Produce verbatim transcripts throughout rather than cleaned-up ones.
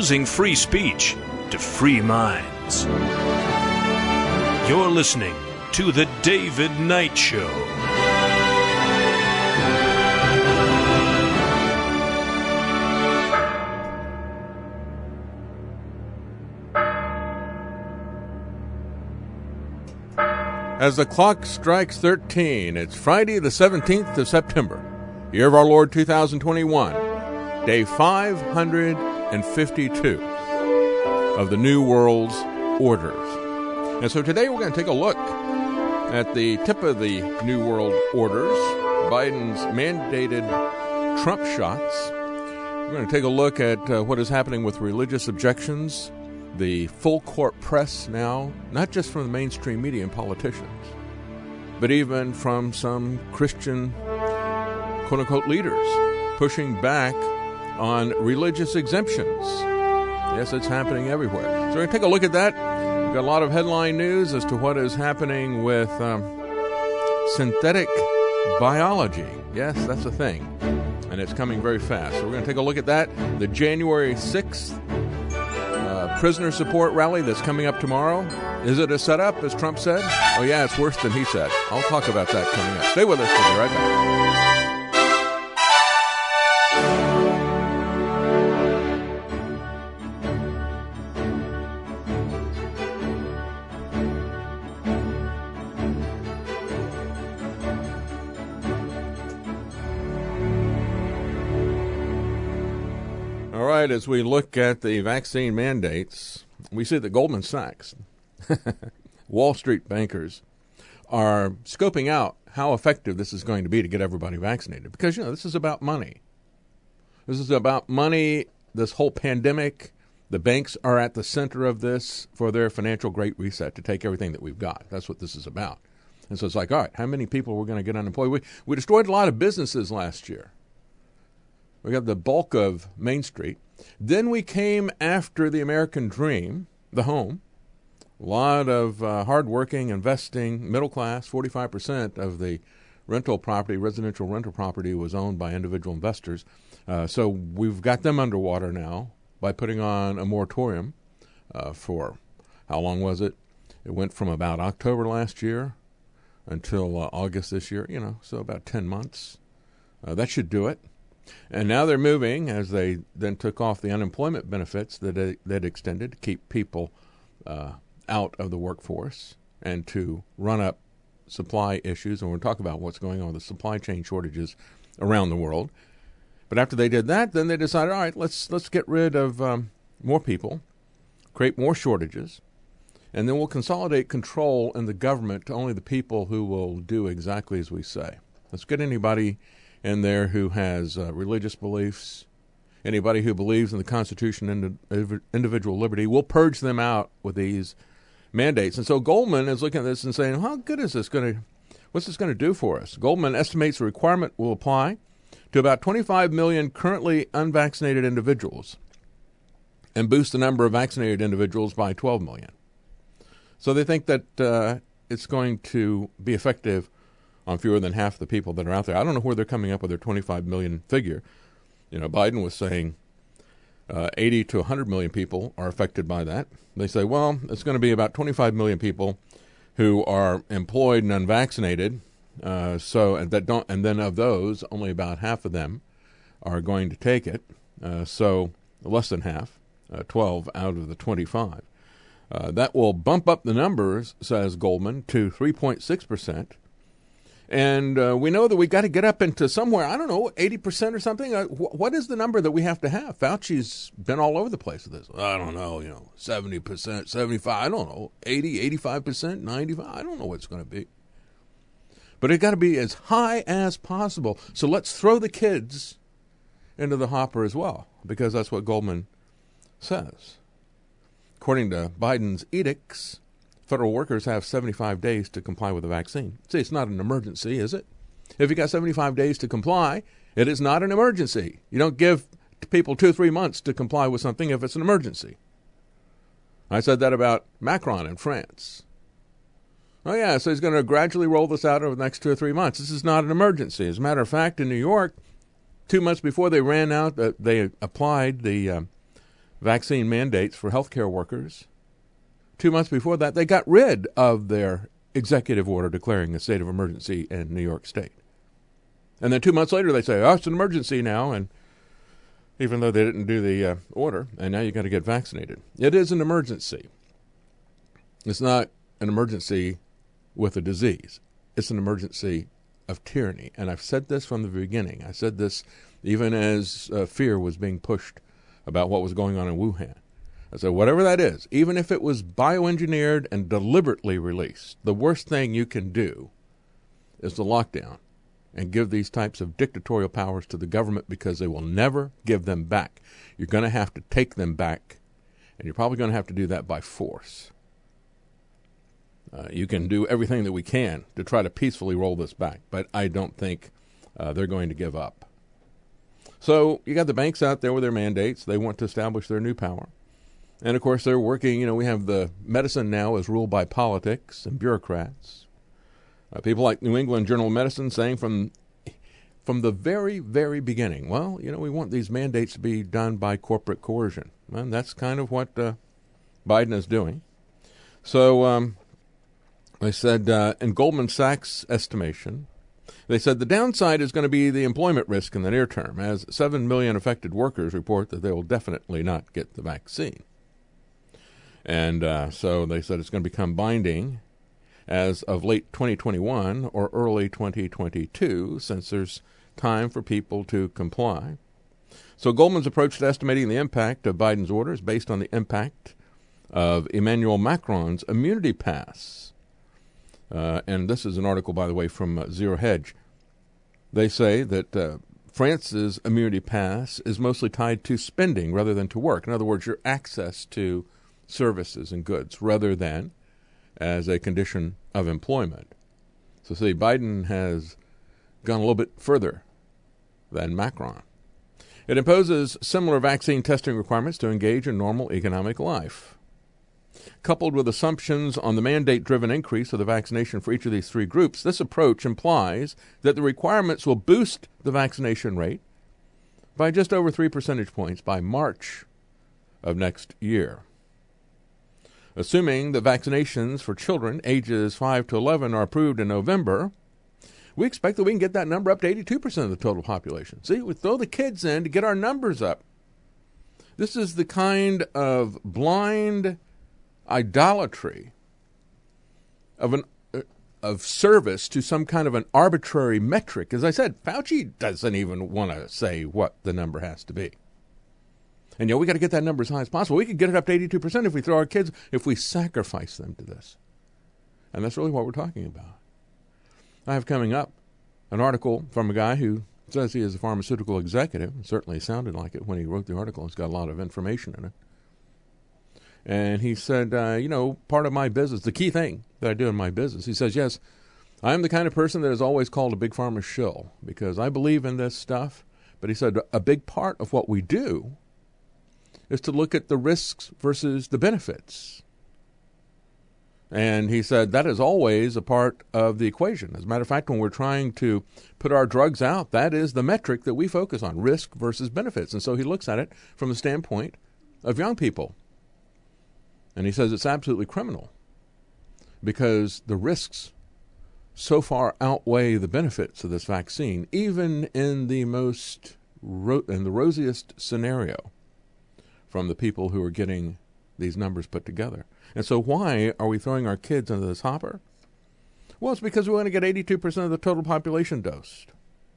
using free speech to free minds. You're listening to The David Knight Show. As the clock strikes thirteen, it's Friday the seventeenth of September, year of our Lord two thousand twenty-one, day five hundred fifty-two of the New World's Orders. And so today we're going to take a look at the tip of the New World Orders, Biden's mandated Trump shots. We're going to take a look at uh, what is happening with religious objections, the full court press now, not just from the mainstream media and politicians, but even from some Christian quote-unquote leaders pushing back on religious exemptions. Yes, it's happening everywhere. So we're going to take a look at that. We've got a lot of headline news as to what is happening with um, synthetic biology. Yes, that's a thing, and it's coming very fast. So we're going to take a look at that. The January sixth prisoner support rally that's coming up tomorrow. Is it a setup, as Trump said? Oh, yeah, it's worse than he said. I'll talk about that coming up. Stay with us. We'll be right back. As we look at the vaccine mandates, we see that Goldman Sachs, Wall Street bankers, are scoping out how effective this is going to be to get everybody vaccinated. Because, you know, this is about money. This is about money, this whole pandemic. The banks are at the center of this for their financial great reset to take everything that we've got. That's what this is about. And so it's like, all right, how many people are going to get unemployed? We, we destroyed a lot of businesses last year. We got the bulk of Main Street. Then we came after the American dream, the home. A lot of uh, hardworking, investing, middle class, forty-five percent of the rental property, residential rental property was owned by individual investors. Uh, so we've got them underwater now by putting on a moratorium uh, for, how long was it? It went from about October last year until uh, August this year, you know, so about ten months. Uh, that should do it. And now they're moving, as they then took off the unemployment benefits that uh, that extended to keep people uh, out of the workforce and to run up supply issues. And we'll talk about what's going on with the supply chain shortages around the world. But after they did that, then they decided, all right, let's let's get rid of um, more people, create more shortages, and then we'll consolidate control in the government to only the people who will do exactly as we say. Let's get anybody in there who has uh, religious beliefs, anybody who believes in the Constitution and individual liberty. We'll purge them out with these mandates. And so Goldman is looking at this and saying, how good is this going to, what's this going to do for us? Goldman estimates the requirement will apply to about twenty-five million currently unvaccinated individuals and boost the number of vaccinated individuals by twelve million. So they think that uh, it's going to be effective on fewer than half the people that are out there. I don't know where they're coming up with their twenty-five million figure. You know, Biden was saying uh, eighty to one hundred million people are affected by that. They say, well, it's going to be about twenty-five million people who are employed and unvaccinated. Uh, so and that don't, and then of those, only about half of them are going to take it. Uh, so less than half, uh, twelve out of the twenty-five. Uh, that will bump up the numbers, says Goldman, to three point six percent. And uh, we know that we got to get up into somewhere, I don't know, eighty percent or something. Uh, wh- what is the number that we have to have? Fauci's been all over the place with this. I don't know, you know, seventy percent, seventy-five, I don't know, eighty, eighty-five percent, ninety-five, I don't know what it's going to be. But it got to be as high as possible. So let's throw the kids into the hopper as well, because that's what Goldman says. According to Biden's edicts, federal workers have seventy-five days to comply with the vaccine. See, it's not an emergency, is it? If you got seventy-five days to comply, it is not an emergency. You don't give people two or three months to comply with something if it's an emergency. I said that about Macron in France. Oh, yeah, so he's going to gradually roll this out over the next two or three months. This is not an emergency. As a matter of fact, in New York, two months before they ran out, uh, they applied the uh, vaccine mandates for healthcare workers. Two months before that, they got rid of their executive order declaring a state of emergency in New York State. And then two months later, they say, oh, it's an emergency now, and even though they didn't do the uh, order, and now you got to get vaccinated. It is an emergency. It's not an emergency with a disease. It's an emergency of tyranny. And I've said this from the beginning. I said this even as uh, fear was being pushed about what was going on in Wuhan. I said, whatever that is, even if it was bioengineered and deliberately released, the worst thing you can do is the lockdown and give these types of dictatorial powers to the government, because they will never give them back. You're going to have to take them back, and you're probably going to have to do that by force. Uh, you can do everything that we can to try to peacefully roll this back, but I don't think uh, they're going to give up. So you got the banks out there with their mandates. They want to establish their new power. And, of course, they're working. You know, we have the medicine now is ruled by politics and bureaucrats. Uh, people like New England Journal of Medicine saying from from the very, very beginning, well, you know, we want these mandates to be done by corporate coercion. And that's kind of what uh, Biden is doing. So um, they said, uh, in Goldman Sachs' estimation, they said the downside is going to be the employment risk in the near term, as seven million affected workers report that they will definitely not get the vaccine. And uh, so they said it's going to become binding as of late twenty twenty-one or early twenty twenty-two, since there's time for people to comply. So Goldman's approach to estimating the impact of Biden's order is based on the impact of Emmanuel Macron's immunity pass. Uh, and this is an article, by the way, from uh, Zero Hedge. They say that uh, France's immunity pass is mostly tied to spending rather than to work. In other words, your access to services and goods rather than as a condition of employment. So see, Biden has gone a little bit further than Macron. It imposes similar vaccine testing requirements to engage in normal economic life. Coupled with assumptions on the mandate-driven increase of the vaccination for each of these three groups, this approach implies that the requirements will boost the vaccination rate by just over three percentage points by March of next year. Assuming that vaccinations for children ages five to eleven are approved in November, we expect that we can get that number up to eighty-two percent of the total population. See, we throw the kids in to get our numbers up. This is the kind of blind idolatry of an uh, of service to some kind of an arbitrary metric. As I said, Fauci doesn't even want to say what the number has to be. And, you know, we got to get that number as high as possible. We could get it up to eighty-two percent if we throw our kids, if we sacrifice them to this. And that's really what we're talking about. I have coming up an article from a guy who says he is a pharmaceutical executive. It certainly sounded like it when he wrote the article. It's got a lot of information in it. And he said, uh, you know, part of my business, the key thing that I do in my business, he says, yes, I'm the kind of person that is always called a big pharma shill because I believe in this stuff. But he said a big part of what we do is to look at the risks versus the benefits. And he said that is always a part of the equation. As a matter of fact, when we're trying to put our drugs out, that is the metric that we focus on, risk versus benefits. And so he looks at it from the standpoint of young people. And he says it's absolutely criminal because the risks so far outweigh the benefits of this vaccine, even in the most ro- in the rosiest scenario from the people who are getting these numbers put together. And so why are we throwing our kids into this hopper? Well, it's because we want to get eighty-two percent of the total population dosed.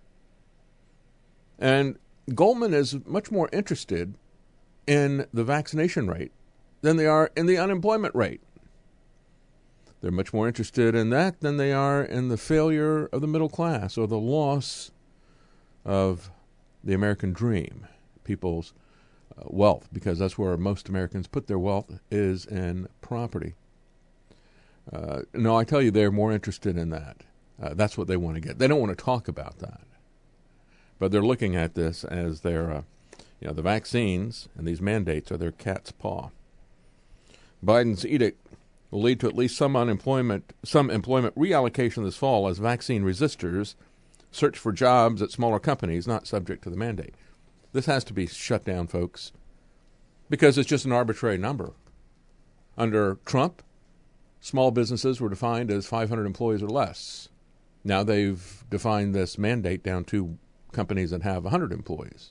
And Goldman is much more interested in the vaccination rate than they are in the unemployment rate. They're much more interested in that than they are in the failure of the middle class or the loss of the American dream, people's uh, wealth, because that's where most Americans put their wealth, is in property. Uh, no, I tell you, they're more interested in that. Uh, that's what they want to get. They don't want to talk about that. But they're looking at this as their, uh, you know, the vaccines and these mandates are their cat's paw. Biden's edict will lead to at least some unemployment, some employment reallocation this fall as vaccine resistors search for jobs at smaller companies not subject to the mandate. This has to be shut down, folks. because it's just an arbitrary number. Under Trump, small businesses were defined as five hundred employees or less. Now they've defined this mandate down to companies that have one hundred employees.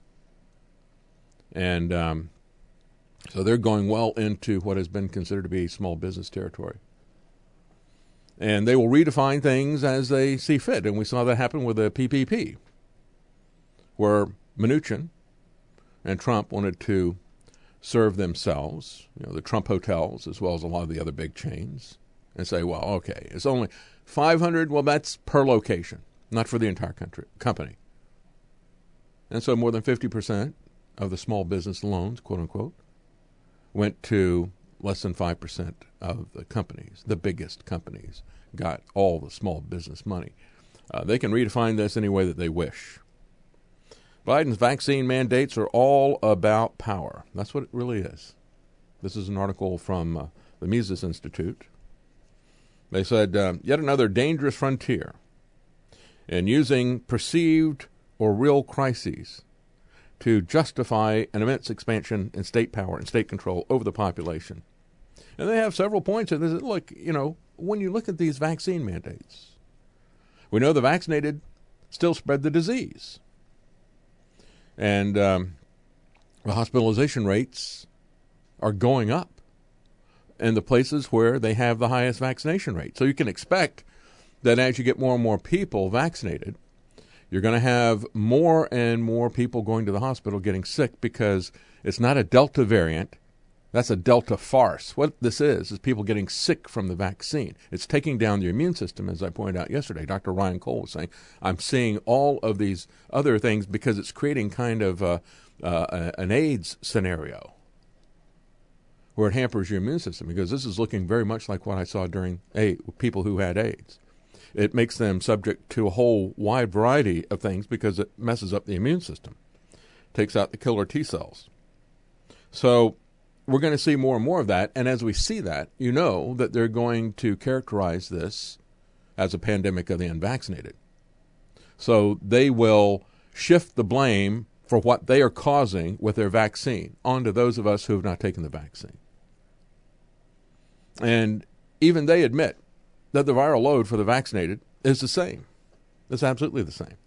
And um, so they're going well into what has been considered to be small business territory. And they will redefine things as they see fit. And we saw that happen with the P P P, where Mnuchin and Trump wanted to serve themselves, you know, the Trump hotels, as well as a lot of the other big chains, and say, well, okay, it's only five hundred, well, that's per location, not for the entire country, company. And so more than fifty percent of the small business loans, quote unquote, went to less than five percent of the companies. The biggest companies got all the small business money. Uh, they can redefine this any way that they wish. Biden's vaccine mandates are all about power. That's what it really is. This is an article from uh, the Mises Institute. They said, uh, yet another dangerous frontier in using perceived or real crises to justify an immense expansion in state power and state control over the population. And they have several points. And they said, look, you know, when you look at these vaccine mandates, we know the vaccinated still spread the disease. And um, the hospitalization rates are going up in the places where they have the highest vaccination rate. So you can expect that as you get more and more people vaccinated, you're going to have more and more people going to the hospital getting sick because it's not a Delta variant. That's a Delta farce. What this is, is people getting sick from the vaccine. It's taking down the immune system, as I pointed out yesterday. Doctor Ryan Cole was saying, I'm seeing all of these other things because it's creating kind of a, uh, an AIDS scenario where it hampers your immune system, because this is looking very much like what I saw during AIDS, people who had AIDS. It makes them subject to a whole wide variety of things because it messes up the immune system, takes out the killer T cells. So we're going to see more and more of that. And as we see that, you know that they're going to characterize this as a pandemic of the unvaccinated. So they will shift the blame for what they are causing with their vaccine onto those of us who have not taken the vaccine. And even they admit that the viral load for the vaccinated is the same. It's absolutely the same.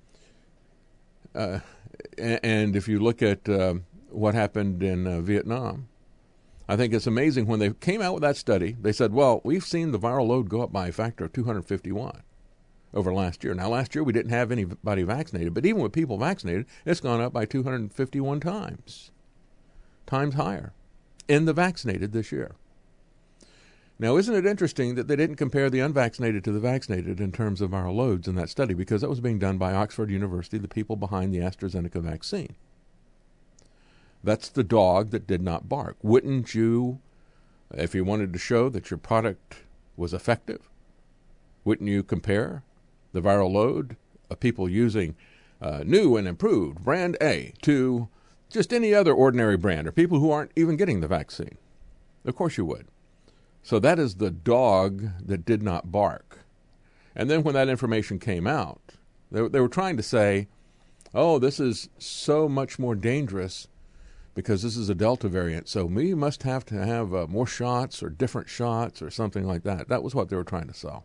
Uh, and if you look at uh, what happened in uh, Vietnam, I think it's amazing when they came out with that study, they said, well, we've seen the viral load go up by a factor of two hundred fifty-one over last year. Now, last year we didn't have anybody vaccinated, but even with people vaccinated, it's gone up by two hundred fifty-one times, times higher in the vaccinated this year. Now, isn't it interesting that they didn't compare the unvaccinated to the vaccinated in terms of viral loads in that study, because that was being done by Oxford University, the people behind the AstraZeneca vaccine. That's the dog that did not bark. Wouldn't you, if you wanted to show that your product was effective, wouldn't you compare the viral load of people using uh, new and improved brand A to just any other ordinary brand, or people who aren't even getting the vaccine? Of course you would. So that is the dog that did not bark. And then when that information came out, they, they were trying to say, oh, this is so much more dangerous because this is a Delta variant, so we must have to have uh, more shots or different shots or something like that. That was what they were trying to sell.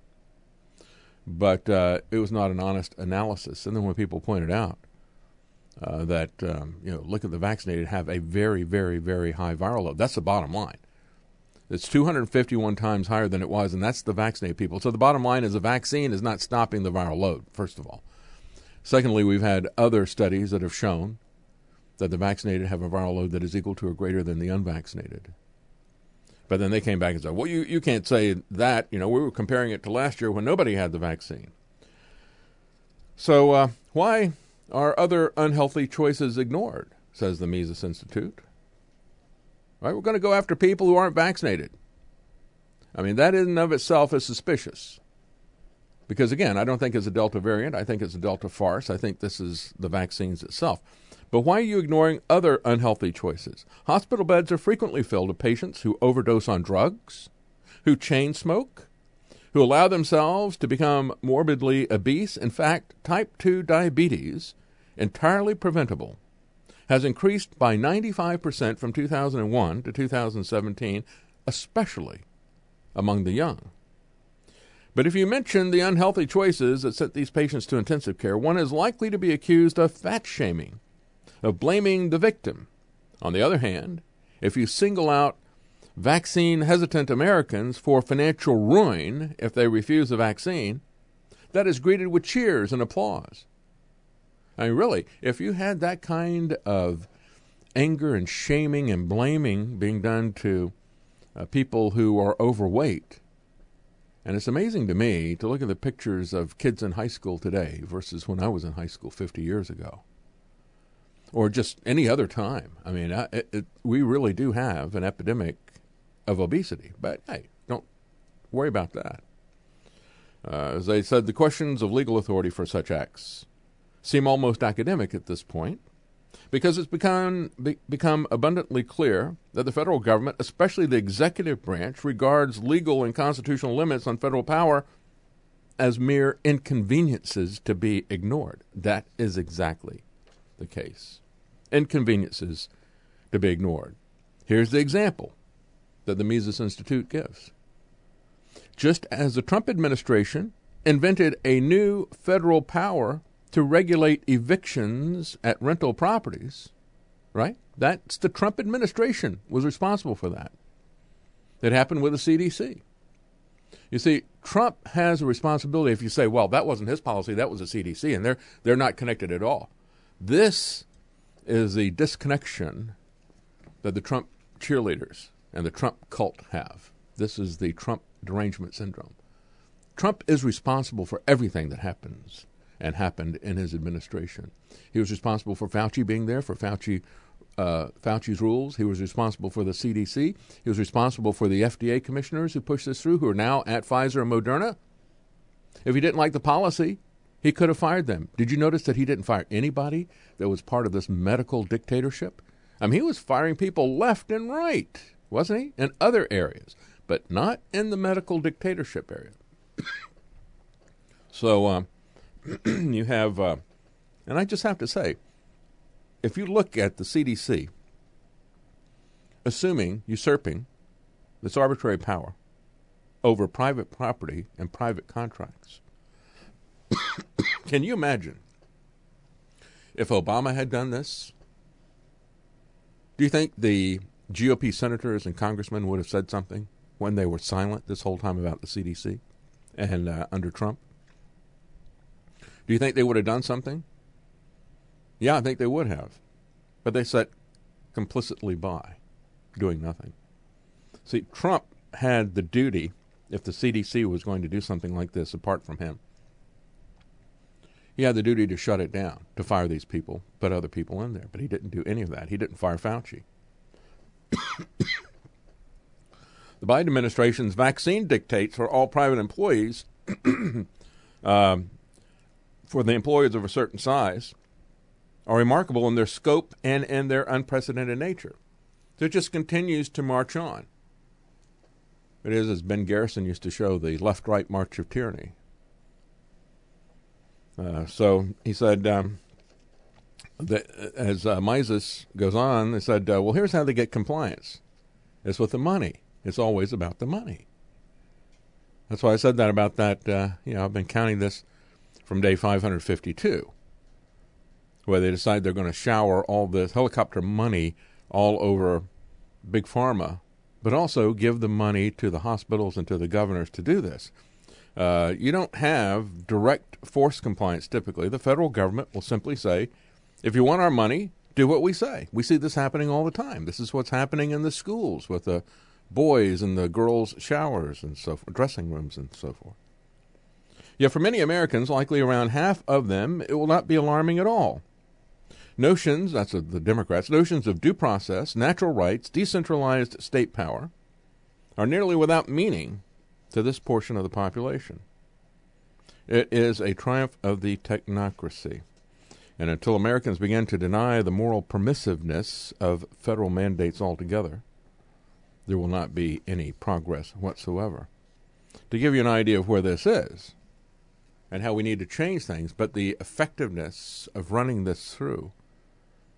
But uh, it was not an honest analysis. And then when people pointed out uh, that, um, you know, look at the vaccinated have a very, very, very high viral load. That's the bottom line. It's two hundred fifty-one times higher than it was, and that's the vaccinated people. So the bottom line is the vaccine is not stopping the viral load, first of all. Secondly, we've had other studies that have shown that the vaccinated have a viral load that is equal to or greater than the unvaccinated. But then they came back and said, well, you, you can't say that. You know, we were comparing it to last year when nobody had the vaccine. So uh, why are other unhealthy choices ignored, says the Mises Institute? Right, we're going to go after people who aren't vaccinated. I mean, that in and of itself is suspicious. Because, again, I don't think it's a Delta variant. I think it's a Delta farce. I think this is the vaccines itself. But why are you ignoring other unhealthy choices? Hospital beds are frequently filled with patients who overdose on drugs, who chain smoke, who allow themselves to become morbidly obese. In fact, type two diabetes, entirely preventable, has increased by ninety-five percent from two thousand one to two thousand seventeen, especially among the young. But if you mention the unhealthy choices that sent these patients to intensive care, one is likely to be accused of fat shaming, of blaming the victim. On the other hand, if you single out vaccine-hesitant Americans for financial ruin if they refuse a vaccine, that is greeted with cheers and applause. I mean, really, if you had that kind of anger and shaming and blaming being done to uh, people who are overweight, and it's amazing to me to look at the pictures of kids in high school today versus when I was in high school fifty years ago, or just any other time. I mean, I, it, it, we really do have an epidemic of obesity, but hey, don't worry about that. Uh, as they said, the questions of legal authority for such acts seem almost academic at this point, because it's become be, become abundantly clear that the federal government, especially the executive branch, regards legal and constitutional limits on federal power as mere inconveniences to be ignored. That is exactly the case. Inconveniences to be ignored. Here's the example that the Mises Institute gives. Just as the Trump administration invented a new federal power to regulate evictions at rental properties, right? That's the Trump administration was responsible for that. It happened with the C D C. You see, Trump has a responsibility if you say, well, that wasn't his policy, that was the C D C, and they're they're not connected at all. This is the disconnection that the Trump cheerleaders and the Trump cult have. This is the Trump derangement syndrome. Trump is responsible for everything that happens and happened in his administration. He was responsible for Fauci being there, for Fauci, uh, Fauci's rules. He was responsible for the C D C. He was responsible for the F D A commissioners who pushed this through, who are now at Pfizer and Moderna. If he didn't like the policy, he could have fired them. Did you notice that he didn't fire anybody that was part of this medical dictatorship? I mean, he was firing people left and right, wasn't he? In other areas, but not in the medical dictatorship area. So, uh, you have, uh, and I just have to say, if you look at the C D C, assuming, usurping this arbitrary power over private property and private contracts, can you imagine if Obama had done this? Do you think the G O P senators and congressmen would have said something when they were silent this whole time about the C D C and uh, under Trump? Do you think they would have done something? Yeah, I think they would have. But they sat complicitly by, doing nothing. See, Trump had the duty, if the C D C was going to do something like this apart from him, he had the duty to shut it down, to fire these people, put other people in there. But he didn't do any of that. He didn't fire Fauci. The Biden administration's vaccine dictates for all private employees um, for the employers of a certain size are remarkable in their scope and in their unprecedented nature. So it just continues to march on. It is, as Ben Garrison used to show, the left-right march of tyranny. Uh, so he said, um, that, as uh, Mises goes on, they said, uh, well, here's how they get compliance. It's with the money. It's always about the money. That's why I said that about that, uh, you know, I've been counting this from day five hundred fifty-two, where they decide they're going to shower all this helicopter money all over Big Pharma, but also give the money to the hospitals and to the governors to do this. Uh, you don't have direct force compliance typically. The federal government will simply say, if you want our money, do what we say. We see this happening all the time. This is what's happening in the schools with the boys and the girls' showers and so forth, dressing rooms and so forth. Yet for many Americans, likely around half of them, it will not be alarming at all. Notions, that's the Democrats, notions of due process, natural rights, decentralized state power are nearly without meaning to this portion of the population. It is a triumph of the technocracy. And until Americans begin to deny the moral permissiveness of federal mandates altogether, there will not be any progress whatsoever. To give you an idea of where this is and how we need to change things, but the effectiveness of running this through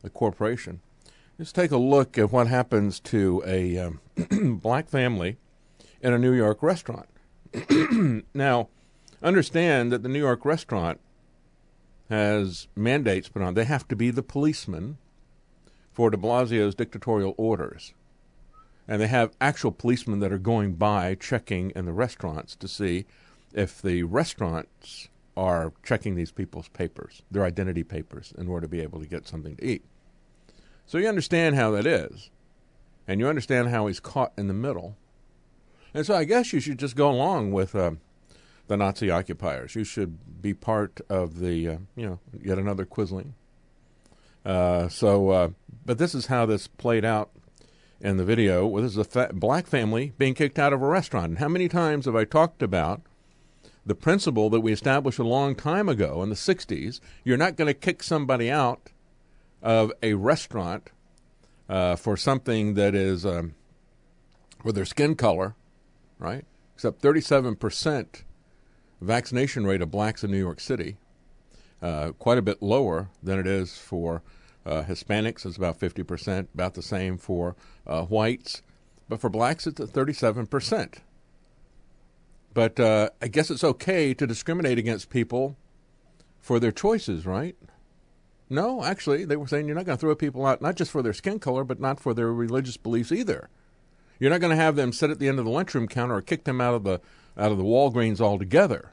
a corporation. Let's take a look at what happens to a um, black family in a New York restaurant. Now, understand that the New York restaurant has mandates put on. They have to be the policeman for de Blasio's dictatorial orders. And they have actual policemen that are going by checking in the restaurants to see if the restaurants are checking these people's papers, their identity papers, in order to be able to get something to eat. So you understand how that is. And you understand how he's caught in the middle. And so I guess you should just go along with uh, the Nazi occupiers. You should be part of the, uh, you know, yet another Quisling. Uh, so, uh, but this is how this played out in the video. Well, this is a fa- black family being kicked out of a restaurant. And how many times have I talked about the principle that we established a long time ago in the sixties? You're not going to kick somebody out of a restaurant uh, for something that is um, for their skin color, right? Except thirty-seven percent vaccination rate of blacks in New York City, uh, quite a bit lower than it is for uh, Hispanics. It's about fifty percent, about the same for uh, whites. But for blacks, it's at thirty-seven percent. But uh, I guess it's okay to discriminate against people for their choices, right? No, actually, they were saying you're not going to throw people out, not just for their skin color, but not for their religious beliefs either. You're not going to have them sit at the end of the lunchroom counter or kick them out of the out of the Walgreens altogether.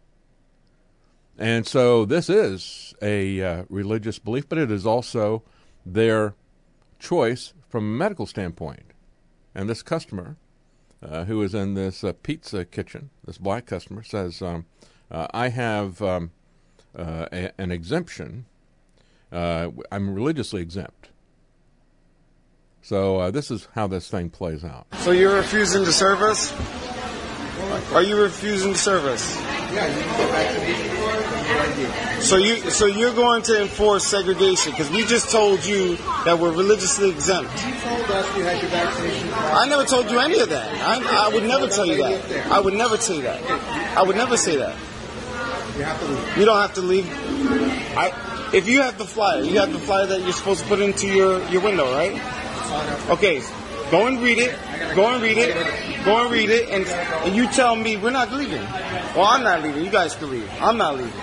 And so this is a uh, religious belief, but it is also their choice from a medical standpoint. And this customer, uh, who is in this uh, pizza kitchen, this black customer, says, um, uh, I have um, uh, a, an exemption. Uh, I'm religiously exempt. So uh, this is how this thing plays out. So you're refusing to serve us? Are you refusing to serve us? Yeah, you need a vaccination card. So you, so you're going to enforce segregation because we just told you that we're religiously exempt. You told us you had your vaccination card. I never told you any of that. I, I would never tell you that. I would never say that. I would never say that. You have to leave. You don't have to leave. I, if you have the flyer, you have the flyer that you're supposed to put into your, your window, right? Okay, go and read it. Go and read it. Go and read it, and, and you tell me we're not leaving. Well, I'm not leaving. You guys can leave. I'm not leaving.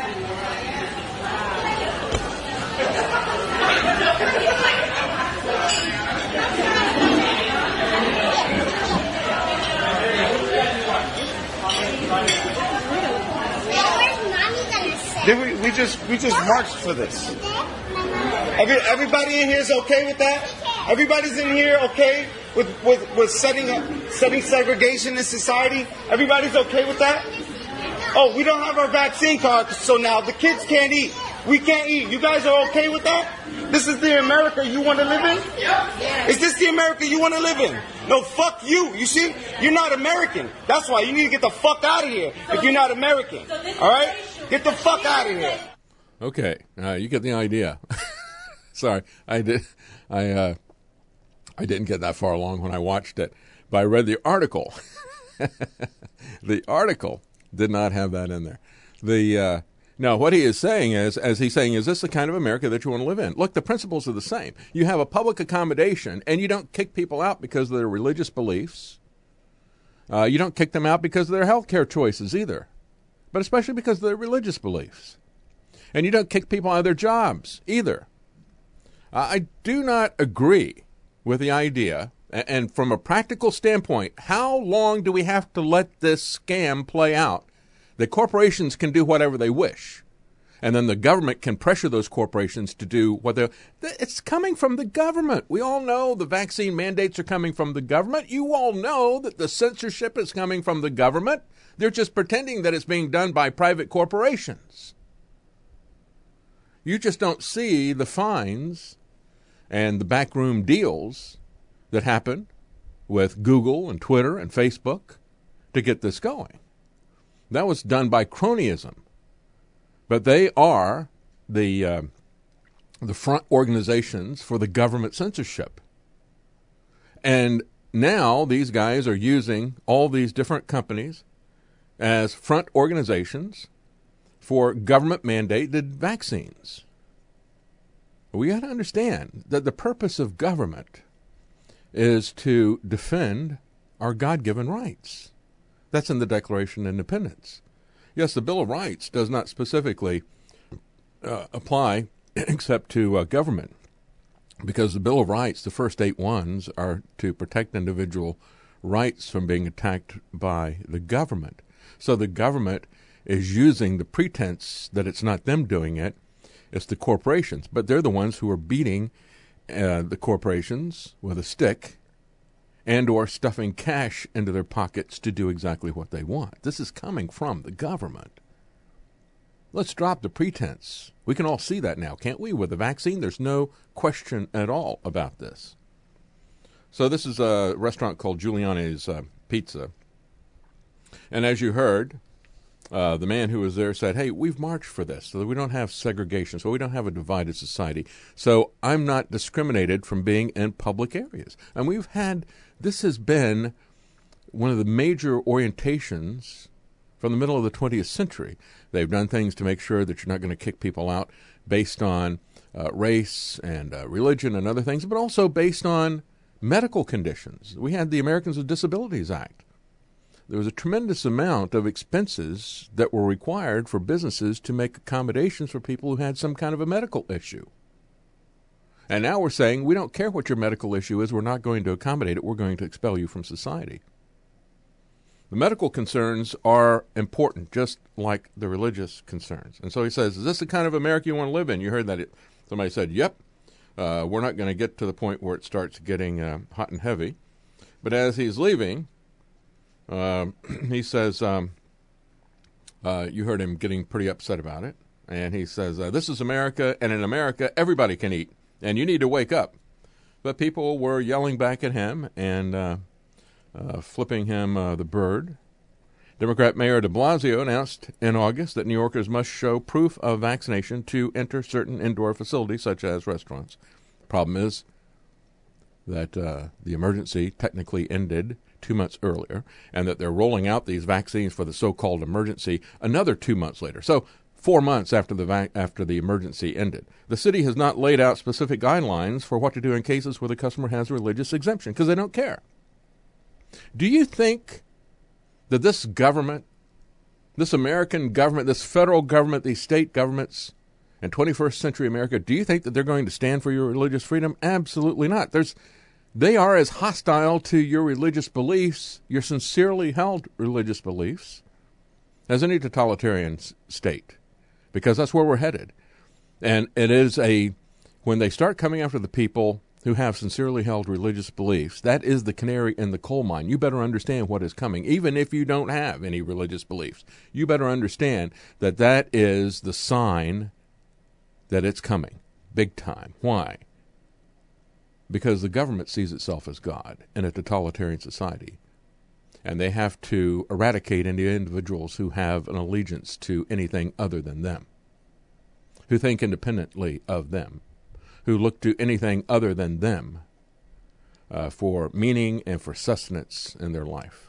Did we, we just we just marched for this. Every, everybody in here is okay with that? Everybody's in here okay with, with, with setting up, setting segregation in society? Everybody's okay with that? Oh, we don't have our vaccine card, so now the kids can't eat. We can't eat. You guys are okay with that? This is the America you want to live in? Is this the America you want to live in? No, fuck you. You see? You're not American. That's why you need to get the fuck out of here if you're not American. All right? Get the fuck out of here. Okay, uh, you get the idea. Sorry, I did. I uh, I didn't get that far along when I watched it, but I read the article. The article did not have that in there. The uh, now, what he is saying is, as he's saying, is this the kind of America that you want to live in? Look, the principles are the same. You have a public accommodation, and you don't kick people out because of their religious beliefs. Uh, you don't kick them out because of their health care choices either, but especially because of their religious beliefs. And you don't kick people out of their jobs either. Uh, I do not agree with the idea, and, and from a practical standpoint, how long do we have to let this scam play out that corporations can do whatever they wish, and then the government can pressure those corporations to do what they... It's coming from the government. We all know the vaccine mandates are coming from the government. You all know that the censorship is coming from the government. They're just pretending that it's being done by private corporations. You just don't see the fines and the backroom deals that happen with Google and Twitter and Facebook to get this going. That was done by cronyism. But they are the uh, the front organizations for the government censorship. And now these guys are using all these different companies as front organizations for government-mandated vaccines. We got to understand that the purpose of government is to defend our God-given rights. That's in the Declaration of Independence. Yes, the Bill of Rights does not specifically uh, apply except to uh, government, because the Bill of Rights, the first eight ones, are to protect individual rights from being attacked by the government. So the government is using the pretense that it's not them doing it, it's the corporations. But they're the ones who are beating uh, the corporations with a stick and or stuffing cash into their pockets to do exactly what they want. This is coming from the government. Let's drop the pretense. We can all see that now, can't we? With the vaccine, there's no question at all about this. So this is a restaurant called Giuliani's uh, Pizza. And as you heard, uh, the man who was there said, hey, we've marched for this so that we don't have segregation, so we don't have a divided society. So I'm not discriminated from being in public areas. And we've had, this has been one of the major orientations from the middle of the twentieth century. They've done things to make sure that you're not going to kick people out based on uh, race and uh, religion and other things, but also based on medical conditions. We had the Americans with Disabilities Act. There was a tremendous amount of expenses that were required for businesses to make accommodations for people who had some kind of a medical issue. And now we're saying, we don't care what your medical issue is, we're not going to accommodate it, we're going to expel you from society. The medical concerns are important, just like the religious concerns. And so he says, is this the kind of America you want to live in? You heard that it, somebody said, yep, uh, we're not going to get to the point where it starts getting uh, hot and heavy. But as he's leaving, uh, he says, um, uh, you heard him getting pretty upset about it. And he says, uh, this is America, and in America, everybody can eat, and you need to wake up. But people were yelling back at him and uh, uh, flipping him uh, the bird. Democrat Mayor de Blasio announced in August that New Yorkers must show proof of vaccination to enter certain indoor facilities, such as restaurants. The problem is that uh, the emergency technically ended two months earlier, and that they're rolling out these vaccines for the so-called emergency another two months later. So four months after the vac- after the emergency ended. The city has not laid out specific guidelines for what to do in cases where the customer has a religious exemption, because they don't care. Do you think that this government, this American government, this federal government, these state governments in twenty-first century America, do you think that they're going to stand for your religious freedom? Absolutely not. There's, they are as hostile to your religious beliefs, your sincerely held religious beliefs, as any totalitarian s- state, because that's where we're headed. And it is a, when they start coming after the people who have sincerely held religious beliefs, that is the canary in the coal mine. You better understand what is coming, even if you don't have any religious beliefs. You better understand that that is the sign that it's coming, big time. Why? Because the government sees itself as God in a totalitarian society, and they have to eradicate any individuals who have an allegiance to anything other than them, who think independently of them, who look to anything other than them uh, for meaning and for sustenance in their life.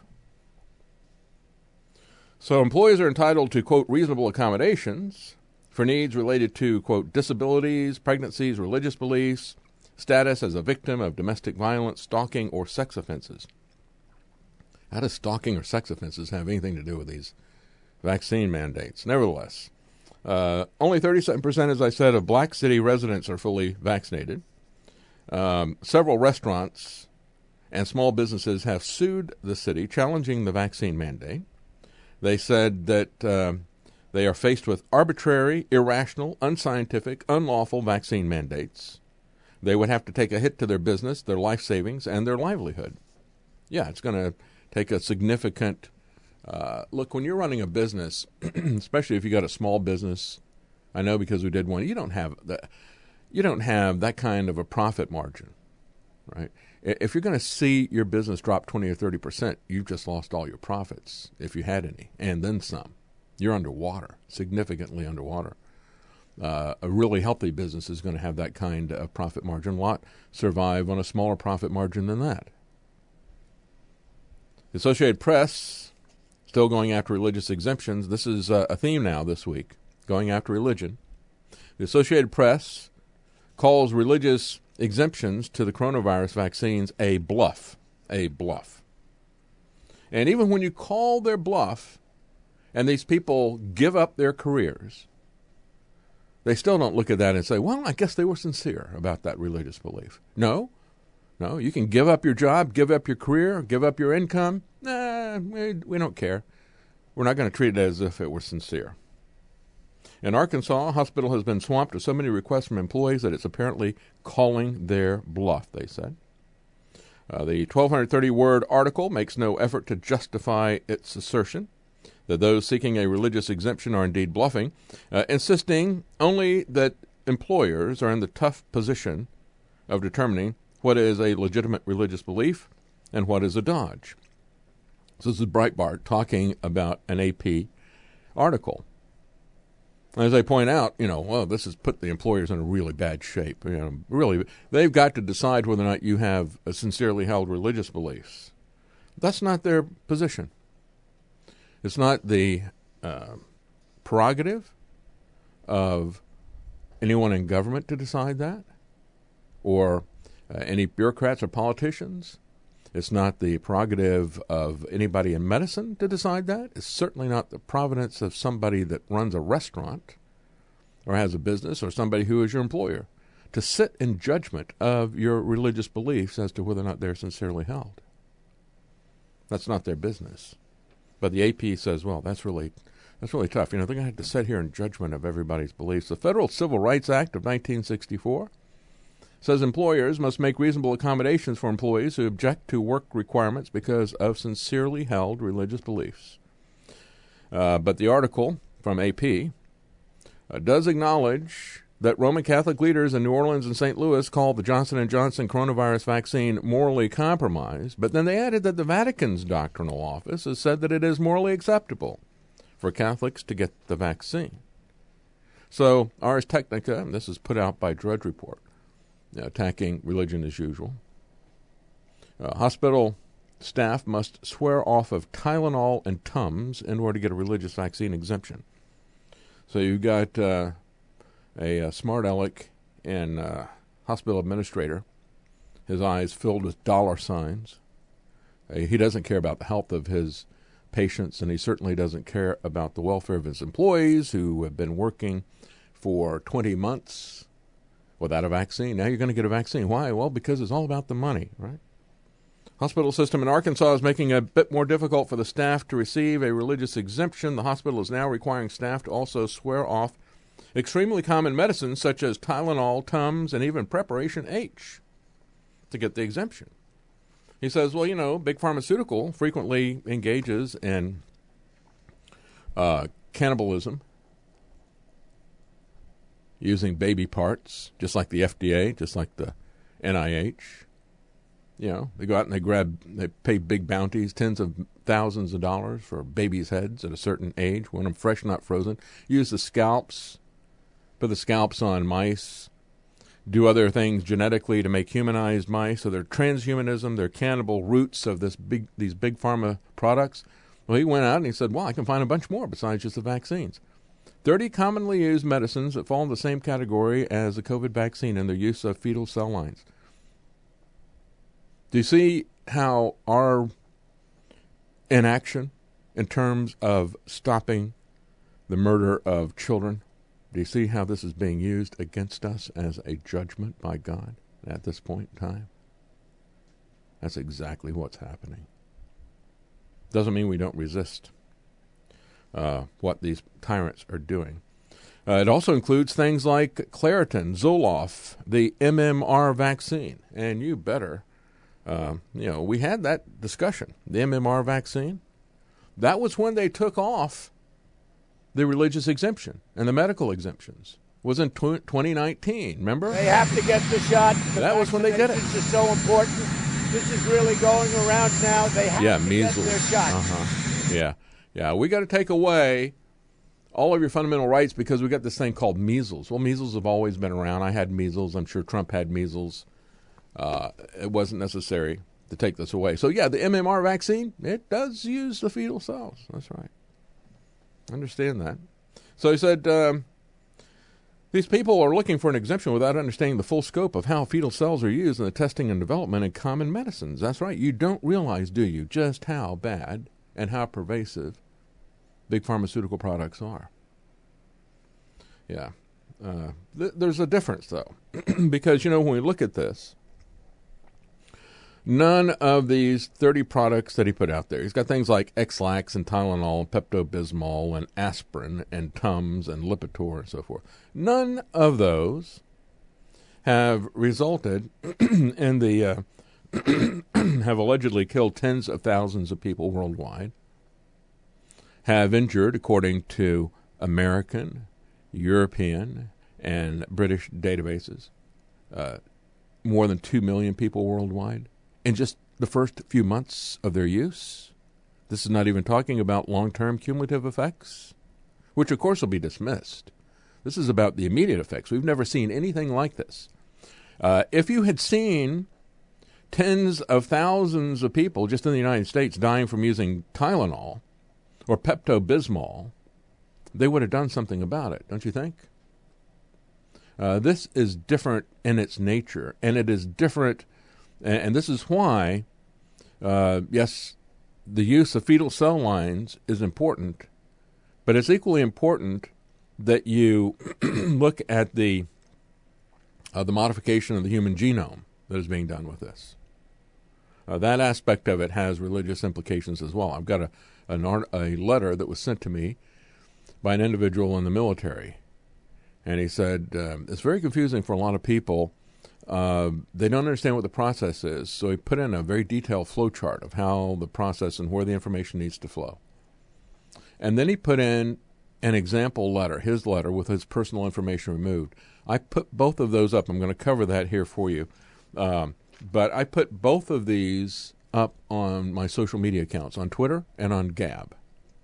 So employees are entitled to, quote, reasonable accommodations for needs related to, quote, disabilities, pregnancies, religious beliefs, status as a victim of domestic violence, stalking, or sex offenses. How does stalking or sex offenses have anything to do with these vaccine mandates? Nevertheless, Uh, only thirty-seven percent, as I said, of Black City residents are fully vaccinated. Um, several restaurants and small businesses have sued the city, challenging the vaccine mandate. They said that uh, they are faced with arbitrary, irrational, unscientific, unlawful vaccine mandates. They would have to take a hit to their business, their life savings, and their livelihood. Yeah, it's going to take a significant Uh, look, when you're running a business, especially if you got a small business, I know because we did one, you don't have that, you don't have that kind of a profit margin, right? If you're going to see your business drop twenty or thirty percent, you've just lost all your profits, if you had any, and then some. You're underwater, significantly underwater. Uh, a really healthy business is going to have that kind of profit margin. A lot survive on a smaller profit margin than that. The Associated Press, still going after religious exemptions. This is uh, a theme now this week, going after religion. The Associated Press calls religious exemptions to the coronavirus vaccines a bluff, a bluff. And even when you call their bluff and these people give up their careers, they still don't look at that and say, well, I guess they were sincere about that religious belief. No, no, you can give up your job, give up your career, give up your income. Nah, we, we don't care. We're not going to treat it as if it were sincere. In Arkansas, a hospital has been swamped with so many requests from employees that it's apparently calling their bluff, they said. Uh, the twelve thirty word article makes no effort to justify its assertion that those seeking a religious exemption are indeed bluffing, uh, insisting only that employers are in the tough position of determining what is a legitimate religious belief and what is a dodge. So this is Breitbart talking about an A P article. As they point out, you know, well, this has put the employers in a really bad shape. You know, really, they've got to decide whether or not you have a sincerely held religious beliefs. That's not their position. It's not the uh, prerogative of anyone in government to decide that, or uh, any bureaucrats or politicians. It's not the prerogative of anybody in medicine to decide that. It's certainly not the providence of somebody that runs a restaurant or has a business or somebody who is your employer to sit in judgment of your religious beliefs as to whether or not they're sincerely held. That's not their business. But the A P says, well, that's really that's really tough. You know, they're going to have to sit here in judgment of everybody's beliefs. The Federal Civil Rights Act of nineteen sixty-four says employers must make reasonable accommodations for employees who object to work requirements because of sincerely held religious beliefs. Uh, but the article from A P uh, does acknowledge that Roman Catholic leaders in New Orleans and Saint Louis called the Johnson and Johnson coronavirus vaccine morally compromised, but then they added that the Vatican's doctrinal office has said that it is morally acceptable for Catholics to get the vaccine. So Ars Technica, and this is put out by Drudge Report, attacking religion as usual. Uh, hospital staff must swear off of Tylenol and Tums in order to get a religious vaccine exemption. So you've got uh, a, a smart aleck and uh, hospital administrator, his eyes filled with dollar signs. Uh, he doesn't care about the health of his patients, and he certainly doesn't care about the welfare of his employees who have been working for twenty months without a vaccine. Now you're going to get a vaccine. Why? Well, because it's all about the money, right? Hospital system in Arkansas is making it a bit more difficult for the staff to receive a religious exemption. The hospital is now requiring staff to also swear off extremely common medicines such as Tylenol, Tums, and even Preparation H to get the exemption. He says, well, you know, big pharmaceutical frequently engages in uh, cannibalism, using baby parts, just like the F D A, just like the N I H. You know, they go out and they grab, they pay big bounties, tens of thousands of dollars for babies' heads at a certain age, want them fresh, not frozen. Use the scalps, put the scalps on mice, do other things genetically to make humanized mice. So they're transhumanism, they're cannibal roots of this big, these big pharma products. Well, he went out and he said, well, I can find a bunch more besides just the vaccines. thirty commonly used medicines that fall in the same category as the COVID vaccine in their use of fetal cell lines. Do you see how our inaction in terms of stopping the murder of children, do you see how this is being used against us as a judgment by God at this point in time? That's exactly what's happening. Doesn't mean we don't resist Uh, what these tyrants are doing. Uh, it also includes things like Claritin, Zoloft, the M M R vaccine. And you better, uh, you know, we had that discussion, the M M R vaccine. That was when they took off the religious exemption and the medical exemptions. It was in tw- twenty nineteen, remember? They have to get the shot. The that was when they did it. This is so important. This is really going around now. They have yeah, to measles. get their shot. Uh-huh. Yeah. Yeah, we got to take away all of your fundamental rights because we got this thing called measles. Well, measles have always been around. I had measles. I'm sure Trump had measles. Uh, it wasn't necessary to take this away. So, yeah, the M M R vaccine, it does use the fetal cells. That's right. Understand that. So he said, um, These people are looking for an exemption without understanding the full scope of how fetal cells are used in the testing and development in common medicines. That's right. You don't realize, do you, just how bad and how pervasive big pharmaceutical products are. Yeah. Uh, th- there's a difference, though, because, you know, when we look at this, none of these thirty products that he put out there, he's got things like X-Lax and Tylenol, and Pepto-Bismol, and aspirin, and Tums, and Lipitor, and so forth. None of those have resulted in the, uh, have allegedly killed tens of thousands of people worldwide, have injured, according to American, European, and British databases, uh, more than two million people worldwide in just the first few months of their use. This is not even talking about long-term cumulative effects, which of course will be dismissed. This is about the immediate effects. We've never seen anything like this. Uh, if you had seen tens of thousands of people just in the United States dying from using Tylenol or Pepto-Bismol, they would have done something about it, don't you think? Uh, this is different in its nature, and it is different, and, and this is why, uh, yes, the use of fetal cell lines is important, but it's equally important that you look at the uh, the modification of the human genome that is being done with this. Uh, that aspect of it has religious implications as well. I've got a an art, a letter that was sent to me by an individual in the military, and he said, um, it's very confusing for a lot of people. Uh, they don't understand what the process is, so he put in a very detailed flow chart of how the process and where the information needs to flow. And then he put in an example letter, his letter, with his personal information removed. I put both of those up. I'm going to cover that here for you. Um, but I put both of these up on my social media accounts, on Twitter and on Gab.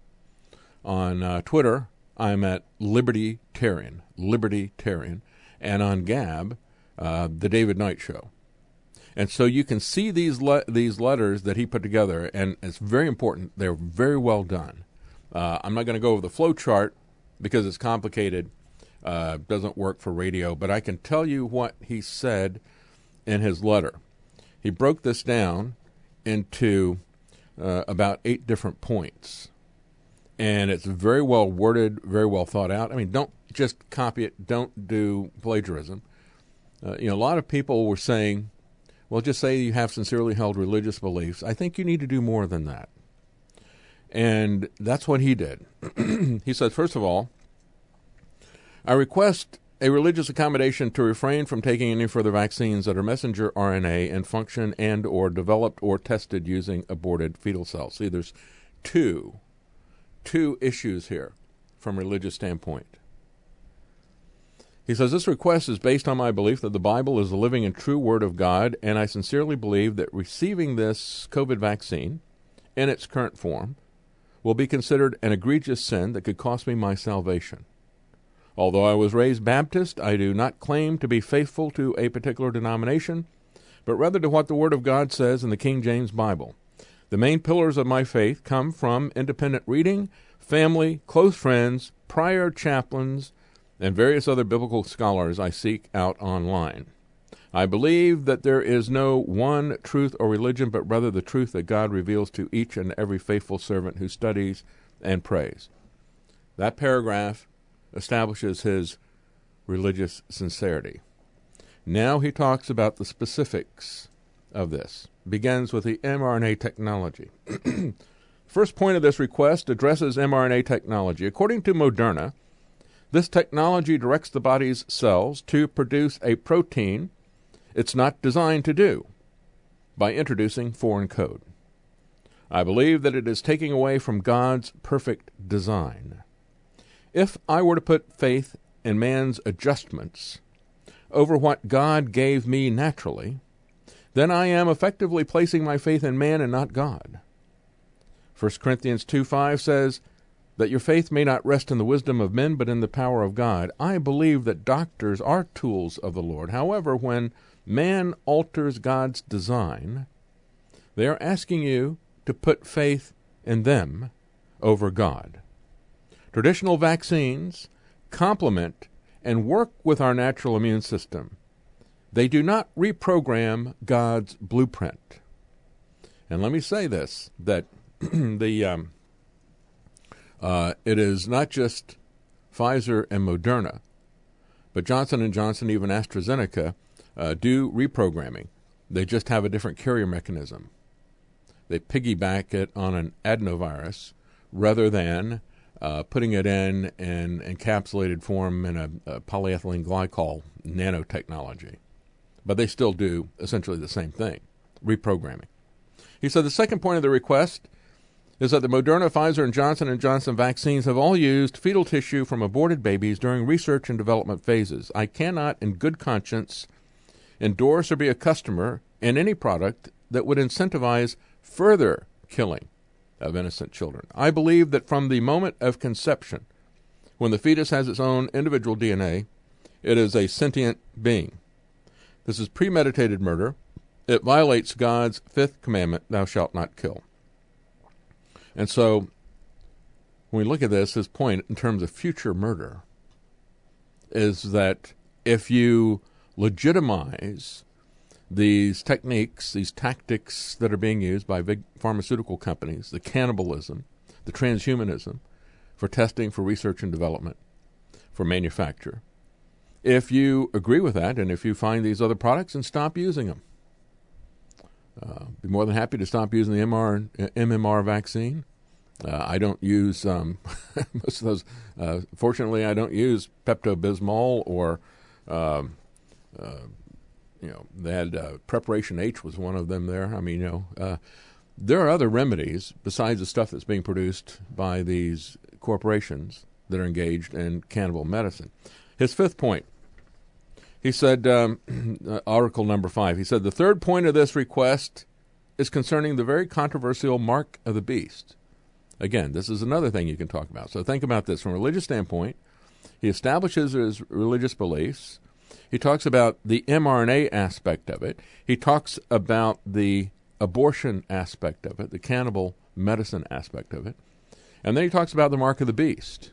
On uh, Twitter, I'm at Libertytarian, Libertytarian, and on Gab, uh, The David Knight Show. And so you can see these le- these letters that he put together, and it's very important. They're very well done. Uh, I'm not going to go over the flow chart because it's complicated, uh, doesn't work for radio, but I can tell you what he said in his letter. He broke this down into uh, about eight different points. And it's very well worded, very well thought out. I mean, don't just copy it. Don't do plagiarism. Uh, you know, a lot of people were saying, well, just say you have sincerely held religious beliefs. I think you need to do more than that. And that's what he did. He said, first of all, I request a religious accommodation to refrain from taking any further vaccines that are messenger R N A and function and or developed or tested using aborted fetal cells. See, there's two, two issues here from a religious standpoint. He says, this request is based on my belief that the Bible is the living and true Word of God, and I sincerely believe that receiving this COVID vaccine in its current form will be considered an egregious sin that could cost me my salvation. Although I was raised Baptist, I do not claim to be faithful to a particular denomination, but rather to what the Word of God says in the King James Bible. The main pillars of my faith come from independent reading, family, close friends, prior chaplains, and various other biblical scholars I seek out online. I believe that there is no one truth or religion, but rather the truth that God reveals to each and every faithful servant who studies and prays. That paragraph establishes his religious sincerity. Now he talks about the specifics of this. Begins with the mRNA technology. First point of this request addresses mRNA technology. According to Moderna, this technology directs the body's cells to produce a protein it's not designed to do by introducing foreign code. I believe that it is taking away from God's perfect design. If I were to put faith in man's adjustments over what God gave me naturally, then I am effectively placing my faith in man and not God. First Corinthians two five says that your faith may not rest in the wisdom of men, but in the power of God. I believe that doctors are tools of the Lord. However, when man alters God's design, they are asking you to put faith in them over God. Traditional vaccines complement and work with our natural immune system, they do not reprogram God's blueprint. And let me say this, that the um, uh, it is not just Pfizer and Moderna, but Johnson and Johnson, even AstraZeneca, uh, do reprogramming. They just have a different carrier mechanism. They piggyback it on an adenovirus rather than uh, putting it in an encapsulated form in a, a polyethylene glycol nanotechnology. But they still do essentially the same thing, reprogramming. He said the second point of the request is that the Moderna, Pfizer, and Johnson and Johnson vaccines have all used fetal tissue from aborted babies during research and development phases. I cannot, in good conscience, endorse or be a customer in any product that would incentivize further killing of innocent children. I believe that from the moment of conception, when the fetus has its own individual D N A, it is a sentient being. This is premeditated murder. It violates God's fifth commandment, thou shalt not kill. And so, when we look at this, his point in terms of future murder is that if you legitimize these techniques, these tactics that are being used by big pharmaceutical companies, the cannibalism, the transhumanism, for testing, for research and development, for manufacture, if you agree with that and if you find these other products, and stop using them. Uh, be more than happy to stop using the M R, M M R vaccine. Uh, I don't use um, most of those. Uh, fortunately, I don't use Pepto-Bismol or, um, uh, you know, they had uh, Preparation H was one of them there. I mean, you know, uh, there are other remedies besides the stuff that's being produced by these corporations that are engaged in cannibal medicine. His fifth point, he said, um, article number five, he said, the third point of this request is concerning the very controversial mark of the beast. Again, this is another thing you can talk about. So think about this from a religious standpoint. He establishes his religious beliefs. He talks about the mRNA aspect of it. He talks about the abortion aspect of it, the cannibal medicine aspect of it. And then he talks about the mark of the beast.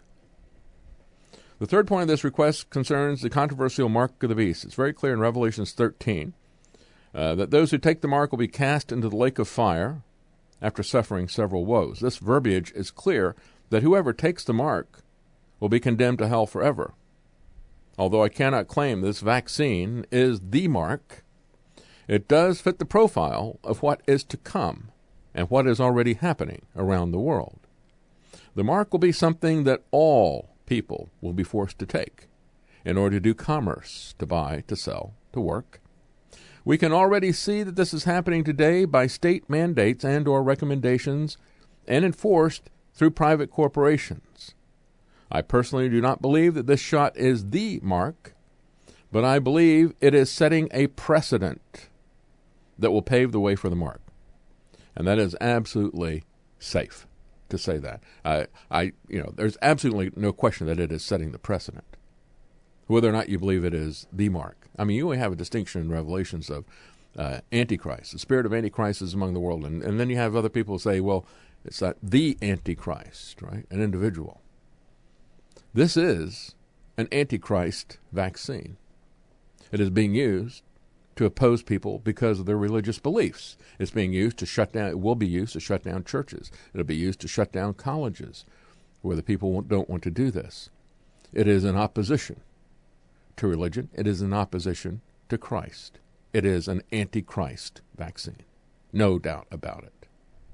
The third point of this request concerns the controversial mark of the beast. It's very clear in Revelation thirteen uh, that those who take the mark will be cast into the lake of fire after suffering several woes. This verbiage is clear that whoever takes the mark will be condemned to hell forever. Although I cannot claim this vaccine is the mark, it does fit the profile of what is to come and what is already happening around the world. The mark will be something that all people will be forced to take in order to do commerce, to buy, to sell, to work. We can already see that this is happening today by state mandates and or recommendations and enforced through private corporations. I personally do not believe that this shot is the mark, but I believe it is setting a precedent that will pave the way for the mark. And that is absolutely safe to say that. I, I, you know, there's absolutely no question that it is setting the precedent, whether or not you believe it is the mark. I mean, you only have a distinction in Revelations of uh, Antichrist. The spirit of Antichrist is among the world. And, and then you have other people say, well, it's not the Antichrist, right? An individual. This is an Antichrist vaccine. It is being used to oppose people because of their religious beliefs. It's being used to shut down, it will be used to shut down churches. It'll be used to shut down colleges where the people don't want to do this. It is in opposition to religion. It is in opposition to Christ. It is an antichrist vaccine. No doubt about it.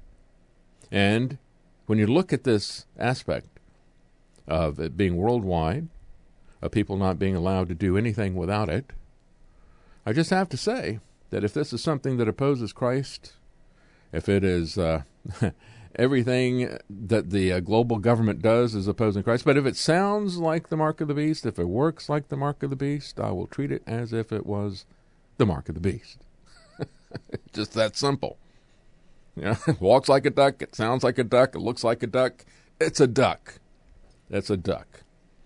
And when you look at this aspect of it being worldwide, of people not being allowed to do anything without it, I just have to say that if this is something that opposes Christ, if it is uh, everything that the uh, global government does is opposing Christ, but if it sounds like the mark of the beast, if it works like the mark of the beast, I will treat it as if it was the mark of the beast. Just that simple. You know, it walks like a duck, it sounds like a duck, it looks like a duck. It's a duck. It's a duck.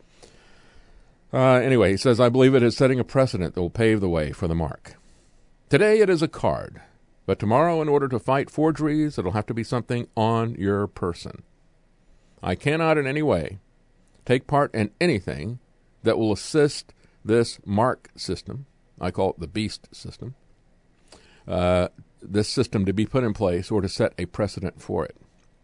Uh, anyway, he says, I believe it is setting a precedent that will pave the way for the mark. Today it is a card, but tomorrow, in order to fight forgeries, it'll have to be something on your person. I cannot in any way take part in anything that will assist this mark system, I call it the beast system, uh, this system to be put in place or to set a precedent for it.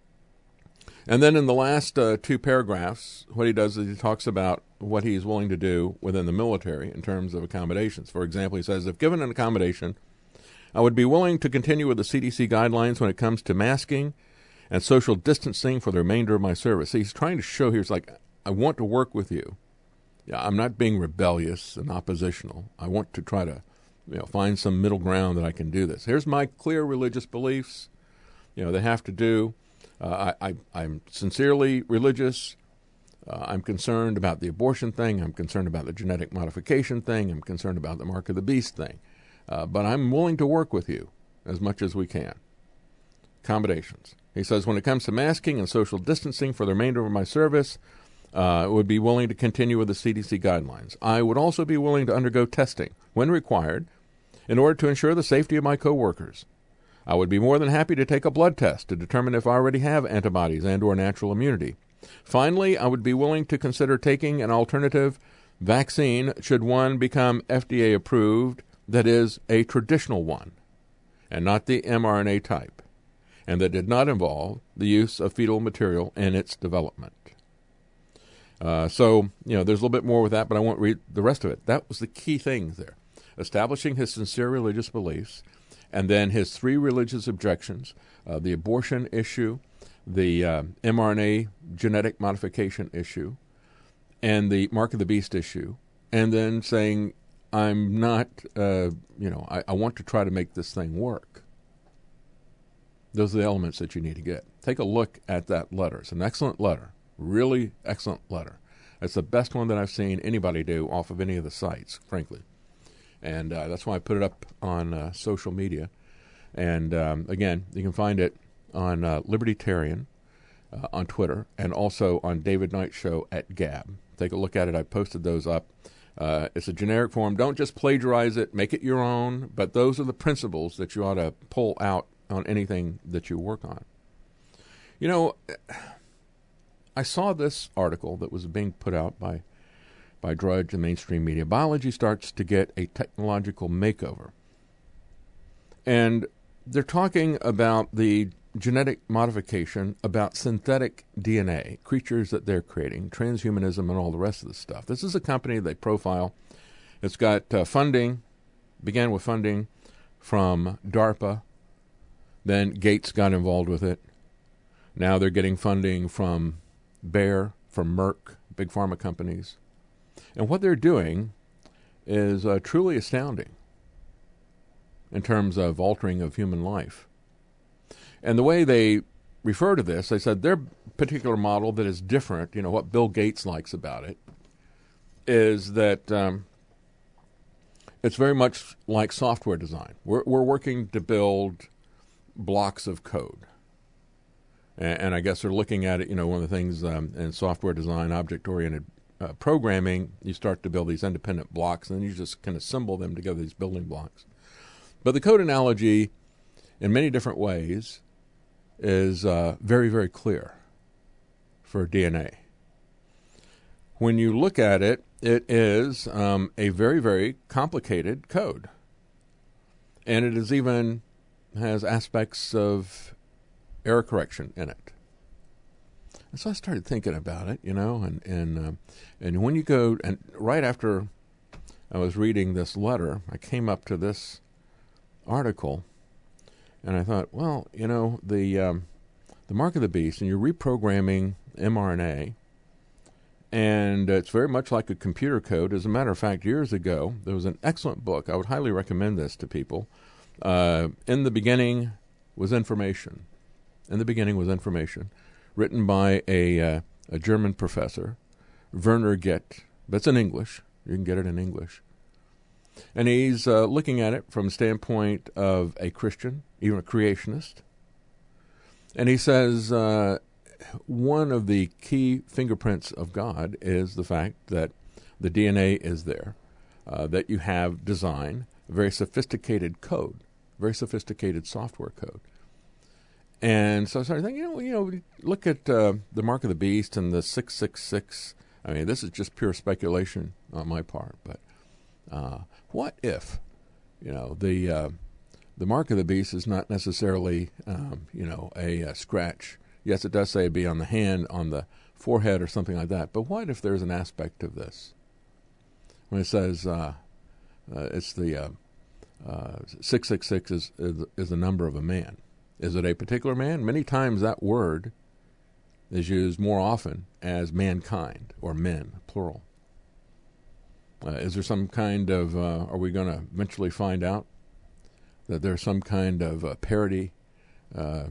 And then in the last uh, two paragraphs, what he does is he talks about what he's willing to do within the military in terms of accommodations. For example, he says, if given an accommodation, I would be willing to continue with the C D C guidelines when it comes to masking and social distancing for the remainder of my service. So he's trying to show here, it's like, I want to work with you. Yeah, I'm not being rebellious and oppositional. I want to try to, you know, find some middle ground that I can do this. Here's my clear religious beliefs. You know, they have to do. Uh, I, I, I'm sincerely religious. Uh, I'm concerned about the abortion thing. I'm concerned about the genetic modification thing. I'm concerned about the mark of the beast thing. Uh, but I'm willing to work with you as much as we can. Accommodations. He says, when it comes to masking and social distancing for the remainder of my service, uh, I would be willing to continue with the C D C guidelines. I would also be willing to undergo testing when required in order to ensure the safety of my coworkers. I would be more than happy to take a blood test to determine if I already have antibodies and or natural immunity. Finally, I would be willing to consider taking an alternative vaccine should one become F D A approved, that is, a traditional one, and not the mRNA type, and that did not involve the use of fetal material in its development. Uh, so, you know, there's a little bit more with that, but I won't read the rest of it. That was the key thing there. Establishing his sincere religious beliefs, and then his three religious objections, uh, the abortion issue, the uh, mRNA genetic modification issue, and the mark of the beast issue, and then saying, I'm not, uh, you know, I, I want to try to make this thing work. Those are the elements that you need to get. Take a look at that letter. It's an excellent letter, really excellent letter. It's the best one that I've seen anybody do off of any of the sites, frankly. And uh, that's why I put it up on uh, social media. And um, again, you can find it on uh, Libertarian uh, on Twitter and also on David Knight Show at Gab. Take a look at it. I posted those up. Uh, it's a generic form. Don't just plagiarize it. Make it your own. But those are the principles that you ought to pull out on anything that you work on. You know, I saw this article that was being put out by by Drudge and mainstream media. Biology starts to get a technological makeover. And they're talking about the genetic modification, about synthetic D N A, creatures that they're creating, transhumanism and all the rest of this stuff. This is a company they profile. It's got uh, funding, began with funding from DARPA. Then Gates got involved with it. Now they're getting funding from Bayer, from Merck, big pharma companies. And what they're doing is uh, truly astounding in terms of altering of human life. And the way they refer to this, they said their particular model that is different, you know, what Bill Gates likes about it, is that um, it's very much like software design. We're, we're working to build blocks of code. And, and I guess they're looking at it, you know, one of the things um, in software design, object-oriented Uh, programming, you start to build these independent blocks, and then you just kind of assemble them together, these building blocks. But the code analogy, in many different ways, is uh, very, very clear for D N A. When you look at it, it is um, a very, very complicated code. And it is even has aspects of error correction in it. And so I started thinking about it, you know, and and uh, and when you go, and right after I was reading this letter, I came up to this article, and I thought, well, you know, the um, the mark of the beast, and you're reprogramming mRNA, and it's very much like a computer code. As a matter of fact, years ago, there was an excellent book. I would highly recommend this to people. Uh, in the beginning was information. In the beginning was information. Written by a uh, a German professor, Werner Gett. That's in English. You can get it in English. And he's uh, looking at it from the standpoint of a Christian, even a creationist. And he says uh, one of the key fingerprints of God is the fact that the D N A is there, uh, that you have design, very sophisticated code, very sophisticated software code. And so I started thinking, you know, you know, look at uh, the mark of the beast and the six six six I mean, this is just pure speculation on my part. But uh, what if, you know, the uh, the mark of the beast is not necessarily, um, you know, a, a scratch. Yes, it does say it'd be on the hand, on the forehead, or something like that. But what if there's an aspect of this when it says uh, uh, it's the uh, uh, six six six is, is is the number of a man? Is it a particular man? Many times that word is used more often as mankind or men, plural. Uh, is there some kind of, uh, are we going to eventually find out that there's some kind of uh, parity uh,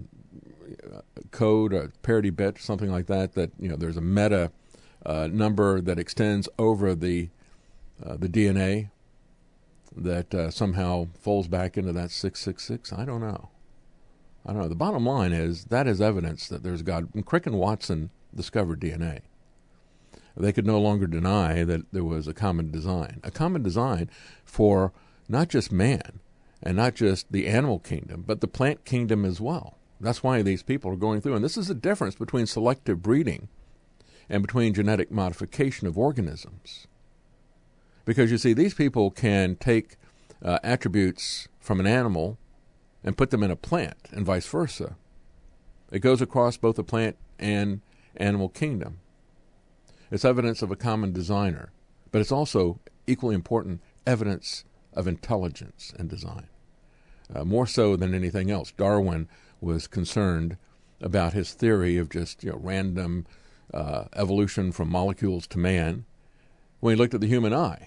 code, a parity bit, something like that, that, you know, there's a meta uh, number that extends over the uh, the D N A that uh, somehow folds back into that six six six? I don't know. I don't know. The bottom line is that is evidence that there's God. When Crick and Watson discovered D N A, they could no longer deny that there was a common design. A common design for not just man and not just the animal kingdom, but the plant kingdom as well. That's why these people are going through. And this is the difference between selective breeding and between genetic modification of organisms. Because, you see, these people can take uh, attributes from an animal and put them in a plant, and vice versa. It goes across both the plant and animal kingdom. It's evidence of a common designer, but it's also, equally important, evidence of intelligence and design. Uh, more so than anything else, Darwin was concerned about his theory of just, you know, random uh, evolution from molecules to man when he looked at the human eye.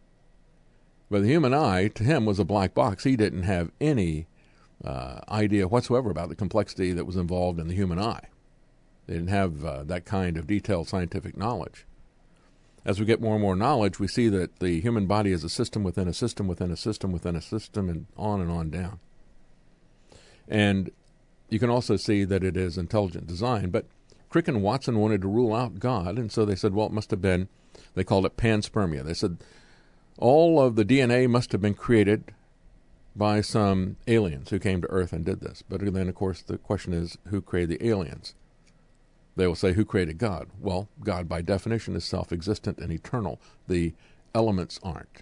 But the human eye, to him, was a black box. He didn't have any uh, idea whatsoever about the complexity that was involved in the human eye. They didn't have uh, that kind of detailed scientific knowledge. As we get more and more knowledge, we see that the human body is a system within a system within a system within a system, and on and on down. And you can also see that it is intelligent design. But Crick and Watson wanted to rule out God, and so they said, well, it must have been, they called it panspermia. They said all of the D N A must have been created by some aliens who came to Earth and did this. But then, of course, the question is, who created the aliens? They will say, who created God? Well, God, by definition, is self-existent and eternal. The elements aren't.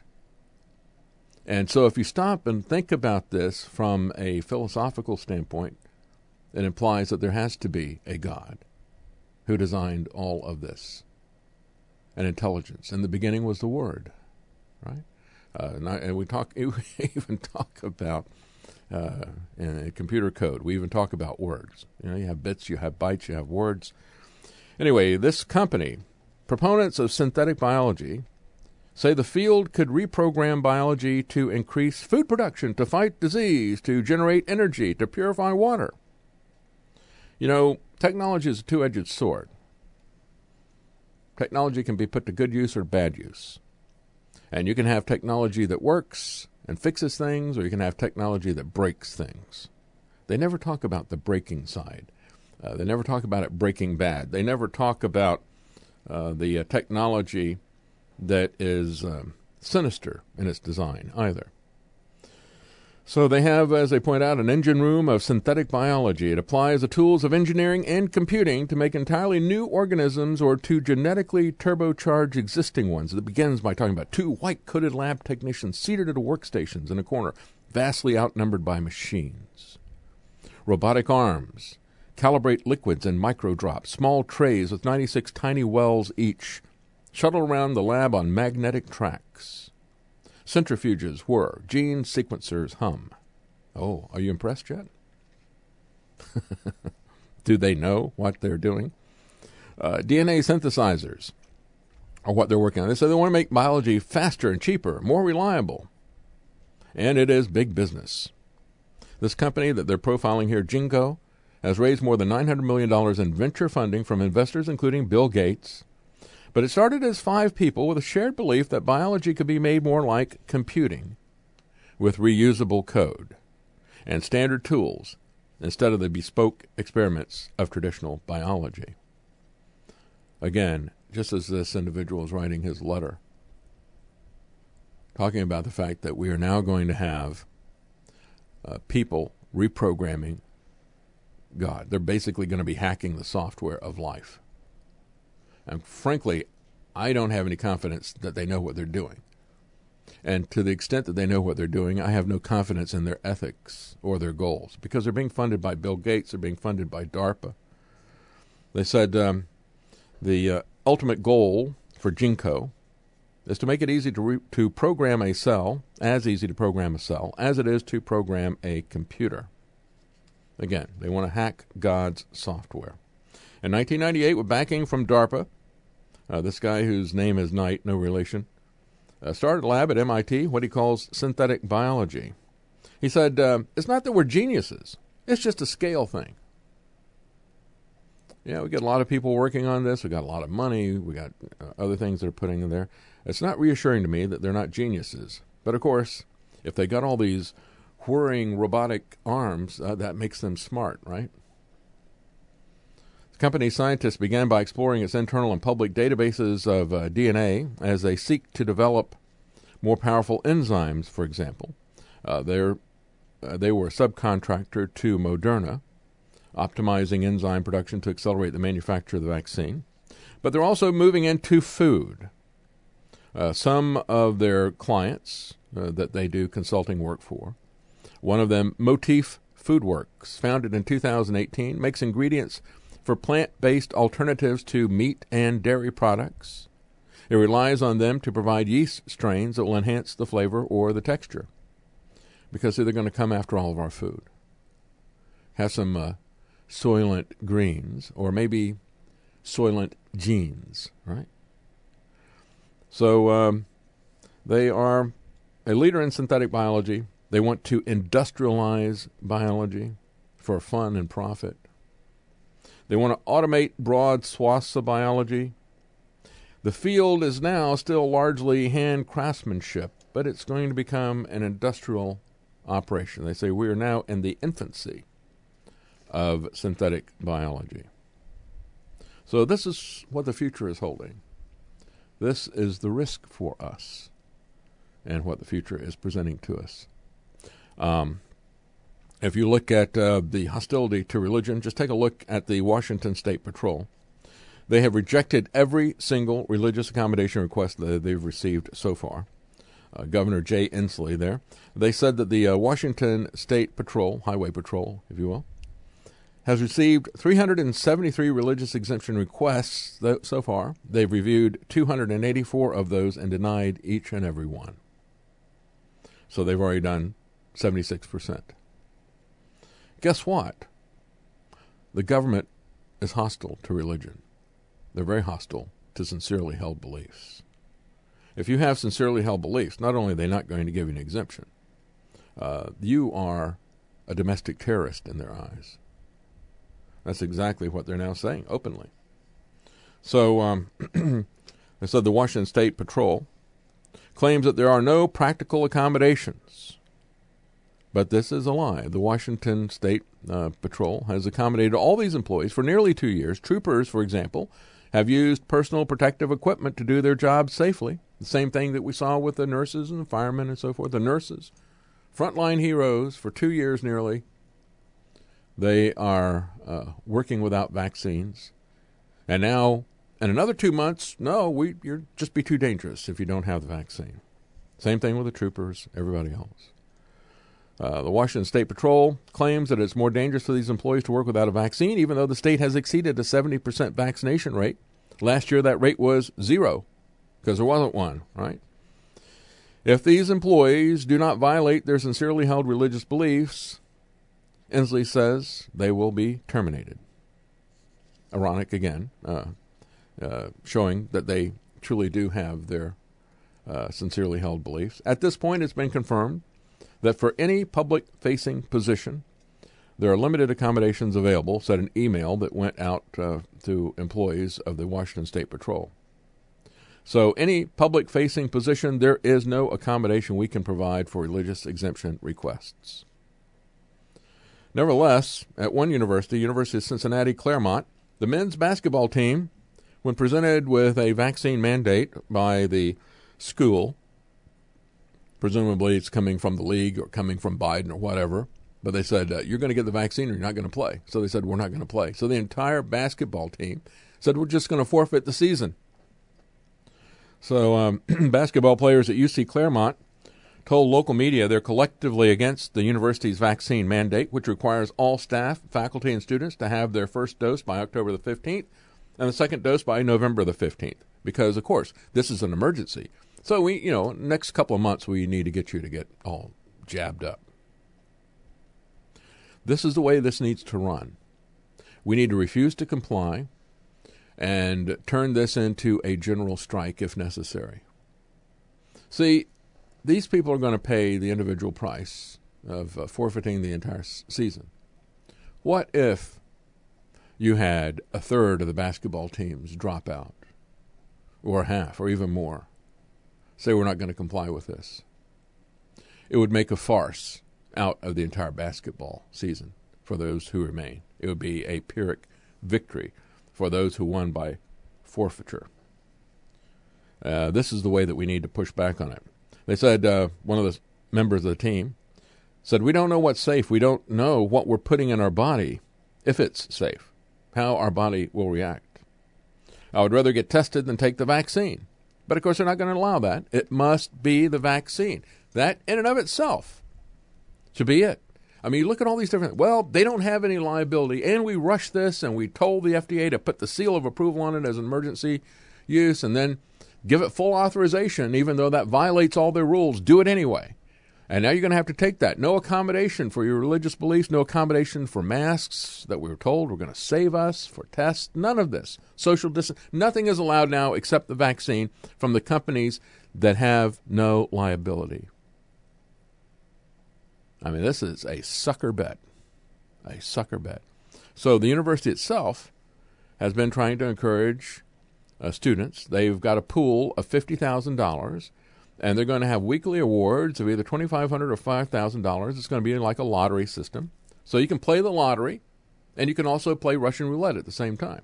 And so if you stop and think about this from a philosophical standpoint, it implies that there has to be a God who designed all of this. An intelligence. In the beginning was the Word, right? Uh, and, I, and we talk, we even talk about uh, in computer code. We even talk about words. You know, you have bits, you have bytes, you have words. Anyway, this company, proponents of synthetic biology, say the field could reprogram biology to increase food production, to fight disease, to generate energy, to purify water. You know, technology is a two-edged sword. Technology can be put to good use or bad use. And you can have technology that works and fixes things, or you can have technology that breaks things. They never talk about the breaking side. Uh, they never talk about it breaking bad. They never talk about uh, the uh, technology that is um, sinister in its design either. So they have, as they point out, an engine room of synthetic biology. It applies the tools of engineering and computing to make entirely new organisms or to genetically turbocharge existing ones. It begins by talking about two white-coated lab technicians seated at workstations in a corner, vastly outnumbered by machines. Robotic arms calibrate liquids and microdrops, small trays with ninety-six tiny wells each, shuttle around the lab on magnetic tracks. Centrifuges whir, gene sequencers hum. Oh, are you impressed yet? Do they know what they're doing? Uh, D N A synthesizers are what they're working on. They say they want to make biology faster and cheaper, more reliable. And it is big business. This company that they're profiling here, Ginkgo, has raised more than nine hundred million dollars in venture funding from investors including Bill Gates. But it started as five people with a shared belief that biology could be made more like computing, with reusable code and standard tools instead of the bespoke experiments of traditional biology. Again, just as this individual is writing his letter, talking about the fact that we are now going to have uh, people reprogramming God. They're basically going to be hacking the software of life. And frankly, I don't have any confidence that they know what they're doing. And to the extent that they know what they're doing, I have no confidence in their ethics or their goals, because they're being funded by Bill Gates, they're being funded by DARPA. They said um, the uh, ultimate goal for GeneCo is to make it easy to re- to program a cell, as easy to program a cell as it is to program a computer. Again, they want to hack God's software. In nineteen ninety-eight, with backing from DARPA, uh, this guy whose name is Knight, no relation, uh, started a lab at M I T, what he calls synthetic biology. He said, uh, it's not that we're geniuses, it's just a scale thing. Yeah, we got a lot of people working on this. We got a lot of money. We got uh, other things they're putting in there. It's not reassuring to me that they're not geniuses. But of course, if they got all these whirring robotic arms, uh, that makes them smart, right? The company's scientists began by exploring its internal and public databases of uh, D N A as they seek to develop more powerful enzymes, for example. Uh, they're, uh, they were a subcontractor to Moderna, optimizing enzyme production to accelerate the manufacture of the vaccine. But they're also moving into food. Uh, some of their clients uh, that they do consulting work for, one of them, Motif Foodworks, founded in two thousand eighteen, makes ingredients for plant-based alternatives to meat and dairy products. It relies on them to provide yeast strains that will enhance the flavor or the texture, because they're going to come after all of our food. Have some uh, Soylent Greens, or maybe Soylent Genes, right? So um, they are a leader in synthetic biology. They want to industrialize biology for fun and profit. They want to automate broad swaths of biology. The field is now still largely hand craftsmanship, but it's going to become an industrial operation. They say we are now in the infancy of synthetic biology. So this is what the future is holding. This is the risk for us and what the future is presenting to us. Um, if you look at uh, the hostility to religion, just take a look at the Washington State Patrol. They have rejected every single religious accommodation request that they've received so far. Uh, Governor Jay Inslee there. They said that the uh, Washington State Patrol, Highway Patrol, if you will, has received three hundred seventy-three religious exemption requests so far. They've reviewed two hundred eighty-four of those and denied each and every one. So they've already done seventy-six percent. Guess what? The government is hostile to religion. They're very hostile to sincerely held beliefs. If you have sincerely held beliefs, not only are they not going to give you an exemption, uh, you are a domestic terrorist in their eyes. That's exactly what they're now saying openly. So, um, they said the Washington State Patrol claims that there are no practical accommodations. But this is a lie. The Washington State uh, Patrol has accommodated all these employees for nearly two years. Troopers, for example, have used personal protective equipment to do their jobs safely. The same thing that we saw with the nurses and the firemen and so forth. The nurses, frontline heroes for two years nearly. They are uh, working without vaccines. And now, in another two months, no, we you're just be too dangerous if you don't have the vaccine. Same thing with the troopers, everybody else. Uh, the Washington State Patrol claims that it's more dangerous for these employees to work without a vaccine, even though the state has exceeded a seventy percent vaccination rate. Last year, that rate was zero, because there wasn't one, right? If these employees do not violate their sincerely held religious beliefs, Inslee says they will be terminated. Ironic again, uh, uh, showing that they truly do have their uh, sincerely held beliefs. At this point, it's been confirmed that for any public-facing position, there are limited accommodations available, said an email that went out uh, to employees of the Washington State Patrol. So any public-facing position, there is no accommodation we can provide for religious exemption requests. Nevertheless, at one university, University of Cincinnati, Claremont, the men's basketball team, when presented with a vaccine mandate by the school, presumably it's coming from the league or coming from Biden or whatever, but they said, uh, you're going to get the vaccine or you're not going to play. So they said, we're not going to play. So the entire basketball team said, we're just going to forfeit the season. So um, basketball players at U C Claremont told local media they're collectively against the university's vaccine mandate, which requires all staff, faculty, and students to have their first dose by October the fifteenth and the second dose by November the fifteenth. Because, of course, this is an emergency. So, we, you know, next couple of months, we need to get you to get all jabbed up. This is the way this needs to run. We need to refuse to comply and turn this into a general strike if necessary. See, these people are going to pay the individual price of uh, forfeiting the entire s- season. What if you had a third of the basketball teams drop out, or half, or even more? Say we're not going to comply with this. It would make a farce out of the entire basketball season for those who remain. It would be a Pyrrhic victory for those who won by forfeiture. Uh, this is the way that we need to push back on it. They said, uh, one of the members of the team said, we don't know what's safe. We don't know what we're putting in our body, if it's safe, how our body will react. I would rather get tested than take the vaccine. But, of course, they're not going to allow that. It must be the vaccine. That, in and of itself, should be it. I mean, you look at all these different, well, they don't have any liability, and we rushed this, and we told the F D A to put the seal of approval on it as emergency use, and then give it full authorization, even though that violates all their rules. Do it anyway. And now you're going to have to take that. No accommodation for your religious beliefs, no accommodation for masks that we were told were going to save us, for tests, none of this. Social distance, nothing is allowed now except the vaccine from the companies that have no liability. I mean, this is a sucker bet, a sucker bet. So the university itself has been trying to encourage uh, students. They've got a pool of fifty thousand dollars, and they're going to have weekly awards of either twenty-five hundred dollars or five thousand dollars. It's going to be like a lottery system. So you can play the lottery, and you can also play Russian roulette at the same time.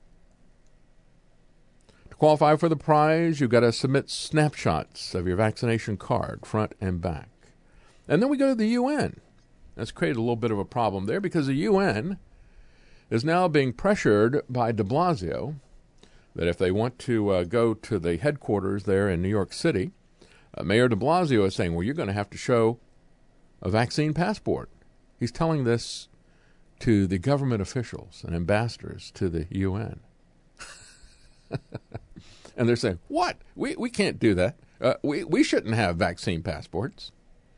To qualify for the prize, you've got to submit snapshots of your vaccination card, front and back. And then we go to the U N. That's created a little bit of a problem there because the U N is now being pressured by de Blasio that if they want to uh, go to the headquarters there in New York City, uh, Mayor de Blasio is saying, well, you're going to have to show a vaccine passport. He's telling this to the government officials and ambassadors to the U N. And they're saying, what? We, we can't do that. Uh, we, we shouldn't have vaccine passports.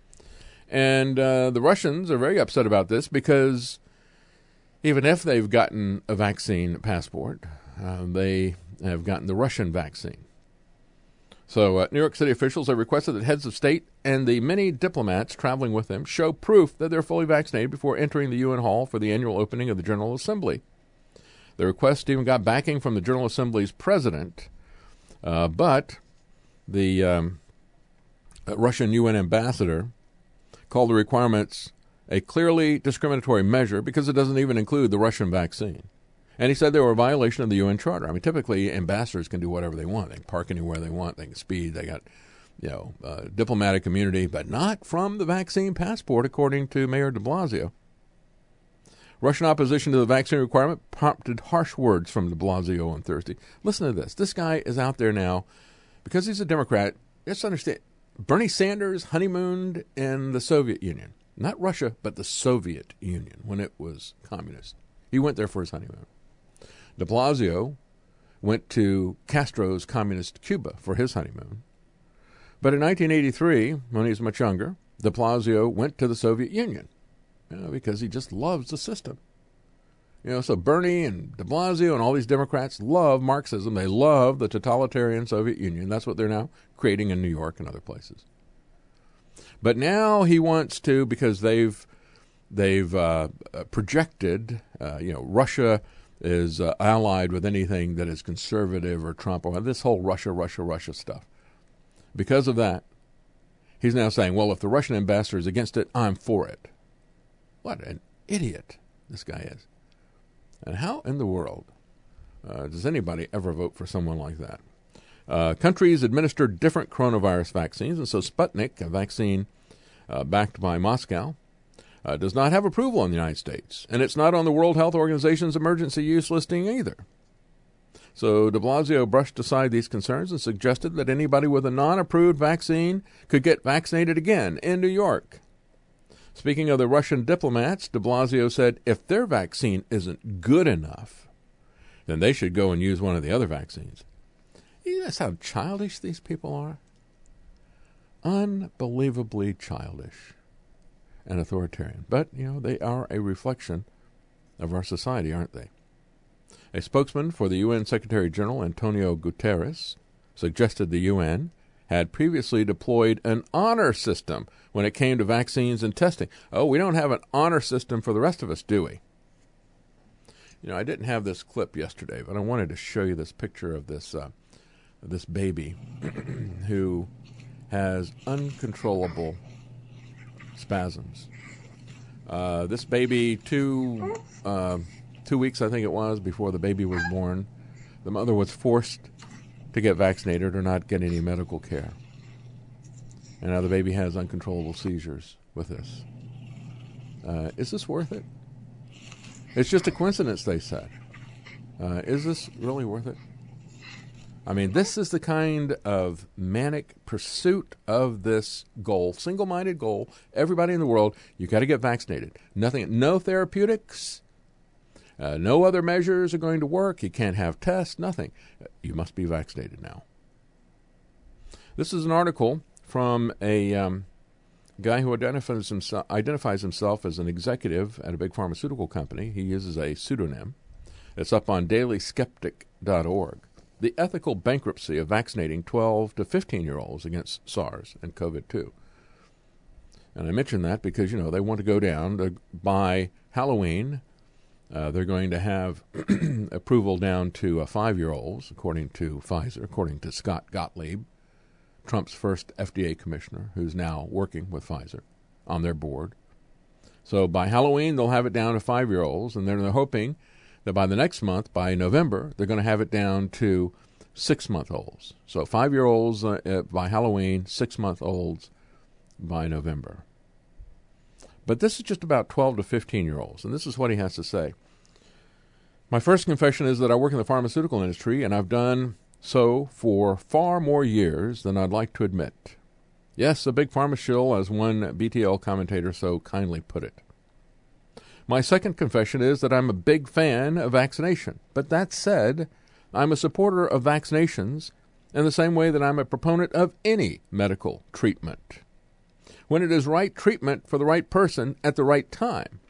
And uh, the Russians are very upset about this because even if they've gotten a vaccine passport, uh, they have gotten the Russian vaccine. So uh, New York City officials have requested that heads of state and the many diplomats traveling with them show proof that they're fully vaccinated before entering the U N Hall for the annual opening of the General Assembly. The request even got backing from the General Assembly's president, uh, but the um, Russian U N ambassador called the requirements a clearly discriminatory measure because it doesn't even include the Russian vaccine. And he said they were a violation of the U N Charter. I mean, typically ambassadors can do whatever they want. They can park anywhere they want. They can speed. They got, you know, uh, diplomatic immunity, but not from the vaccine passport, according to Mayor de Blasio. Russian opposition to the vaccine requirement prompted harsh words from de Blasio on Thursday. Listen to this. This guy is out there now because he's a Democrat. Just understand, Bernie Sanders honeymooned in the Soviet Union. Not Russia, but the Soviet Union when it was communist. He went there for his honeymoon. De Blasio went to Castro's communist Cuba for his honeymoon. But in nineteen eighty-three, when he was much younger, de Blasio went to the Soviet Union, you know, because he just loves the system. You know, so Bernie and de Blasio and all these Democrats love Marxism. They love the totalitarian Soviet Union. That's what they're now creating in New York and other places. But now he wants to, because they've they've uh, projected, uh, you know, Russia is uh, allied with anything that is conservative or Trump or this whole Russia, Russia, Russia stuff. Because of that, he's now saying, well, if the Russian ambassador is against it, I'm for it. What an idiot this guy is. And how in the world uh, does anybody ever vote for someone like that? Uh, countries administer different coronavirus vaccines, and so Sputnik, a vaccine uh, backed by Moscow, uh, does not have approval in the United States, and it's not on the World Health Organization's emergency use listing either. So de Blasio brushed aside these concerns and suggested that anybody with a non-approved vaccine could get vaccinated again in New York. Speaking of the Russian diplomats, de Blasio said if their vaccine isn't good enough, then they should go and use one of the other vaccines. That's how childish these people are. Unbelievably childish and authoritarian. But, you know, they are a reflection of our society, aren't they? A spokesman for the U N Secretary General, Antonio Guterres, suggested the U N had previously deployed an honor system when it came to vaccines and testing. Oh, we don't have an honor system for the rest of us, do we? You know, I didn't have this clip yesterday, but I wanted to show you this picture of this uh, this baby who has uncontrollable spasms. Uh, this baby, two uh, two weeks, I think it was, before the baby was born, the mother was forced to get vaccinated or not get any medical care. And now the baby has uncontrollable seizures with this. Uh, is this worth it? It's just a coincidence, they said. Uh, is this really worth it? I mean, this is the kind of manic pursuit of this goal, single-minded goal. Everybody in the world, you got to get vaccinated. Nothing, no therapeutics, uh, no other measures are going to work. You can't have tests, nothing. You must be vaccinated now. This is an article from a um, guy who identifies himself, identifies himself as an executive at a big pharmaceutical company. He uses a pseudonym. It's up on daily skeptic dot org. The ethical bankruptcy of vaccinating twelve to fifteen-year-olds against SARS and COVID two. And I mention that because, you know, they want to go down to, by Halloween. Uh, they're going to have approval down to uh, five-year-olds, according to Pfizer, according to Scott Gottlieb, Trump's first F D A commissioner, who's now working with Pfizer on their board. So by Halloween, they'll have it down to five-year-olds, and then they're hoping that by the next month, by November, they're going to have it down to six-month-olds. So five-year-olds uh, uh, by Halloween, six-month-olds by November. But this is just about twelve to fifteen-year-olds, and this is what he has to say. My first confession is that I work in the pharmaceutical industry, and I've done so for far more years than I'd like to admit. Yes, a big pharma shill, as one B T L commentator so kindly put it. My second confession is that I'm a big fan of vaccination. But that said, I'm a supporter of vaccinations in the same way that I'm a proponent of any medical treatment, when it is right treatment for the right person at the right time.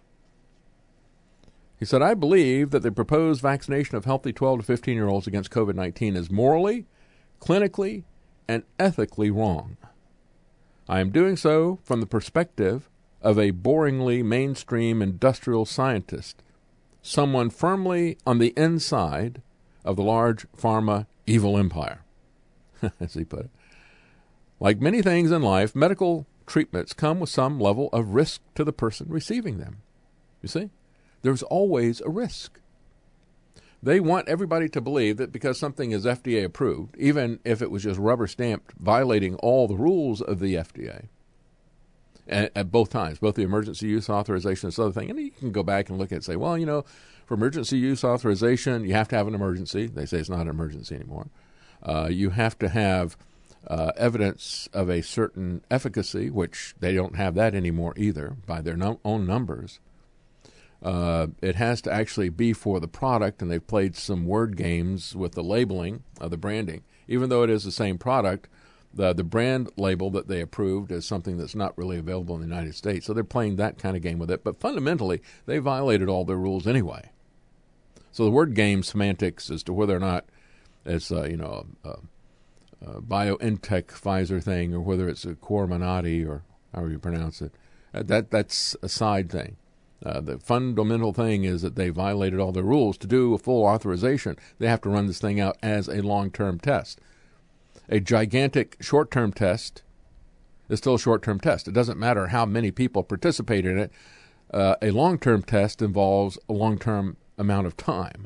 He said, I believe that the proposed vaccination of healthy twelve to fifteen-year-olds against COVID nineteen is morally, clinically, and ethically wrong. I am doing so from the perspective of a boringly mainstream industrial scientist, someone firmly on the inside of the large pharma evil empire, as he put it. Like many things in life, medical treatments come with some level of risk to the person receiving them. You see, there's always a risk. They want everybody to believe that because something is F D A approved, even if it was just rubber stamped, violating all the rules of the F D A, At, at both times, both the emergency use authorization and this other thing. And you can go back and look at it and say, well, you know, for emergency use authorization, you have to have an emergency. They say it's not an emergency anymore. Uh, you have to have uh, evidence of a certain efficacy, which they don't have that anymore either by their no- own numbers. Uh, it has to actually be for the product, and they've played some word games with the labeling of the branding. Even though it is the same product, The the brand label that they approved is something that's not really available in the United States. So they're playing that kind of game with it. But fundamentally, they violated all their rules anyway. So the word game semantics as to whether or not it's, uh, you know, a, a BioNTech Pfizer thing or whether it's a Comirnaty or however you pronounce it, uh, that that's a side thing. Uh, the fundamental thing is that they violated all their rules. To do a full authorization, they have to run this thing out as a long-term test. A gigantic short-term test is still a short-term test. It doesn't matter how many people participate in it. Uh, a long-term test involves a long-term amount of time.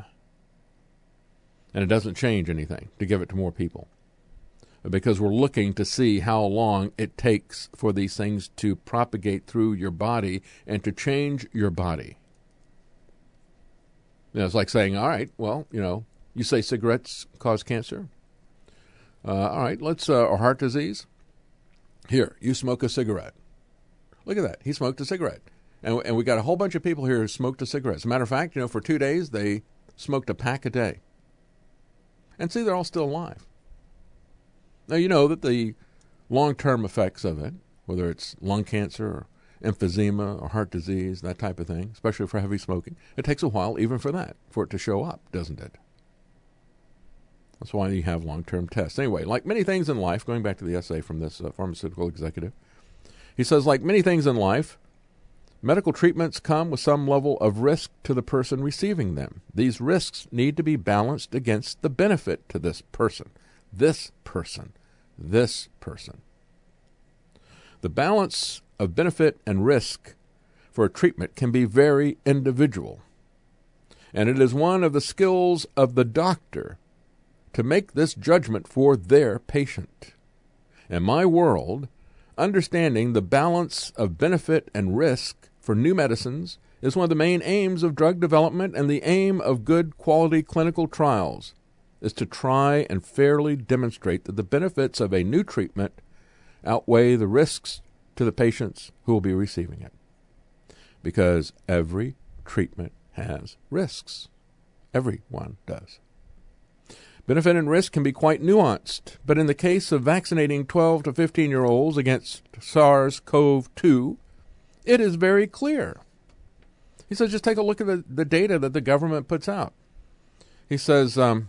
And it doesn't change anything to give it to more people, because we're looking to see how long it takes for these things to propagate through your body and to change your body. You know, it's like saying, all right, well, you know, You say cigarettes cause cancer? Uh, all right, let's, uh, or heart disease. Here, you smoke a cigarette. Look at that. He smoked a cigarette. And, and we got a whole bunch of people here who smoked a cigarette. As a matter of fact, you know, for two days, they smoked a pack a day. And see, they're all still alive. Now, you know that the long-term effects of it, whether it's lung cancer or emphysema or heart disease, that type of thing, especially for heavy smoking, it takes a while even for that, for it to show up, doesn't it? That's why you have long-term tests. Anyway, like many things in life, going back to the essay from this uh, pharmaceutical executive, he says, like many things in life, medical treatments come with some level of risk to the person receiving them. These risks need to be balanced against the benefit to this person, this person, this person. The balance of benefit and risk for a treatment can be very individual, and it is one of the skills of the doctor to make this judgment for their patient. In my world, understanding the balance of benefit and risk for new medicines is one of the main aims of drug development, and the aim of good quality clinical trials is to try and fairly demonstrate that the benefits of a new treatment outweigh the risks to the patients who will be receiving it. Because every treatment has risks. Everyone does. Benefit and risk can be quite nuanced, but in the case of vaccinating twelve to fifteen-year-olds against SARS-C o V two, it is very clear. He says, just take a look at the, the data that the government puts out. He says, um,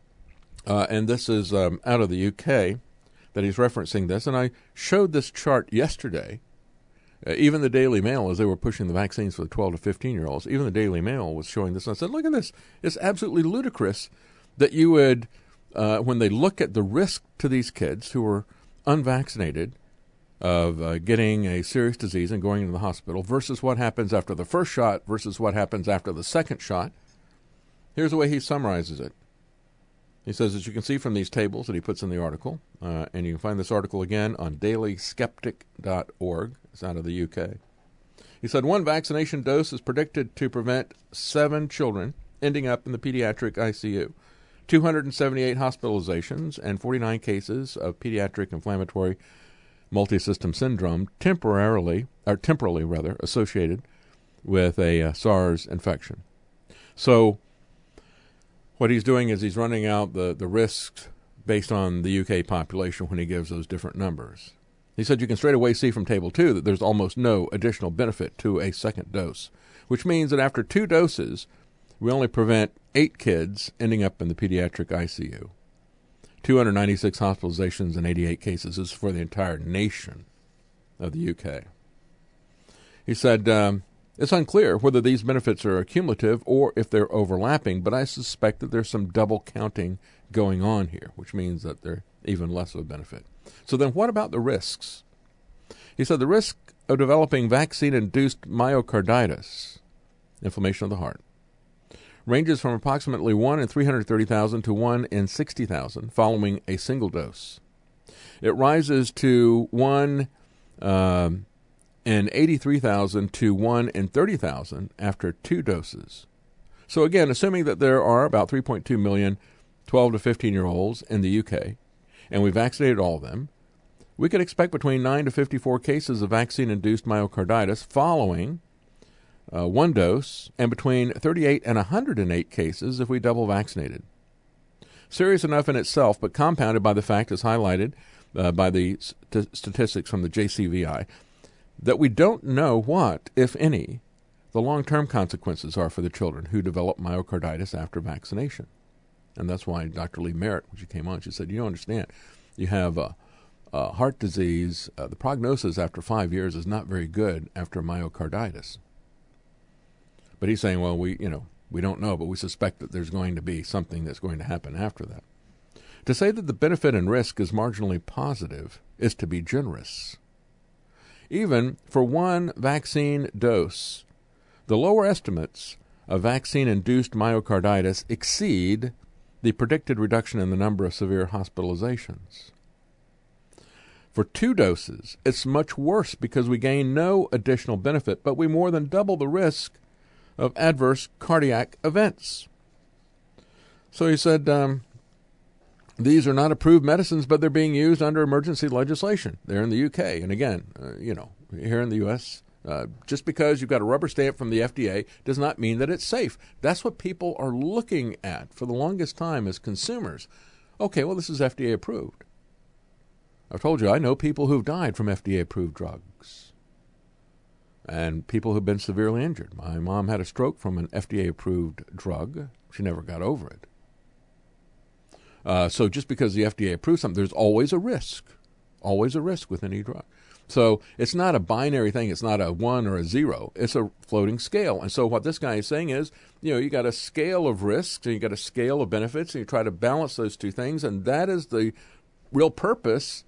uh, and this is um, out of the U K, that he's referencing this, and I showed this chart yesterday. Uh, even the Daily Mail, as they were pushing the vaccines for the twelve to fifteen-year-olds, even the Daily Mail was showing this, and I said, look at this. It's absolutely ludicrous that you would, uh, when they look at the risk to these kids who are unvaccinated of uh, getting a serious disease and going into the hospital versus what happens after the first shot versus what happens after the second shot. Here's the way he summarizes it. He says, as you can see from these tables that he puts in the article, uh, and you can find this article again on daily skeptic dot org. It's out of the U K. He said, one vaccination dose is predicted to prevent seven children ending up in the pediatric I C U. two hundred seventy-eight hospitalizations and forty-nine cases of pediatric inflammatory multisystem syndrome temporarily, or temporally rather, associated with a uh, SARS infection. So what he's doing is he's running out the, the risks based on the U K population when he gives those different numbers. He said you can straight away see from Table two that there's almost no additional benefit to a second dose, which means that after two doses, we only prevent eight kids ending up in the pediatric I C U. two hundred ninety-six hospitalizations and eighty-eight cases. This is for the entire nation of the U K. He said, um, it's unclear whether these benefits are cumulative or if they're overlapping, but I suspect that there's some double counting going on here, which means that they're even less of a benefit. So then what about the risks? He said the risk of developing vaccine-induced myocarditis, inflammation of the heart, ranges from approximately one in three hundred thirty thousand to one in sixty thousand following a single dose. It rises to one um, in eighty-three thousand to one in thirty thousand after two doses. So again, assuming that there are about three point two million twelve to fifteen-year-olds in the U K, and we vaccinated all of them, we could expect between nine to fifty-four cases of vaccine-induced myocarditis following Uh, one dose, and between thirty-eight and one hundred eight cases if we double vaccinated. Serious enough in itself, but compounded by the fact, as highlighted uh, by the st- statistics from the J C V I, that we don't know what, if any, the long-term consequences are for the children who develop myocarditis after vaccination. And that's why Doctor Lee Merritt, when she came on, she said, you don't understand. You have uh, uh, heart disease. Uh, the prognosis after five years is not very good after myocarditis. But he's saying, well, we, you know, we don't know, but we suspect that there's going to be something that's going to happen after that. To say that the benefit and risk is marginally positive is to be generous. Even for one vaccine dose, the lower estimates of vaccine-induced myocarditis exceed the predicted reduction in the number of severe hospitalizations. For two doses, it's much worse because we gain no additional benefit, but we more than double the risk of adverse cardiac events. So he said, um, these are not approved medicines, but they're being used under emergency legislation. They're in the U K. And again, uh, you know, here in the U S, uh, just because you've got a rubber stamp from the F D A does not mean that it's safe. That's what people are looking at for the longest time as consumers. Okay, well, this is F D A approved. I've told you, I know people who've died from F D A approved drugs and people who've been severely injured. My mom had a stroke from an F D A approved drug. She never got over it. Uh, so just because the F D A approves something, there's always a risk, always a risk with any drug. So it's not a binary thing. It's not a one or a zero. It's a floating scale. And so what this guy is saying is, you know, you got a scale of risks and you got a scale of benefits, and you try to balance those two things, and that is the real purpose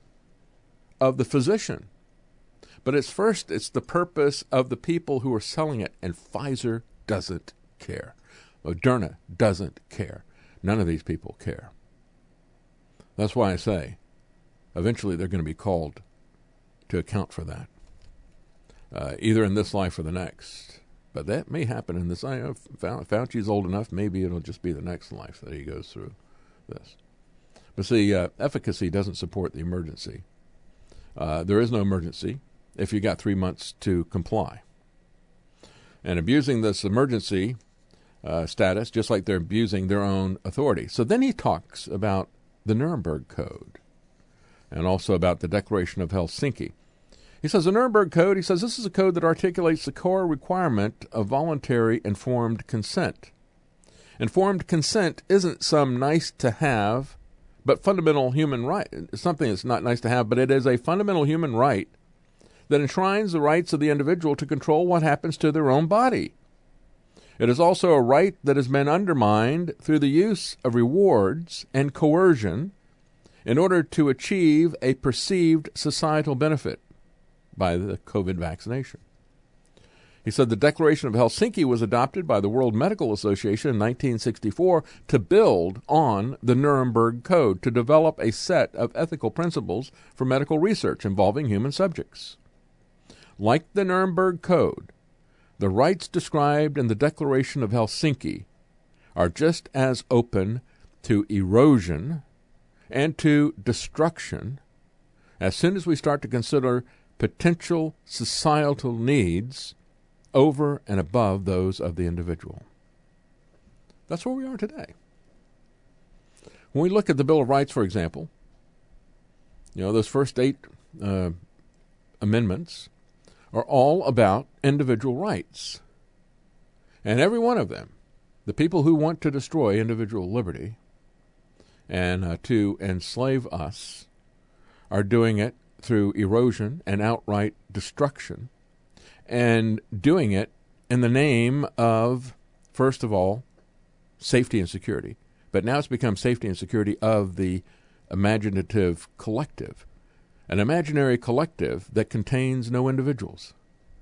of the physician. But it's first, it's the purpose of the people who are selling it, and Pfizer doesn't care. Moderna doesn't care. None of these people care. That's why I say, eventually they're going to be called to account for that, uh, either in this life or the next. But that may happen in this. I know Fauci's old enough, maybe it'll just be the next life that he goes through this. But see, uh, efficacy doesn't support the emergency. Uh, there is no emergency if you got three months to comply. And abusing this emergency uh, status, just like they're abusing their own authority. So then he talks about the Nuremberg Code and also about the Declaration of Helsinki. He says the Nuremberg Code, he says this is a code that articulates the core requirement of voluntary informed consent. Informed consent isn't some nice to have, but fundamental human right. It's something that's not nice to have, but it is a fundamental human right that enshrines the rights of the individual to control what happens to their own body. It is also a right that has been undermined through the use of rewards and coercion in order to achieve a perceived societal benefit by the COVID vaccination. He said the Declaration of Helsinki was adopted by the World Medical Association in nineteen sixty-four to build on the Nuremberg Code to develop a set of ethical principles for medical research involving human subjects. Like the Nuremberg Code, the rights described in the Declaration of Helsinki are just as open to erosion and to destruction as soon as we start to consider potential societal needs over and above those of the individual. That's where we are today. When we look at the Bill of Rights, for example, you know, those first eight uh, amendments are all about individual rights. And every one of them, the people who want to destroy individual liberty and uh, to enslave us are doing it through erosion and outright destruction, and doing it in the name of, first of all, safety and security. But now it's become safety and security of the imaginative collective, an imaginary collective that contains no individuals.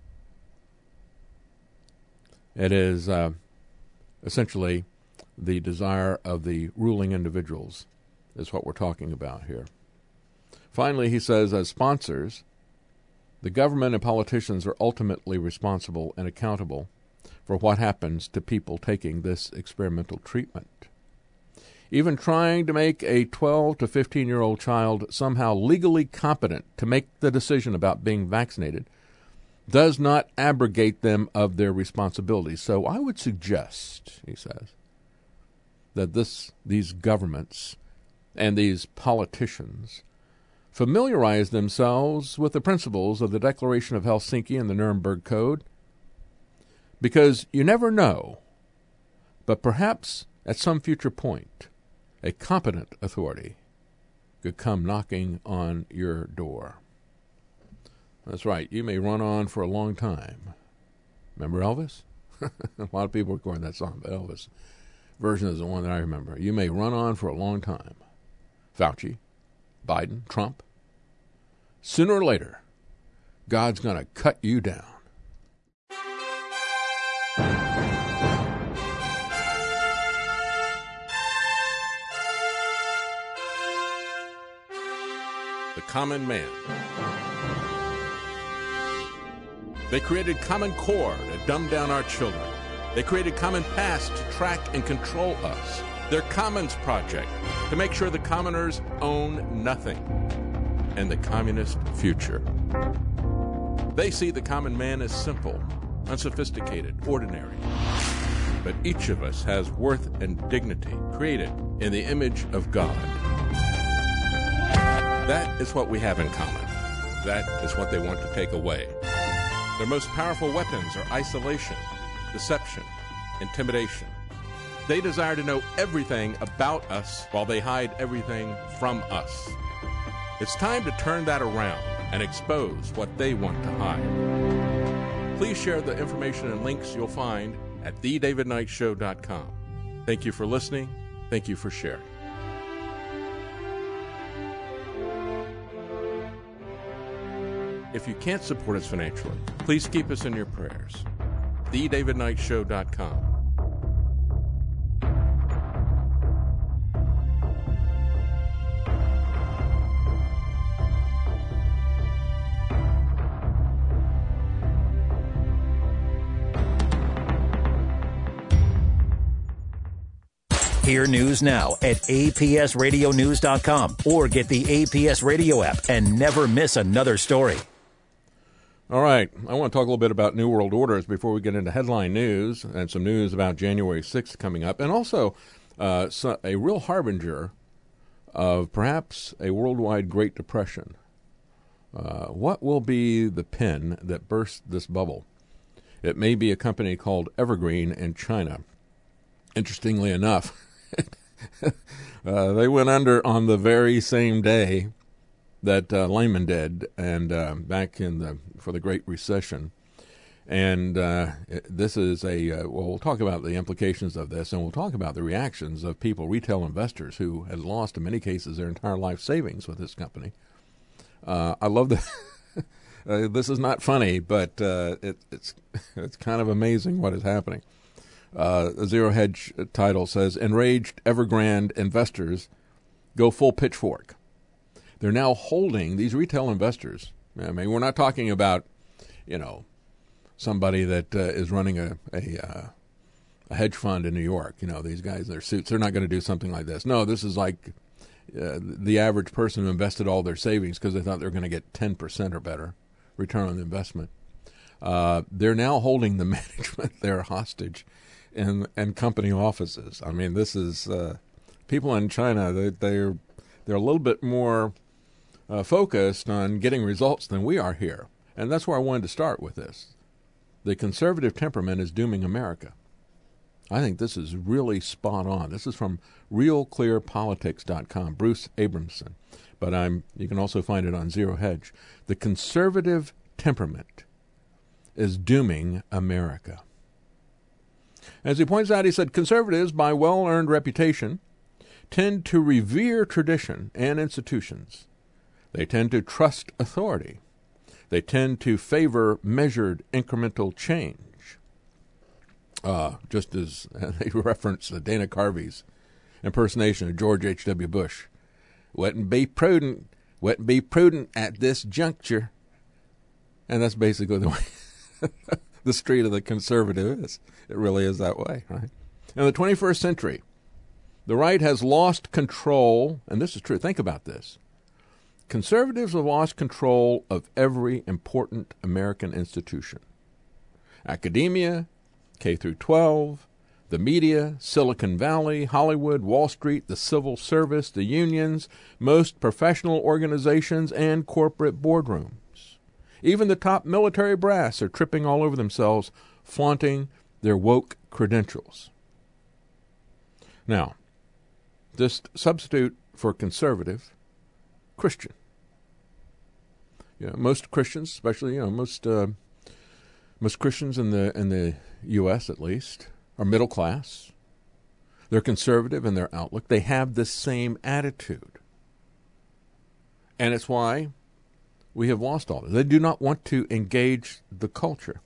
It is uh, essentially the desire of the ruling individuals is what we're talking about here. Finally, he says, as sponsors, the government and politicians are ultimately responsible and accountable for what happens to people taking this experimental treatment. Even trying to make a twelve to fifteen-year-old child somehow legally competent to make the decision about being vaccinated does not abrogate them of their responsibilities. So I would suggest, he says, that this these governments and these politicians familiarize themselves with the principles of the Declaration of Helsinki and the Nuremberg Code, because you never know, but perhaps at some future point, a competent authority could come knocking on your door. That's right, you may run on for a long time. Remember Elvis? A lot of people recording that song, but Elvis' version is the one that I remember. You may run on for a long time. Fauci, Biden, Trump. Sooner or later, God's going to cut you down. The common man. They created Common Core to dumb down our children. They created Common Pass to track and control us. their Commons Project, to make sure the commoners own nothing, and the communist future. They see the common man as simple, unsophisticated, ordinary. But each of us has worth and dignity, created in the image of God. That is what we have in common. That is what they want to take away. Their most powerful weapons are isolation, deception, intimidation. They desire to know everything about us while they hide everything from us. It's time to turn that around and expose what they want to hide. Please share the information and links you'll find at the david knight show dot com. Thank you for listening. Thank you for sharing. If you can't support us financially, please keep us in your prayers. the david knight show dot com. Hear news now at A P S radio news dot com or get the A P S Radio app and never miss another story. All right, I want to talk a little bit about New World Orders before we get into headline news and some news about January sixth coming up, and also uh, so a real harbinger of perhaps a worldwide Great Depression. Uh, what will be the pin that burst this bubble? It may be a company called Evergreen in China. Interestingly enough, uh, they went under on the very same day that uh, Lehman did, and uh, back in the for the Great Recession. And uh, this is a uh, well, we'll talk about the implications of this, and we'll talk about the reactions of people, retail investors, who had lost in many cases their entire life savings with this company. Uh, I love the. uh, this is not funny, but uh, it, it's it's kind of amazing what is happening. Uh, a Zero Hedge title says, "Enraged Evergrande investors go full pitchfork." They're now holding, these retail investors, I mean, we're not talking about, you know, somebody that uh, is running a a, uh, a hedge fund in New York. You know, these guys in their suits, they're not going to do something like this. No, this is like uh, the average person who invested all their savings because they thought they were going to get ten percent or better return on the investment. Uh, they're now holding the management there hostage in, in company offices. I mean, this is, uh, people in China, they, they're, they're a little bit more uh, focused on getting results than we are here. And that's where I wanted to start with this. The conservative temperament is dooming America. I think this is really spot on. This is from real clear politics dot com, Bruce Abramson. But I'm you can also find it on Zero Hedge. The conservative temperament is dooming America. As he points out, he said, conservatives, by well-earned reputation, tend to revere tradition and institutions. They tend to trust authority. They tend to favor measured incremental change. Uh, just as they reference the Dana Carvey's impersonation of George H W. Bush. Wouldn't be prudent, wouldn't be prudent at this juncture. And that's basically the way the street of the conservative is. It really is that way, right? In the twenty-first century, the right has lost control, and this is true, think about this. Conservatives have lost control of every important American institution. Academia, K through twelve, the media, Silicon Valley, Hollywood, Wall Street, the civil service, the unions, most professional organizations, and corporate boardrooms. Even the top military brass are tripping all over themselves, flaunting their woke credentials. Now, just substitute for conservative, Christian. You know, most Christians, especially you know most uh, most Christians in the in the U S at least, are middle class. They're conservative in their outlook. They have the same attitude, and it's why we have lost all this. They do not want to engage the culture.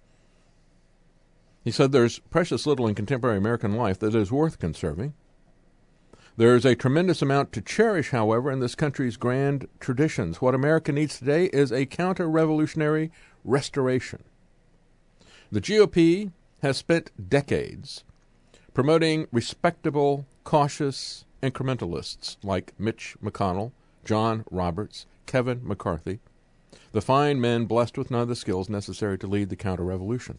He said, "There's precious little in contemporary American life that is worth conserving. There is a tremendous amount to cherish, however, in this country's grand traditions. What America needs today is a counter-revolutionary restoration." The G O P has spent decades promoting respectable cautious incrementalists like Mitch McConnell, John Roberts, Kevin McCarthy, the fine men blessed with none of the skills necessary to lead the counter-revolution.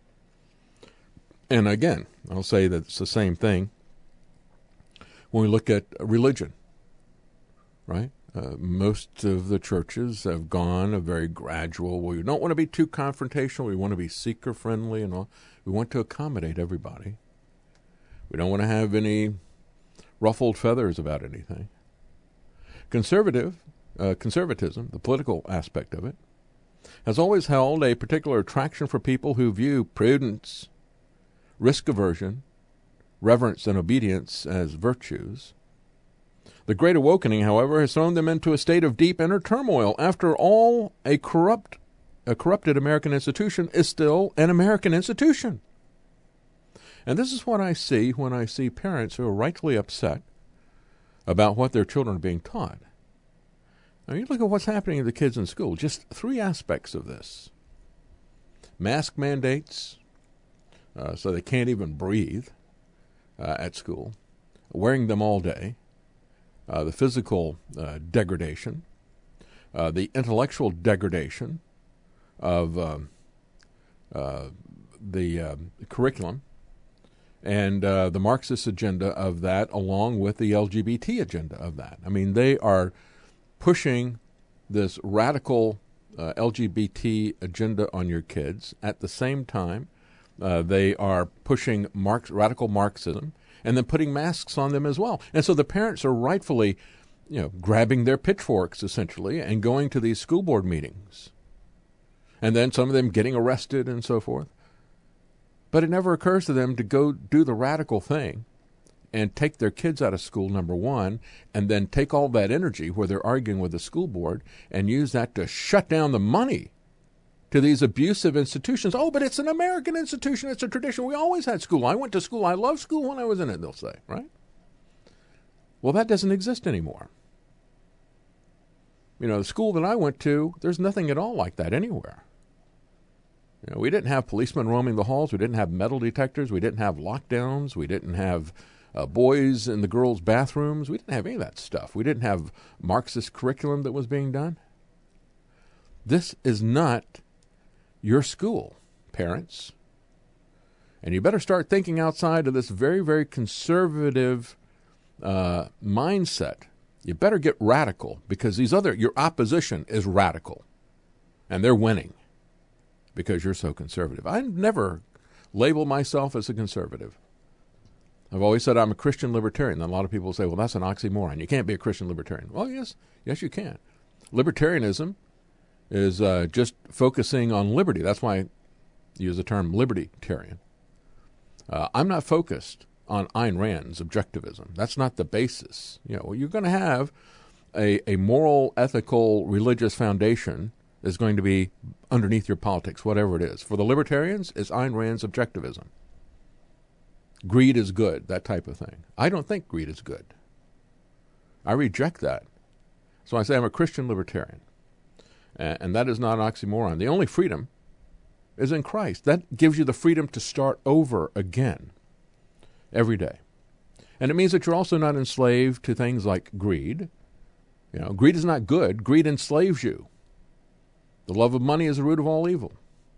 And again, I'll say that it's the same thing when we look at religion, right? Uh, most of the churches have gone a very gradual, we don't want to be too confrontational, we want to be seeker-friendly and all. We want to accommodate everybody. We don't want to have any ruffled feathers about anything. Conservative, uh, conservatism, the political aspect of it, has always held a particular attraction for people who view prudence, risk aversion, reverence, and obedience as virtues. The Great Awakening, however, has thrown them into a state of deep inner turmoil. After all, a corrupt, a corrupted American institution is still an American institution. And this is what I see when I see parents who are rightfully upset about what their children are being taught. Now, you look at what's happening to the kids in school, just three aspects of this. Mask mandates, uh, so they can't even breathe uh, at school, wearing them all day, uh, the physical uh, degradation, uh, the intellectual degradation of uh, uh, the uh, curriculum, and uh, the Marxist agenda of that, along with the L G B T agenda of that. I mean, they are pushing this radical uh, L G B T agenda on your kids. At the same time, uh, they are pushing Marx, radical Marxism, and then putting masks on them as well. And so the parents are rightfully, you know, grabbing their pitchforks, essentially, and going to these school board meetings. And then some of them getting arrested and so forth. But it never occurs to them to go do the radical thing and take their kids out of school, number one, and then take all that energy where they're arguing with the school board and use that to shut down the money to these abusive institutions. Oh, but it's an American institution. It's a tradition. We always had school. I went to school. I loved school when I was in it, they'll say, right? Well, that doesn't exist anymore. You know, the school that I went to, there's nothing at all like that anywhere. You know, we didn't have policemen roaming the halls. We didn't have metal detectors. We didn't have lockdowns. We didn't have uh, boys in the girls' bathrooms. We didn't have any of that stuff. We didn't have Marxist curriculum that was being done. This is not your school, parents. And you better start thinking outside of this very, very conservative uh, mindset. You better get radical, because these other, your opposition is radical, and they're winning because you're so conservative. I never label myself as a conservative. I've always said I'm a Christian libertarian. And a lot of people say, well, that's an oxymoron. You can't be a Christian libertarian. Well, yes, yes, you can. Libertarianism is uh, just focusing on liberty. That's why I use the term libertarian. Uh, I'm not focused on Ayn Rand's objectivism. That's not the basis. You know, you're going to have a, a moral, ethical, religious foundation is going to be underneath your politics, whatever it is. For the libertarians, it's Ayn Rand's objectivism. Greed is good, that type of thing. I don't think greed is good. I reject that. So I say I'm a Christian libertarian. And, and that is not an oxymoron. The only freedom is in Christ. That gives you the freedom to start over again every day. And it means that you're also not enslaved to things like greed. You know, greed is not good. Greed enslaves you. The love of money is the root of all evil.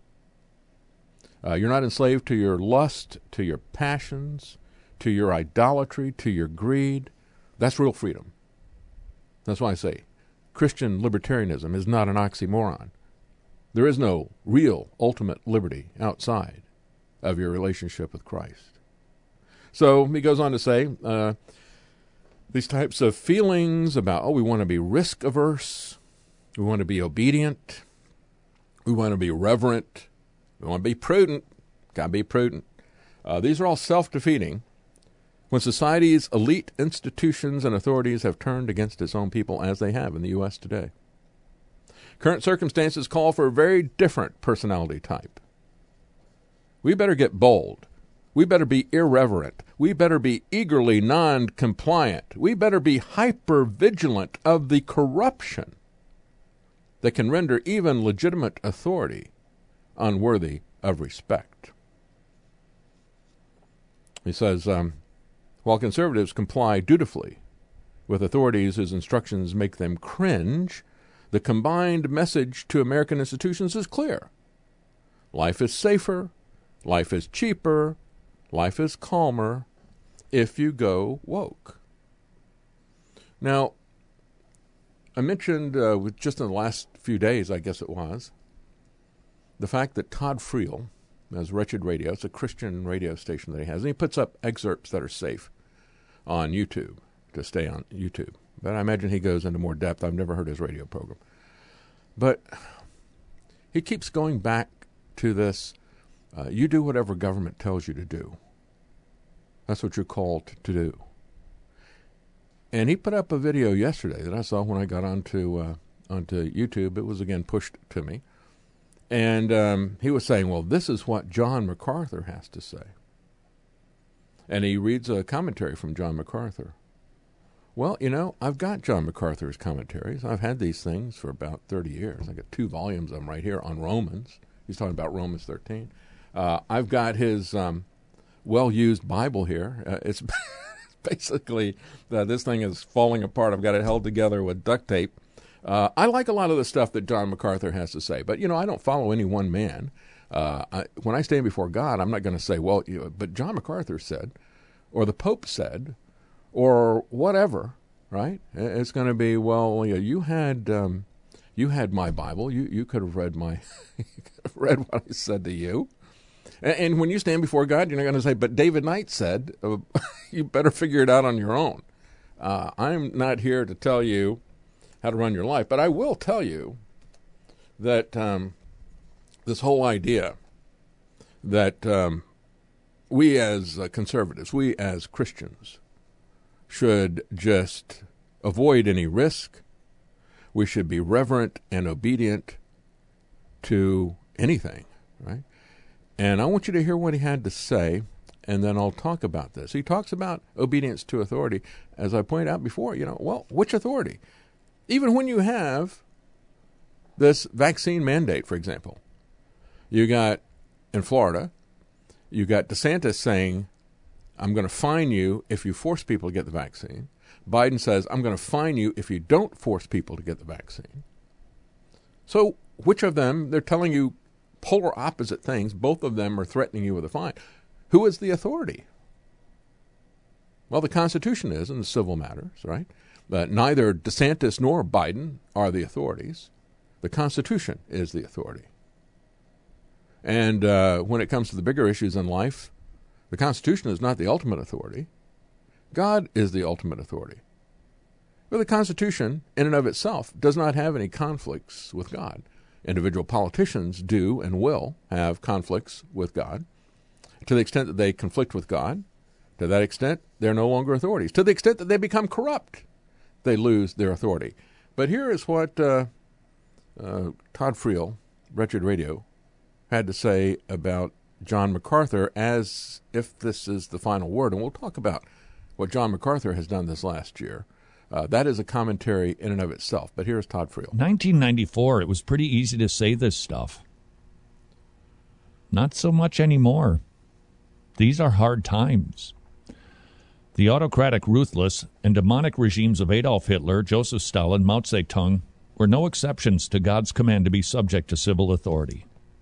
Uh, you're not enslaved to your lust, to your passions, to your idolatry, to your greed. That's real freedom. That's why I say Christian libertarianism is not an oxymoron. There is no real ultimate liberty outside of your relationship with Christ. So he goes on to say, uh, these types of feelings about, oh, we want to be risk averse, we want to be obedient, we want to be reverent, we want to be prudent, got to be prudent. Uh, these are all self-defeating when society's elite institutions and authorities have turned against its own people, as they have in the U S today. Current circumstances call for a very different personality type. We better get bold. We better be irreverent. We better be eagerly non-compliant. We better be hyper-vigilant of the corruption that can render even legitimate authority unworthy of respect. He says, um, while conservatives comply dutifully with authorities whose instructions make them cringe, the combined message to American institutions is clear. Life is safer, life is cheaper, life is calmer if you go woke. Now, I mentioned uh, with just in the last few days, I guess it was, the fact that Todd Friel has Wretched Radio. It's a Christian radio station that he has, and he puts up excerpts that are safe on YouTube to stay on YouTube. But I imagine he goes into more depth. I've never heard his radio program. But he keeps going back to this, uh, you do whatever government tells you to do. That's what you're called to do. And he put up a video yesterday that I saw when I got onto uh, onto YouTube. It was again pushed to me. And um, he was saying, well, this is what John MacArthur has to say. And he reads a commentary from John MacArthur. Well, you know, I've got John MacArthur's commentaries. I've had these things for about thirty years. I got two volumes of them right here on Romans. He's talking about Romans thirteen. Uh, I've got his um, well-used Bible here. Uh, it's basically, uh, this thing is falling apart. I've got it held together with duct tape. Uh, I like a lot of the stuff that John MacArthur has to say, but, you know, I don't follow any one man. Uh, I, when I stand before God, I'm not going to say, well, you know, but John MacArthur said, or the Pope said, or whatever, right? It's going to be, well, you, know, you had um, you had my Bible. You you could have read my read what I said to you. And, and when you stand before God, you're not going to say, but David Knight said, uh, you better figure it out on your own. Uh, I'm not here to tell you how to run your life, but I will tell you that um, this whole idea that um, we as uh, conservatives, we as Christians, should just avoid any risk. We should be reverent and obedient to anything, right? And I want you to hear what he had to say, and then I'll talk about this. He talks about obedience to authority. As I pointed out before, you know, well, which authority? Even when you have this vaccine mandate, for example, you got in Florida, you got DeSantis saying, I'm going to fine you if you force people to get the vaccine. Biden says, I'm going to fine you if you don't force people to get the vaccine. So which of them, they're telling you polar opposite things. Both of them are threatening you with a fine. Who is the authority? Well, the Constitution is in the civil matters, right? But neither DeSantis nor Biden are the authorities. The Constitution is the authority. And uh, when it comes to the bigger issues in life, the Constitution is not the ultimate authority. God is the ultimate authority. But the Constitution, in and of itself, does not have any conflicts with God. Individual politicians do and will have conflicts with God. To the extent that they conflict with God, to that extent, they're no longer authorities. To the extent that they become corrupt, they lose their authority. But here is what uh, uh, Todd Friel, Wretched Radio, had to say about John MacArthur as if this is the final word. And we'll talk about what John MacArthur has done this last year. Uh, that is a commentary in and of itself. But here's Todd Friel. nineteen ninety-four, it was pretty easy to say this stuff. Not so much anymore. These are hard times. The autocratic, ruthless, and demonic regimes of Adolf Hitler, Joseph Stalin, Mao Zedong were no exceptions to God's command to be subject to civil authority.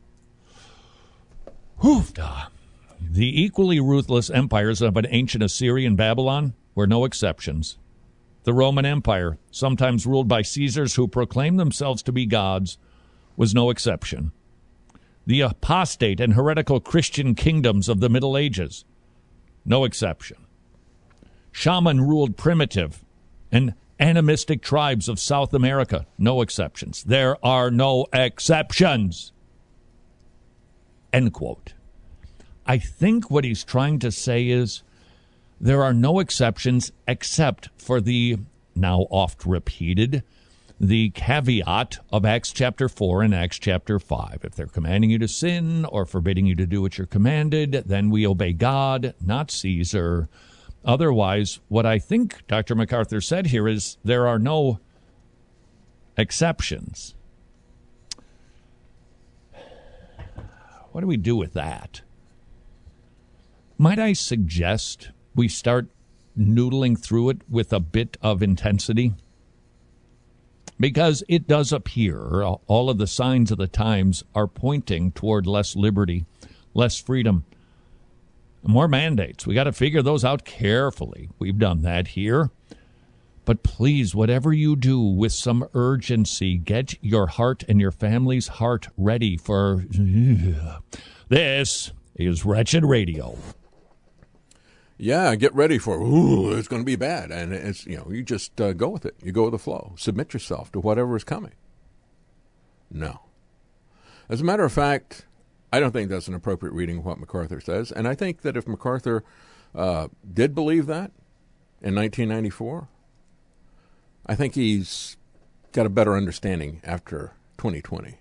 Hoofda. The equally ruthless empires of an ancient Assyria and Babylon were no exceptions. The Roman Empire, sometimes ruled by Caesars who proclaimed themselves to be gods, was no exception. The apostate and heretical Christian kingdoms of the Middle Ages, no exception. Shaman-ruled primitive and animistic tribes of South America, no exceptions. There are no exceptions. End quote. I think what he's trying to say is there are no exceptions except for the now oft repeated, the caveat of Acts chapter four and Acts chapter five. If they're commanding you to sin or forbidding you to do what you're commanded, then we obey God, not Caesar. Otherwise, what I think Doctor MacArthur said here is there are no exceptions. What do we do with that? Might I suggest we start noodling through it with a bit of intensity? Because it does appear all of the signs of the times are pointing toward less liberty, less freedom, more mandates. We got to figure those out carefully. We've done that here. But please, whatever you do with some urgency, get your heart and your family's heart ready for... This is Wretched Radio. Yeah, get ready for, ooh, it's going to be bad. And it's, you know, you just uh, go with it. You go with the flow. Submit yourself to whatever is coming. No. As a matter of fact, I don't think that's an appropriate reading of what MacArthur says. And I think that if MacArthur uh, did believe that in nineteen ninety-four, I think he's got a better understanding after twenty twenty.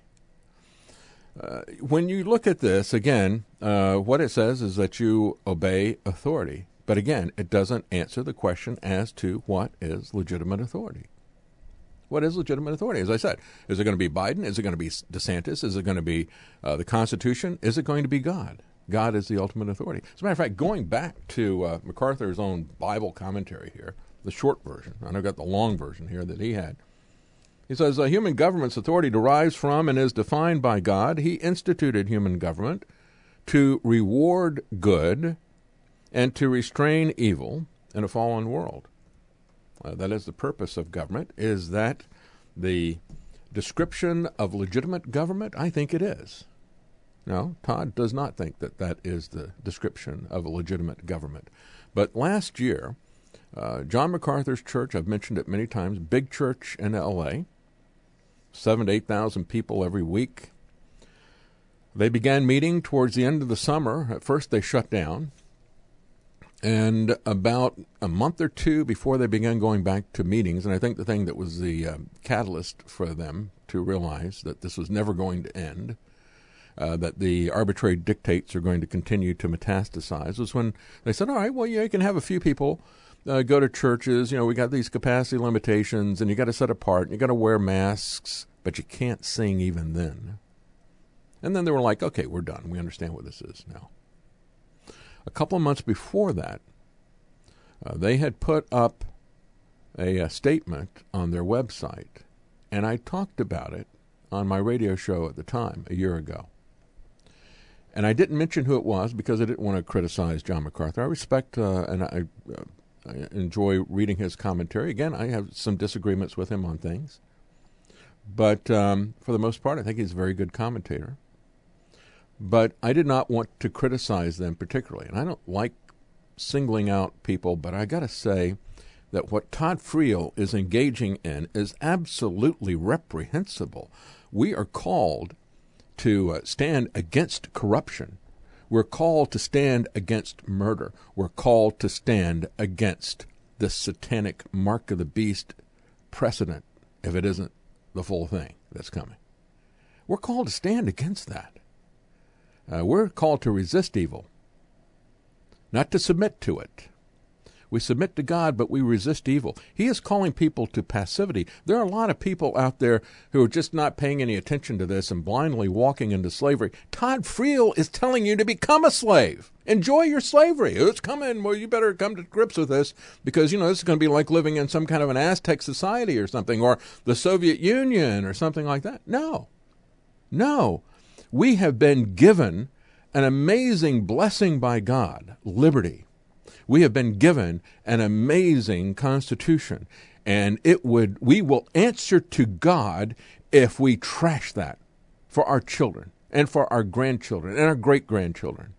Uh, when you look at this, again, uh, what it says is that you obey authority. But again, it doesn't answer the question as to what is legitimate authority. What is legitimate authority? As I said, is it going to be Biden? Is it going to be DeSantis? Is it going to be uh, the Constitution? Is it going to be God? God is the ultimate authority. As a matter of fact, going back to uh, MacArthur's own Bible commentary here, the short version, and I've got the long version here that he had. He says, a human government's authority derives from and is defined by God. He instituted human government to reward good and to restrain evil in a fallen world. Uh, that is the purpose of government. Is that the description of legitimate government? I think it is. No, Todd does not think that that is the description of a legitimate government. But last year, uh, John MacArthur's church, I've mentioned it many times, big church in L A, seven to eight thousand people every week. They began meeting towards the end of the summer. At first, they shut down. And about a month or two before they began going back to meetings, and I think the thing that was the uh, catalyst for them to realize that this was never going to end, uh, that the arbitrary dictates are going to continue to metastasize, was when they said, all right, well, yeah, you can have a few people uh, go to churches. You know, we got these capacity limitations, and you got to set apart, and you got to wear masks, but you can't sing even then. And then they were like, okay, we're done. We understand what this is now. A couple of months before that, uh, they had put up a, a statement on their website, and I talked about it on my radio show at the time, a year ago. And I didn't mention who it was because I didn't want to criticize John MacArthur. I respect uh, and I, uh, I enjoy reading his commentary. Again, I have some disagreements with him on things. But um, for the most part, I think he's a very good commentator. But I did not want to criticize them particularly. And I don't like singling out people, but I got to say that what Todd Friel is engaging in is absolutely reprehensible. We are called to uh, stand against corruption. We're called to stand against murder. We're called to stand against the satanic mark of the beast precedent, if it isn't the full thing that's coming. We're called to stand against that. Uh, we're called to resist evil, not to submit to it. We submit to God, but we resist evil. He is calling people to passivity. There are a lot of people out there who are just not paying any attention to this and blindly walking into slavery. Todd Friel is telling you to become a slave. Enjoy your slavery. It's coming. Well, you better come to grips with this because, you know, this is going to be like living in some kind of an Aztec society or something, or the Soviet Union or something like that. No. No. We have been given an amazing blessing by God, liberty. We have been given an amazing Constitution, and it would we will answer to God if we trash that for our children and for our grandchildren and our great-grandchildren.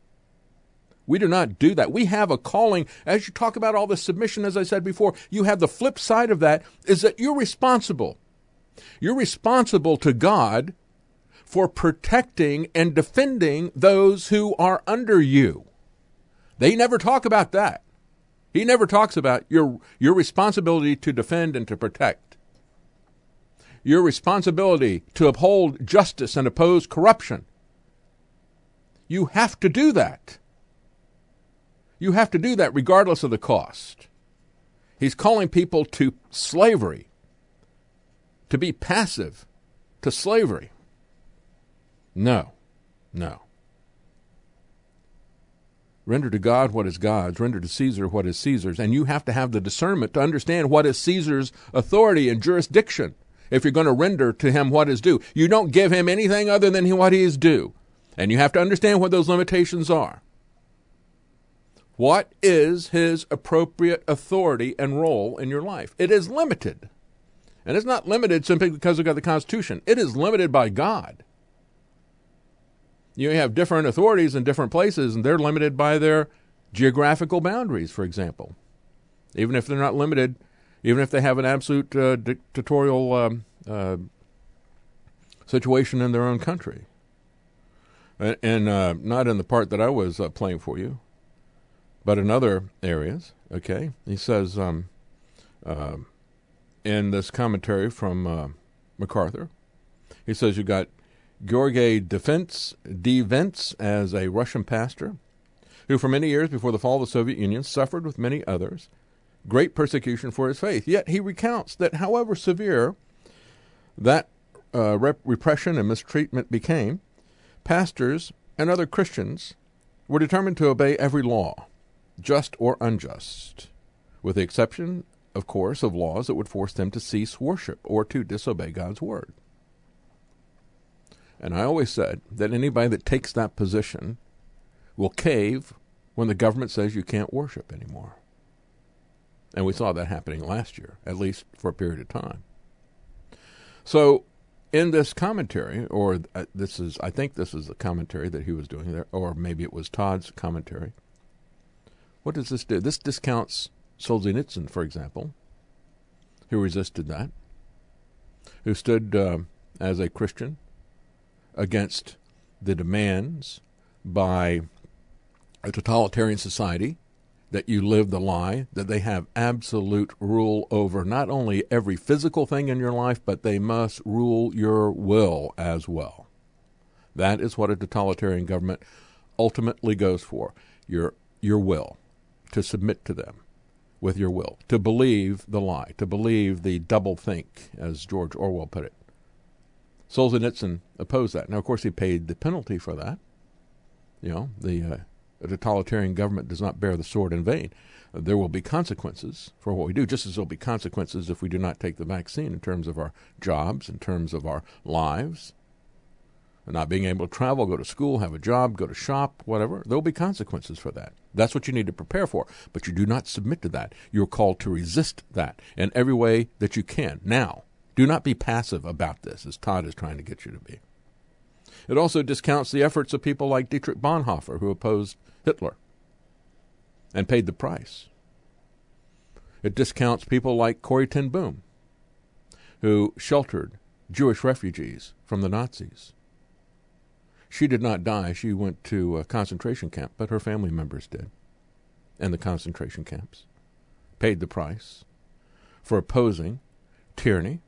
We do not do that. We have a calling. As you talk about all the submission, as I said before, you have the flip side of that is that you're responsible. You're responsible to God for protecting and defending those who are under you. They never talk about that. He never talks about your, your responsibility to defend and to protect. Your responsibility to uphold justice and oppose corruption. You have to do that. You have to do that regardless of the cost. He's calling people to slavery, to be passive to slavery. No, no. Render to God what is God's. Render to Caesar what is Caesar's. And you have to have the discernment to understand what is Caesar's authority and jurisdiction if you're going to render to him what is due. You don't give him anything other than what he is due. And you have to understand what those limitations are. What is his appropriate authority and role in your life? It is limited. And it's not limited simply because we've got the Constitution. It is limited by God. You have different authorities in different places, and they're limited by their geographical boundaries, for example. Even if they're not limited, even if they have an absolute uh, dictatorial um, uh, situation in their own country. And, and uh, not in the part that I was uh, playing for you, but in other areas, okay? He says um, uh, in this commentary from uh, MacArthur, he says you got Georgy Defense, D. Vence as a Russian pastor who for many years before the fall of the Soviet Union suffered with many others great persecution for his faith. Yet he recounts that however severe that uh, rep- repression and mistreatment became, pastors and other Christians were determined to obey every law, just or unjust, with the exception, of course, of laws that would force them to cease worship or to disobey God's word. And I always said that anybody that takes that position will cave when the government says you can't worship anymore. And we saw that happening last year, at least for a period of time. So in this commentary, or uh, this is, I think this is the commentary that he was doing there, or maybe it was Todd's commentary. What does this do? This discounts Solzhenitsyn, for example, who resisted that, who stood uh, as a Christian against the demands by a totalitarian society that you live the lie, that they have absolute rule over not only every physical thing in your life, but they must rule your will as well. That is what a totalitarian government ultimately goes for, your your will, to submit to them with your will, to believe the lie, to believe the double think, as George Orwell put it. Solzhenitsyn opposed that. Now, of course, he paid the penalty for that. You know, the uh, a totalitarian government does not bear the sword in vain. Uh, there will be consequences for what we do, just as there will be consequences if we do not take the vaccine in terms of our jobs, in terms of our lives, and not being able to travel, go to school, have a job, go to shop, whatever. There will be consequences for that. That's what you need to prepare for. But you do not submit to that. You're called to resist that in every way that you can. Now, do not be passive about this, as Todd is trying to get you to be. It also discounts the efforts of people like Dietrich Bonhoeffer, who opposed Hitler and paid the price. It discounts people like Corrie ten Boom, who sheltered Jewish refugees from the Nazis. She did not die. She went to a concentration camp, but her family members did. And the concentration camps paid the price for opposing tyranny,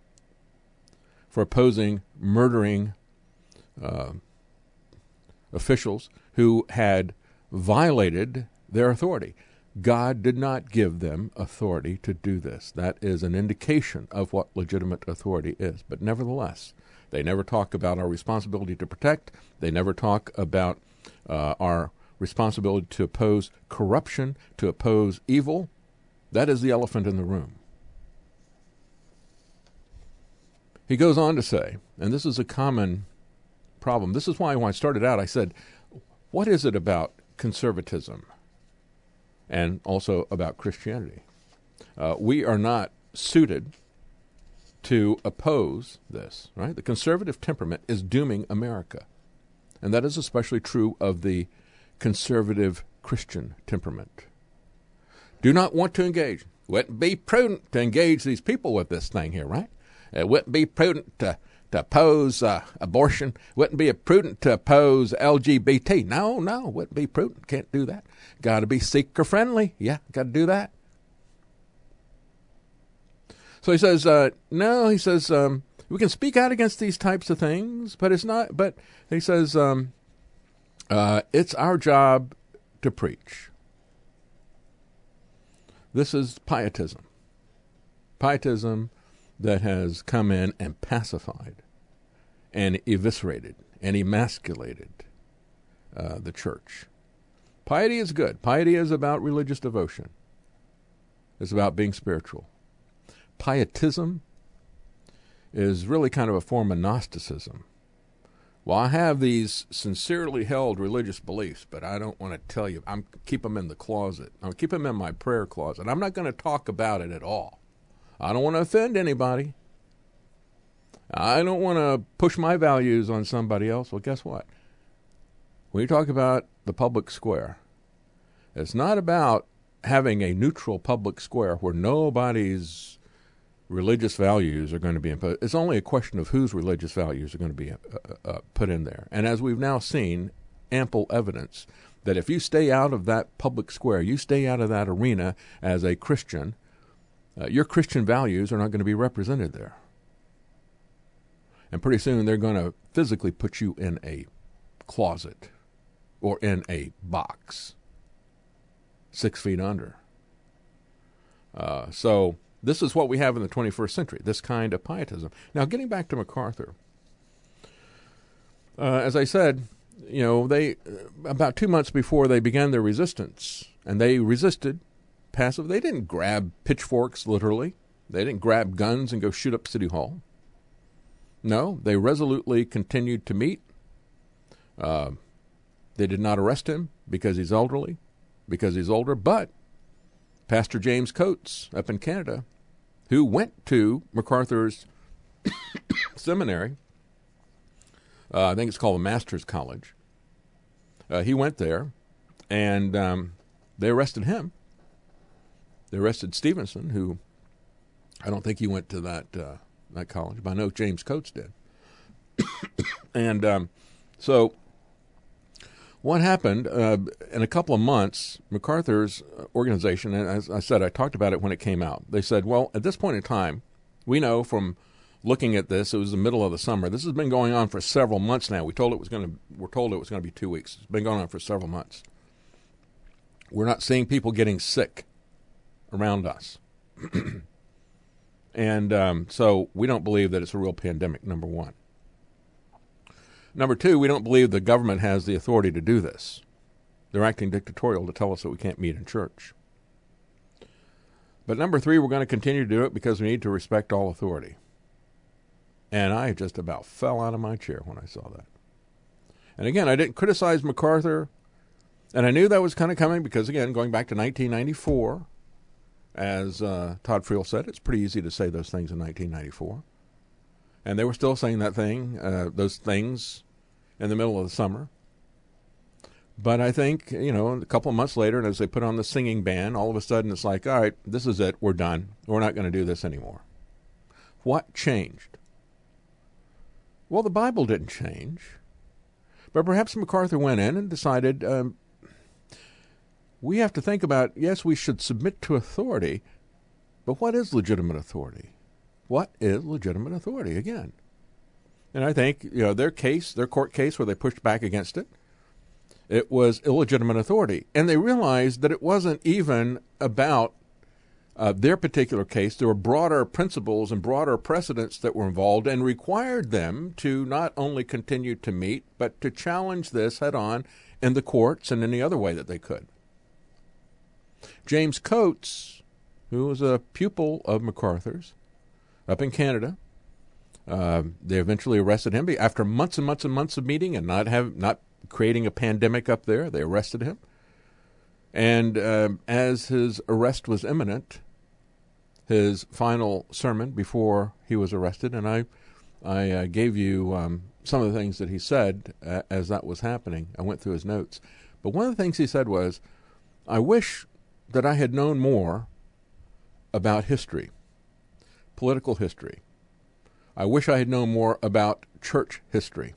for opposing murdering uh, officials who had violated their authority. God did not give them authority to do this. That is an indication of what legitimate authority is. But nevertheless, they never talk about our responsibility to protect. They never talk about uh, our responsibility to oppose corruption, to oppose evil. That is the elephant in the room. He goes on to say, and this is a common problem. This is why when I started out, I said, what is it about conservatism and also about Christianity? Uh, we are not suited to oppose this, right? The conservative temperament is dooming America. And that is especially true of the conservative Christian temperament. Do not want to engage. Wouldn't be prudent to engage these people with this thing here, right? It wouldn't be prudent to, to oppose uh, abortion. Wouldn't be prudent to oppose L G B T. No, no, wouldn't be prudent. Can't do that. Got to be seeker-friendly. Yeah, got to do that. So he says, uh, no, he says, um, we can speak out against these types of things, but it's not, but he says, um, uh, it's our job to preach. This is pietism. Pietism that has come in and pacified and eviscerated and emasculated uh, the church. Piety is good. Piety is about religious devotion. It's about being spiritual. Pietism is really kind of a form of Gnosticism. Well, I have these sincerely held religious beliefs, but I don't want to tell you. I'm keep them in the closet. I'll keep them in my prayer closet. I'm not going to talk about it at all. I don't want to offend anybody. I don't want to push my values on somebody else. Well, guess what? When you talk about the public square, it's not about having a neutral public square where nobody's religious values are going to be imposed. It's only a question of whose religious values are going to be uh, uh, put in there. And as we've now seen, ample evidence that if you stay out of that public square, you stay out of that arena as a Christian, uh, your Christian values are not going to be represented there. And pretty soon they're going to physically put you in a closet or in a box, six feet under. Uh, so this is what we have in the twenty-first century, this kind of pietism. Now, getting back to MacArthur, uh, as I said, you know, they uh, about two months before they began their resistance, and they resisted passive. They didn't grab pitchforks, literally. They didn't grab guns and go shoot up City Hall. No, they resolutely continued to meet. Uh, they did not arrest him because he's elderly, because he's older, but Pastor James Coates up in Canada, who went to MacArthur's seminary, uh, I think it's called a Master's College. Uh, he went there, and um, they arrested him. They arrested Stevenson, who I don't think he went to that uh, that college, but I know James Coates did. and um, so what happened, uh, in a couple of months, MacArthur's organization, and as I said, I talked about it when it came out, they said, well, at this point in time, we know from looking at this, it was the middle of the summer. This has been going on for several months now. We told it was going to, we're told it was going to be two weeks. It's been going on for several months. We're not seeing people getting sick around us. and um, so we don't believe that it's a real pandemic, number one. Number two, we don't believe the government has the authority to do this. They're acting dictatorial to tell us that we can't meet in church. But number three, we're going to continue to do it because we need to respect all authority. And I just about fell out of my chair when I saw that. And again, I didn't criticize MacArthur, and I knew that was kind of coming because, again, going back to nineteen ninety-four, as uh, Todd Friel said, it's pretty easy to say those things in nineteen ninety-four. And they were still saying that thing, uh, those things in the middle of the summer. But I think, you know, a couple of months later, and as they put on the singing ban, all of a sudden it's like, all right, this is it. We're done. We're not going to do this anymore. What changed? Well, the Bible didn't change. But perhaps MacArthur went in and decided, um, we have to think about, yes, we should submit to authority, but what is legitimate authority? What is legitimate authority, again? And I think, you know, their case, their court case where they pushed back against it, it was illegitimate authority. And they realized that it wasn't even about uh, their particular case. There were broader principles and broader precedents that were involved and required them to not only continue to meet, but to challenge this head on in the courts and any other way that they could. James Coates, who was a pupil of MacArthur's, up in Canada, uh, they eventually arrested him after months and months and months of meeting and not have not creating a pandemic up there. They arrested him, and uh, as his arrest was imminent, his final sermon before he was arrested, and I, I uh, gave you um, some of the things that he said uh, as that was happening. I went through his notes, but one of the things he said was, "I wish that I had known more about history." Political history. I wish I had known more about church history.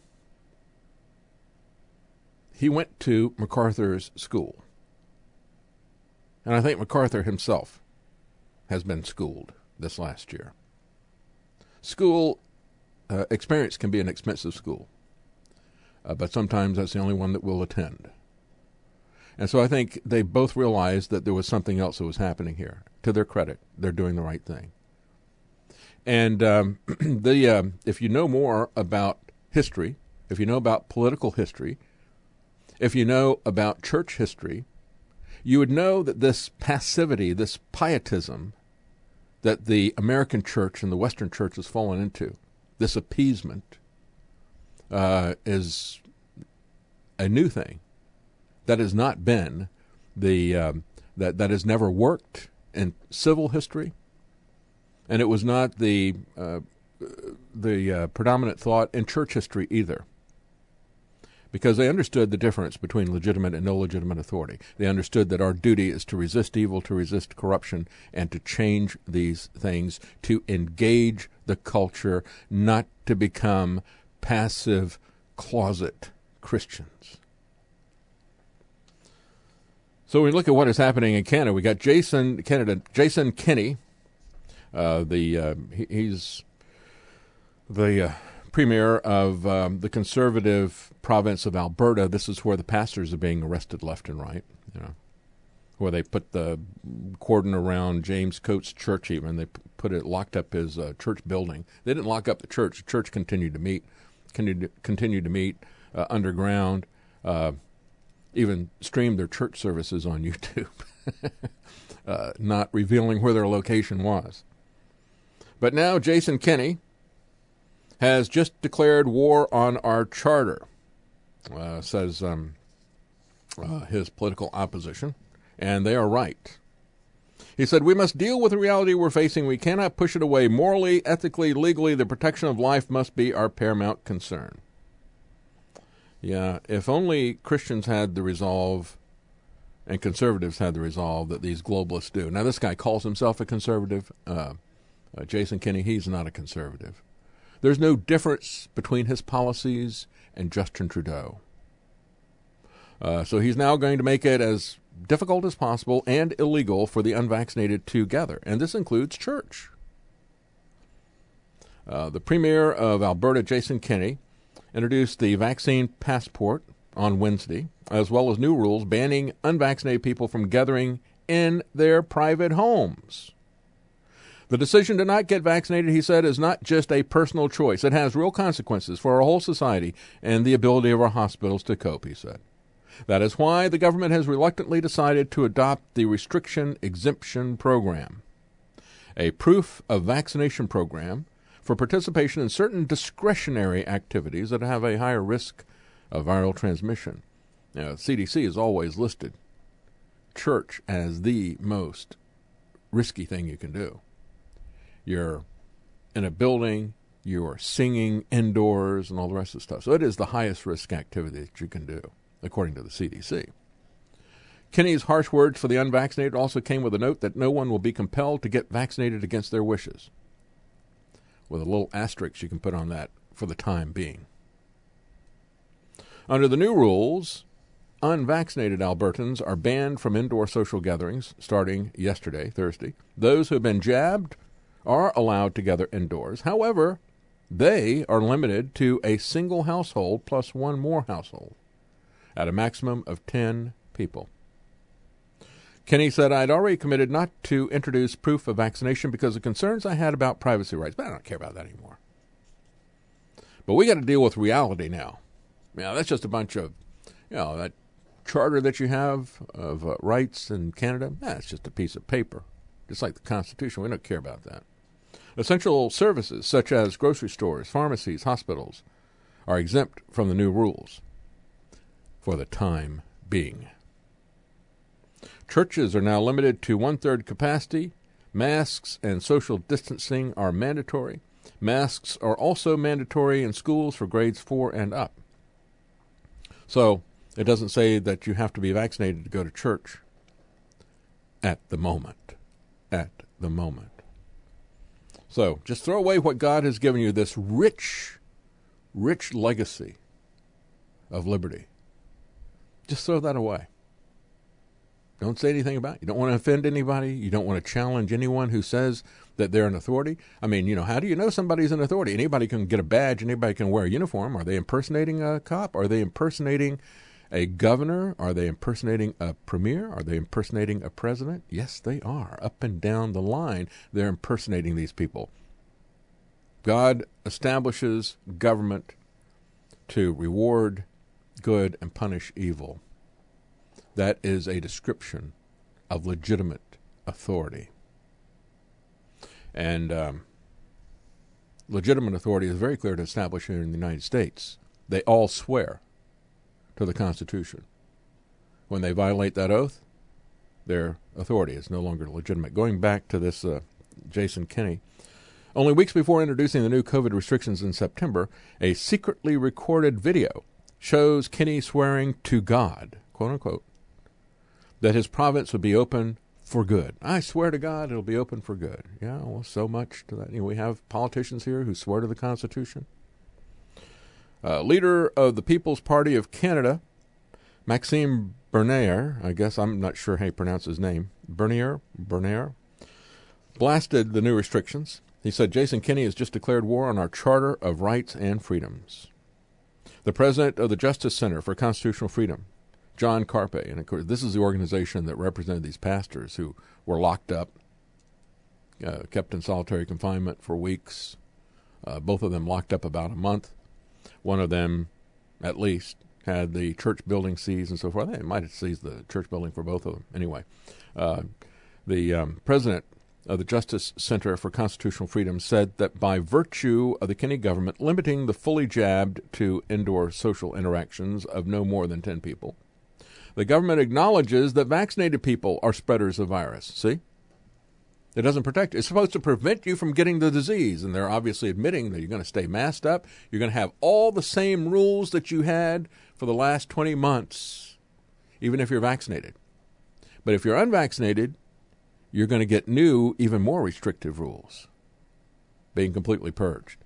He went to MacArthur's school. And I think MacArthur himself has been schooled this last year. School uh, experience can be an expensive school, uh, but sometimes that's the only one that we'll attend. And so I think they both realized that there was something else that was happening here. To their credit, they're doing the right thing. And um, the uh, if you know more about history, if you know about political history, if you know about church history, you would know that this passivity, this pietism that the American church and the Western church has fallen into, this appeasement, uh, is a new thing. That has not been the, um, that, that has never worked in civil history, and it was not the, uh, the uh, predominant thought in church history either. Because they understood the difference between legitimate and illegitimate authority. They understood that our duty is to resist evil, to resist corruption, and to change these things, to engage the culture, not to become passive closet Christians. So we look at what is happening in Canada. We got Jason Canada, Jason Kenney. Uh, the uh, he, he's the uh, premier of um, the conservative province of Alberta. This is where the pastors are being arrested left and right, you know, where they put the cordon around James Coates Church even. They put it, locked up his uh, church building. They didn't lock up the church. The church continued to meet, continued, continued to meet uh, underground, uh, even streamed their church services on YouTube, uh, not revealing where their location was. But now Jason Kenney has just declared war on our charter, uh, says um, uh, his political opposition, and they are right. He said, "We must deal with the reality we're facing. We cannot push it away. Morally, ethically, legally, the protection of life must be our paramount concern." Yeah, if only Christians had the resolve and conservatives had the resolve that these globalists do. Now, this guy calls himself a conservative. Uh, uh, Jason Kenney, he's not a conservative. There's no difference between his policies and Justin Trudeau. Uh, so he's now going to make it as difficult as possible and illegal for the unvaccinated to gather, and this includes church. Uh, the Premier of Alberta, Jason Kenney, introduced the vaccine passport on Wednesday, as well as new rules banning unvaccinated people from gathering in their private homes. The decision to not get vaccinated, he said, is not just a personal choice. It has real consequences for our whole society and the ability of our hospitals to cope, he said. That is why the government has reluctantly decided to adopt the Restriction Exemption Program, a proof of vaccination program for participation in certain discretionary activities that have a higher risk of viral transmission. Now, the C D C has always listed church as the most risky thing you can do. You're in a building, you're singing indoors and all the rest of the stuff. So it is the highest risk activity that you can do, according to the C D C. Kenney's harsh words for the unvaccinated also came with a note that no one will be compelled to get vaccinated against their wishes, with a little asterisk you can put on that for the time being. Under the new rules, unvaccinated Albertans are banned from indoor social gatherings starting yesterday, Thursday. Those who have been jabbed are allowed to gather indoors. However, they are limited to a single household plus one more household at a maximum of ten people. Kenney said, "I'd already committed not to introduce proof of vaccination because of concerns I had about privacy rights, but I don't care about that anymore. But we got to deal with reality now. You know, that's just a bunch of, you know, that charter that you have of uh, rights in Canada, that's just a piece of paper, just like the Constitution. We don't care about that. Essential services such as grocery stores, pharmacies, hospitals are exempt from the new rules for the time being. Churches are now limited to one-third capacity. Masks and social distancing are mandatory. Masks are also mandatory in schools for grades four and up. So it doesn't say that you have to be vaccinated to go to church at the moment. At the moment. So just throw away what God has given you, this rich, rich legacy of liberty. Just throw that away. Don't say anything about it. You don't want to offend anybody. You don't want to challenge anyone who says that they're an authority. I mean, you know, how do you know somebody's an authority? Anybody can get a badge. Anybody can wear a uniform. Are they impersonating a cop? Are they impersonating a governor? Are they impersonating a premier? Are they impersonating a president? Yes, they are. Up and down the line, they're impersonating these people. God establishes government to reward good and punish evil. That is a description of legitimate authority. And um, legitimate authority is very clear to establish here in the United States. They all swear to the Constitution. When they violate that oath, their authority is no longer legitimate. Going back to this uh, Jason Kenney, only weeks before introducing the new COVID restrictions in September, a secretly recorded video shows Kenney swearing to God, quote unquote, that his province would be open for good. I swear to God it'll be open for good. Yeah, well, so much to that. You know, we have politicians here who swear to the Constitution. Uh, leader of the People's Party of Canada, Maxime Bernier, I guess I'm not sure how you pronounce his name, Bernier, Bernier, blasted the new restrictions. He said, Jason Kenney has just declared war on our Charter of Rights and Freedoms. The president of the Justice Center for Constitutional Freedom, John Carpe, and of course this is the organization that represented these pastors who were locked up, uh, kept in solitary confinement for weeks, uh, both of them locked up about a month. One of them, at least, had the church building seized and so forth. They might have seized the church building for both of them. Anyway, uh, the um, president of the Justice Center for Constitutional Freedom said that by virtue of the Kenney government limiting the fully jabbed to indoor social interactions of no more than ten people, the government acknowledges that vaccinated people are spreaders of virus. See? It doesn't protect you. It's supposed to prevent you from getting the disease, and they're obviously admitting that you're going to stay masked up. You're going to have all the same rules that you had for the last twenty months, even if you're vaccinated. But if you're unvaccinated, you're going to get new, even more restrictive rules, being completely purged.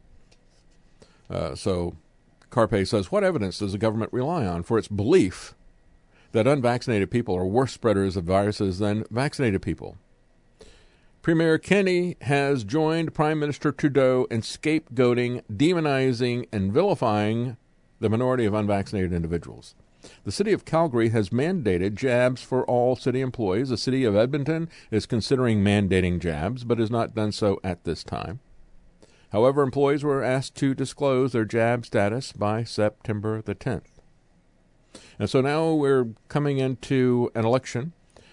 Uh, so Carpe says, what evidence does the government rely on for its belief that unvaccinated people are worse spreaders of viruses than vaccinated people? Premier Kenney has joined Prime Minister Trudeau in scapegoating, demonizing, and vilifying the minority of unvaccinated individuals. The city of Calgary has mandated jabs for all city employees. The city of Edmonton is considering mandating jabs, but has not done so at this time. However, employees were asked to disclose their jab status by September the tenth. And so now we're coming into an election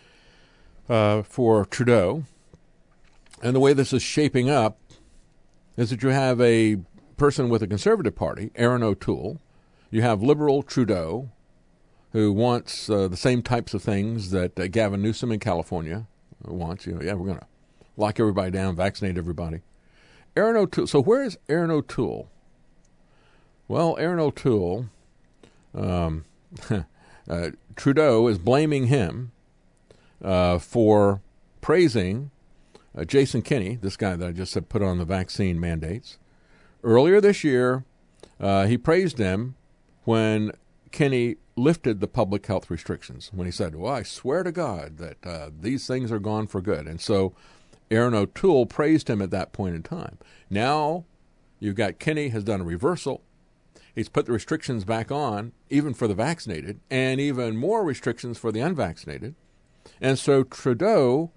uh, for Trudeau. And the way this is shaping up is that you have a person with a Conservative Party, Erin O'Toole. You have Liberal Trudeau, who wants uh, the same types of things that uh, Gavin Newsom in California wants. You know, yeah, we're going to lock everybody down, vaccinate everybody. Erin O'Toole. So where is Erin O'Toole? Well, Erin O'Toole, um, uh, Trudeau is blaming him uh, for praising Uh, Jason Kenney, this guy that I just said put on the vaccine mandates. Earlier this year, uh, he praised him when Kenney lifted the public health restrictions, when he said, well, I swear to God that uh, these things are gone for good. And so Erin O'Toole praised him at that point in time. Now you've got Kenney has done a reversal. He's put the restrictions back on, even for the vaccinated, and even more restrictions for the unvaccinated. And so Trudeau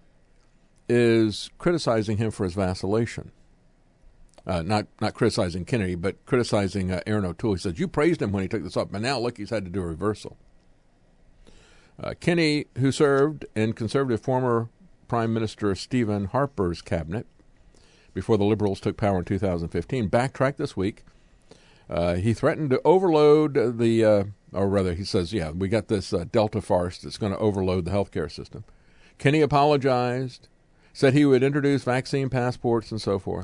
is criticizing him for his vacillation. Uh, not not criticizing Kennedy, but criticizing uh, Erin O'Toole. He says, you praised him when he took this up, but now look, he's had to do a reversal. Uh, Kenney, who served in Conservative former Prime Minister Stephen Harper's cabinet before the Liberals took power in two thousand fifteen, backtracked this week. Uh, he threatened to overload the, uh, or rather, he says, yeah, we got this uh, Delta farce that's going to overload the healthcare system. Kenney apologized, said he would introduce vaccine passports and so forth.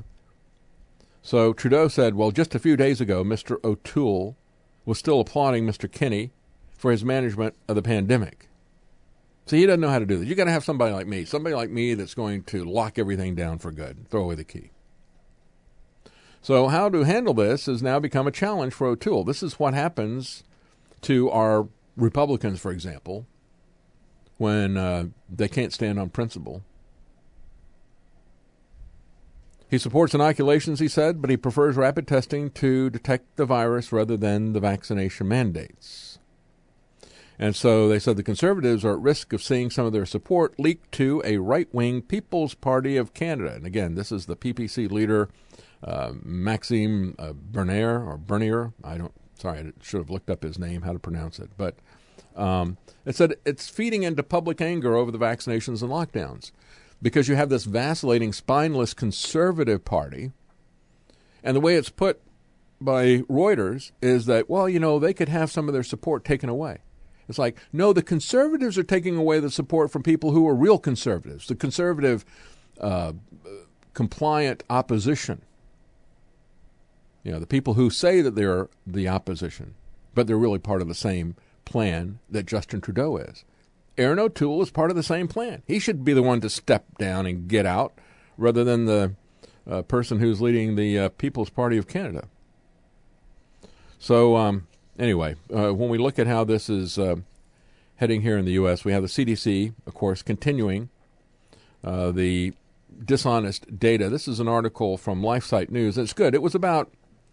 So Trudeau said, well, just a few days ago, Mister O'Toole was still applauding Mister Kenney for his management of the pandemic. See, he doesn't know how to do this. You've got to have somebody like me, somebody like me that's going to lock everything down for good, throw away the key. So how to handle this has now become a challenge for O'Toole. This is what happens to our Republicans, for example, when uh, they can't stand on principle. He supports inoculations, he said, but he prefers rapid testing to detect the virus rather than the vaccination mandates. And so they said the Conservatives are at risk of seeing some of their support leaked to a right-wing People's Party of Canada. And again, this is the P P C leader, uh, Maxime uh, Bernier, or Bernier, I don't Sorry, I should have looked up his name, how to pronounce it. But um, it said it's feeding into public anger over the vaccinations and lockdowns because you have this vacillating, spineless conservative party. And the way it's put by Reuters is that, well, you know, they could have some of their support taken away. It's like, no, the conservatives are taking away the support from people who are real conservatives, the conservative uh, compliant opposition. You know, the people who say that they're the opposition, but they're really part of the same plan that Justin Trudeau is. Aaron O'Toole is part of the same plan. He should be the one to step down and get out rather than the uh, person who's leading the uh, People's Party of Canada. So um, anyway, uh, when we look at how this is uh, heading here in the U S, we have the C D C, of course, continuing uh, the dishonest data. This is an article from LifeSite News. It's good. It was about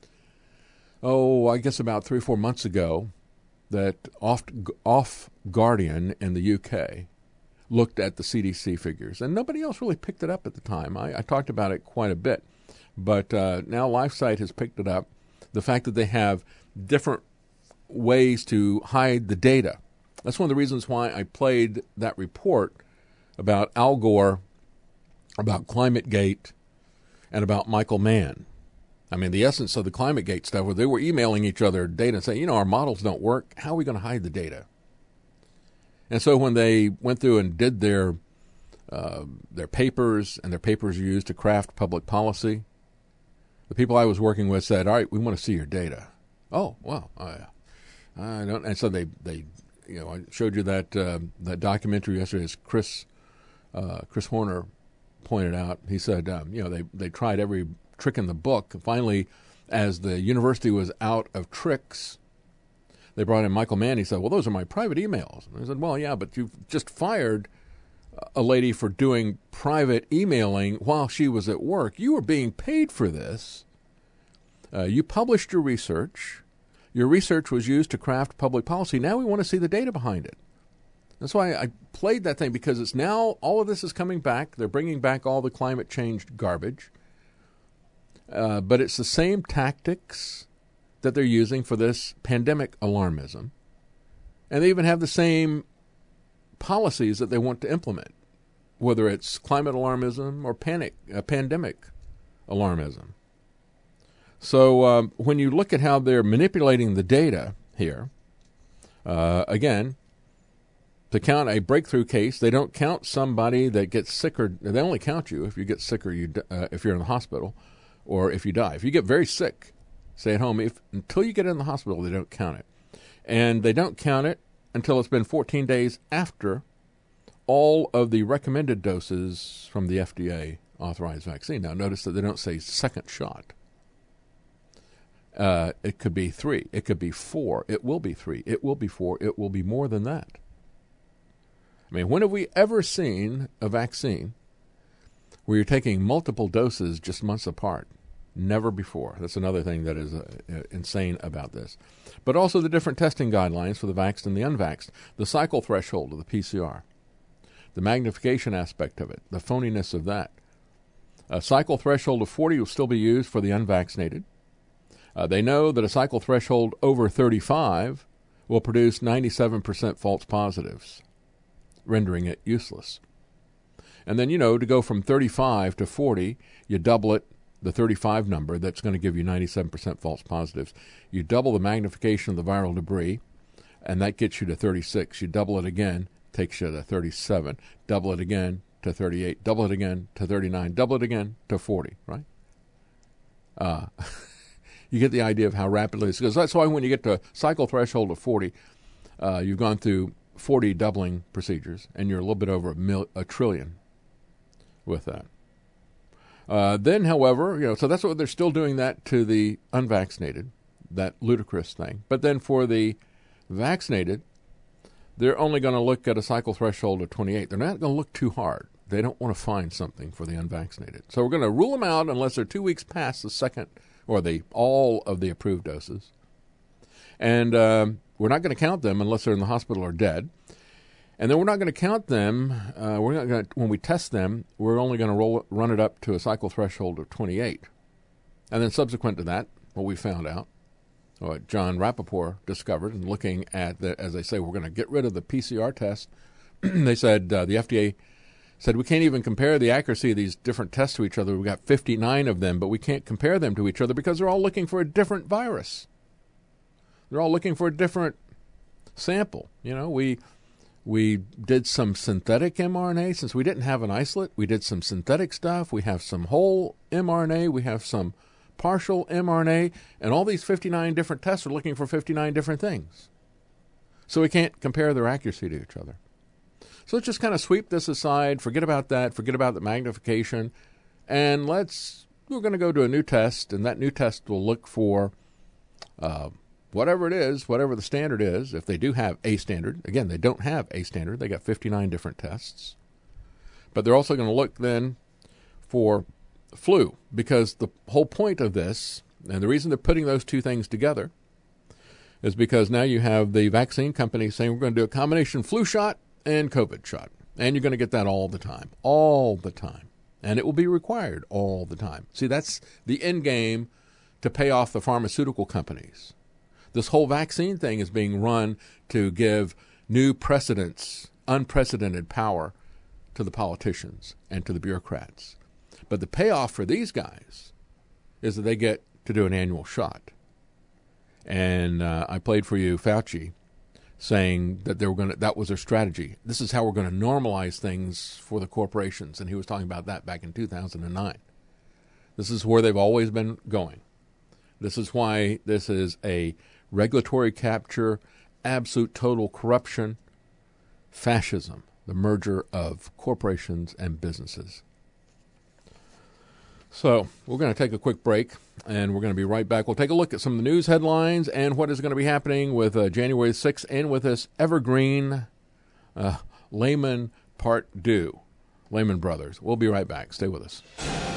Oh, I guess about three or four months ago that Off, Off Guardian in the U K looked at the C D C figures, and nobody else really picked it up at the time. I, I talked about it quite a bit, but uh, now LifeSite has picked it up. The fact that they have different ways to hide the data. That's one of the reasons why I played that report about Al Gore, about ClimateGate, and about Michael Mann. I mean, the essence of the ClimateGate stuff was they were emailing each other data and saying, you know, our models don't work. How are we going to hide the data? And so when they went through and did their uh, their papers, and their papers are used to craft public policy, the people I was working with said, all right, we want to see your data. Oh, well, I, I don't. And so they, they, you know, I showed you that uh, that documentary yesterday, as Chris uh, Chris Horner pointed out. He said, um, you know, they, they tried every trick in the book. Finally, as the university was out of tricks, they brought in Michael Mann. He said, well, those are my private emails. And I said, well, yeah, but you've just fired a lady for doing private emailing while she was at work. You were being paid for this. Uh, you published your research. Your research was used to craft public policy. Now we want to see the data behind it. That's why I played that thing, because it's now all of this is coming back. They're bringing back all the climate change garbage. Uh, but it's the same tactics that they're using for this pandemic alarmism. And they even have the same policies that they want to implement, whether it's climate alarmism or panic, uh, pandemic alarmism. So um, when you look at how they're manipulating the data here, uh, again, to count a breakthrough case, they don't count somebody that gets sick, or they only count you if you get sick or you uh, if you're in the hospital. Or if you die. If you get very sick, stay at home. If until you get in the hospital, they don't count it. And they don't count it until it's been fourteen days after all of the recommended doses from the F D A authorized vaccine. Now, notice that they don't say second shot. Uh, it could be three. It could be four. It will be three. It will be four. It will be more than that. I mean, when have we ever seen a vaccine where you're taking multiple doses just months apart? Never before. That's another thing that is uh, insane about this. But also the different testing guidelines for the vaxxed and the unvaxxed, the cycle threshold of the P C R, the magnification aspect of it, the phoniness of that. A cycle threshold of forty will still be used for the unvaccinated. Uh, they know that a cycle threshold over thirty-five will produce ninety-seven percent false positives, rendering it useless. And then, you know, to go from thirty-five to forty, you double it, the thirty-five number, that's going to give you ninety-seven percent false positives. You double the magnification of the viral debris, and that gets you to thirty-six. You double it again, takes you to thirty-seven. Double it again to thirty-eight. Double it again to thirty-nine. Double it again to forty, right? Uh, you get the idea of how rapidly this goes. That's why when you get to a cycle threshold of forty, uh, you've gone through forty doubling procedures, and you're a little bit over a, mil- a trillion with that. Uh, then, however, you know, so that's what they're still doing that to the unvaccinated, that ludicrous thing. But then for the vaccinated, they're only going to look at a cycle threshold of twenty-eight. They're not going to look too hard. They don't want to find something for the unvaccinated. So we're going to rule them out unless they're two weeks past the second or the all of the approved doses. And um, we're not going to count them unless they're in the hospital or dead. And then we're not going to count them. Uh, we're not going to, when we test them, we're only going to roll run it up to a cycle threshold of twenty-eight. And then subsequent to that, what we found out what John Rappaport discovered, and looking at the, as they say, we're going to get rid of the P C R test. They said uh, the F D A said we can't even compare the accuracy of these different tests to each other. We've got fifty-nine of them, but we can't compare them to each other because they're all looking for a different virus. They're all looking for a different sample. You know, we we did some synthetic mRNA since we didn't have an isolate. We did some synthetic stuff. We have some whole mRNA. We have some partial mRNA, and all these fifty-nine different tests are looking for fifty-nine different things. So we can't compare their accuracy to each other. So let's just kind of sweep this aside, forget about that, forget about the magnification, and let's, we're going to go to a new test, and that new test will look for uh, whatever it is, whatever the standard is, if they do have a standard. Again, they don't have a standard. They got fifty-nine different tests. But they're also going to look then for flu, because the whole point of this, and the reason they're putting those two things together, is because now you have the vaccine company saying we're going to do a combination flu shot and COVID shot. And you're going to get that all the time, all the time. And it will be required all the time. See, that's the end game to pay off the pharmaceutical companies. This whole vaccine thing is being run to give new precedents, unprecedented power to the politicians and to the bureaucrats. But the payoff for these guys is that they get to do an annual shot. And uh, I played for you Fauci saying that they were going to, that was their strategy. This is how we're going to normalize things for the corporations. And he was talking about that back in two thousand nine. This is where they've always been going. This is why this is a regulatory capture, absolute total corruption, fascism, the merger of corporations and businesses. So we're going to take a quick break, and we're going to be right back. We'll take a look at some of the news headlines and what is going to be happening with uh, January sixth and with this evergreen uh, Lehman Part Due, Lehman Brothers. We'll be right back. Stay with us.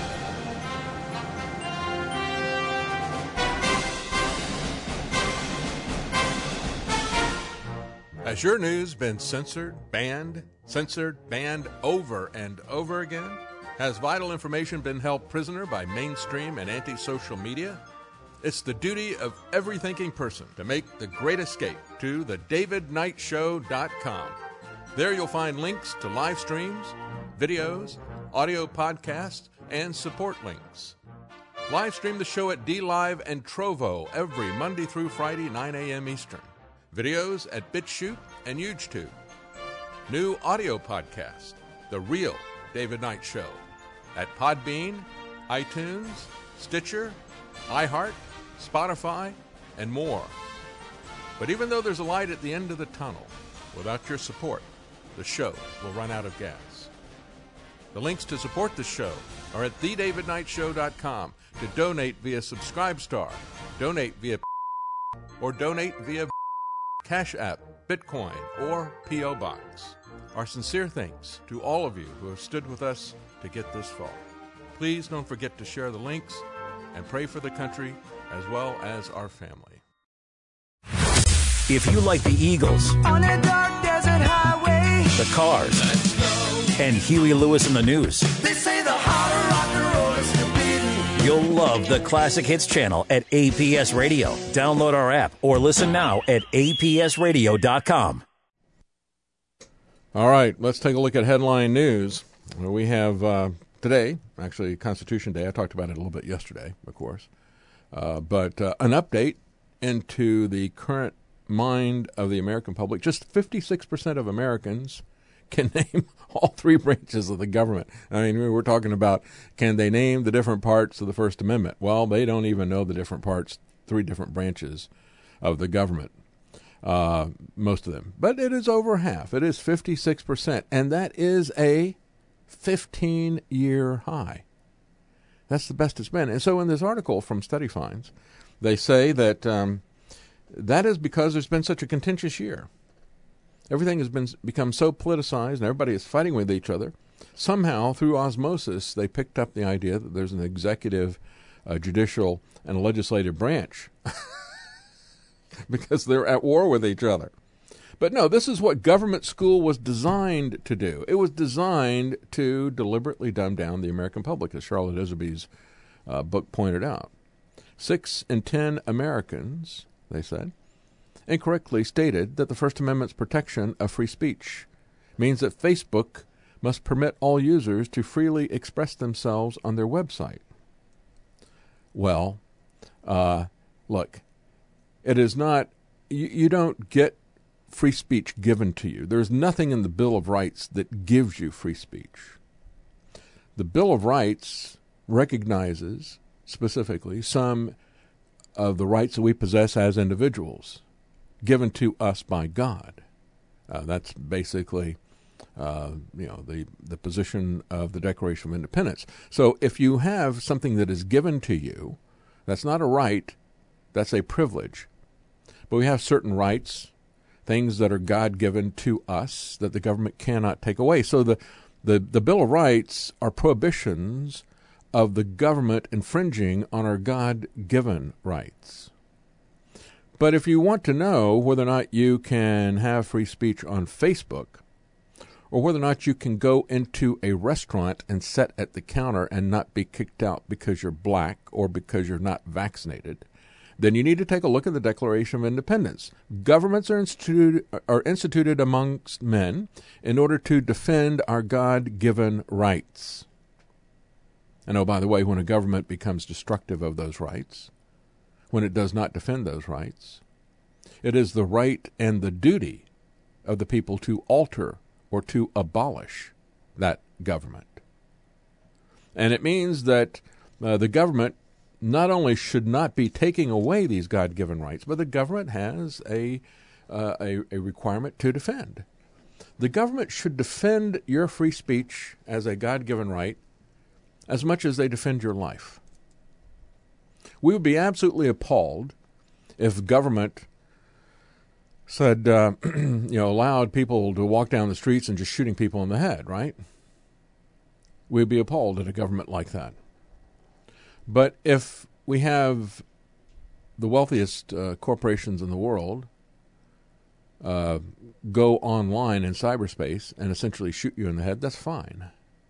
Has your news been censored, banned, censored, banned over and over again? Has vital information been held prisoner by mainstream and anti-social media? It's the duty of every thinking person to make the great escape to the david knight show dot com. There you'll find links to live streams, videos, audio podcasts, and support links. Live stream the show at DLive and Trovo every Monday through Friday, nine a.m. Eastern. Videos at BitChute and YouTube. New audio podcast, The Real David Knight Show, at Podbean, iTunes, Stitcher, iHeart, Spotify, and more. But even though there's a light at the end of the tunnel, without your support, the show will run out of gas. The links to support the show are at the david knight show dot com, to donate via Subscribestar, donate via or donate via Cash App, Bitcoin, or P O Box. Our sincere thanks to all of you who have stood with us to get this far. Please don't forget to share the links and pray for the country as well as our family. If you like the Eagles, on a dark desert highway, the Cars, and Huey Lewis in the News, they say the heart of rock and roll is forbidden. you'll love the Classic Hits channel at A P S Radio. Download our app or listen now at A P S radio dot com. All right, let's take a look at headline news. We have uh, today, actually Constitution Day. I talked about it a little bit yesterday, of course. Uh, but uh, an update into the current mind of the American public. Just fifty-six percent of Americans can name all three branches of the government. I mean, we're talking about, can they name the different parts of the First Amendment? Well, they don't even know the different parts, three different branches of the government. Uh, most of them. But it is over half. It is fifty-six percent. And that is a fifteen-year high. That's the best it's been. And so in this article from Study Finds, they say that um, that is because there's been such a contentious year. Everything has been become so politicized and everybody is fighting with each other. Somehow, through osmosis, they picked up the idea that there's an executive, uh, judicial, and a legislative branch. Because they're at war with each other. But no, this is what government school was designed to do. It was designed to deliberately dumb down the American public, as Charlotte Iserby's uh, book pointed out. Six in ten Americans they said, incorrectly stated that the First Amendment's protection of free speech means that Facebook must permit all users to freely express themselves on their website. Well, uh, look, it is not, you, you don't get free speech given to you. There's nothing in the Bill of Rights that gives you free speech. The Bill of Rights recognizes specifically some of the rights that we possess as individuals given to us by God. Uh, that's basically uh, you know, the, the position of the Declaration of Independence. So if you have something that is given to you, that's not a right, that's a privilege. But we have certain rights, things that are God-given to us that the government cannot take away. So the, the, the Bill of Rights are prohibitions of the government infringing on our God-given rights. But if you want to know whether or not you can have free speech on Facebook, or whether or not you can go into a restaurant and sit at the counter and not be kicked out because you're black or because you're not vaccinated, then you need to take a look at the Declaration of Independence. Governments are instituted, are instituted amongst men in order to defend our God-given rights. And oh, by the way, when a government becomes destructive of those rights, when it does not defend those rights, it is the right and the duty of the people to alter or to abolish that government. And it means that uh, the government not only should not be taking away these God-given rights, but the government has a, uh, a, a requirement to defend. The government should defend your free speech as a God-given right as much as they defend your life. We would be absolutely appalled if government said, uh, you know, allowed people to walk down the streets and just shooting people in the head, right? We'd be appalled at a government like that. But if we have the wealthiest uh, corporations in the world uh, go online in cyberspace and essentially shoot you in the head, that's fine.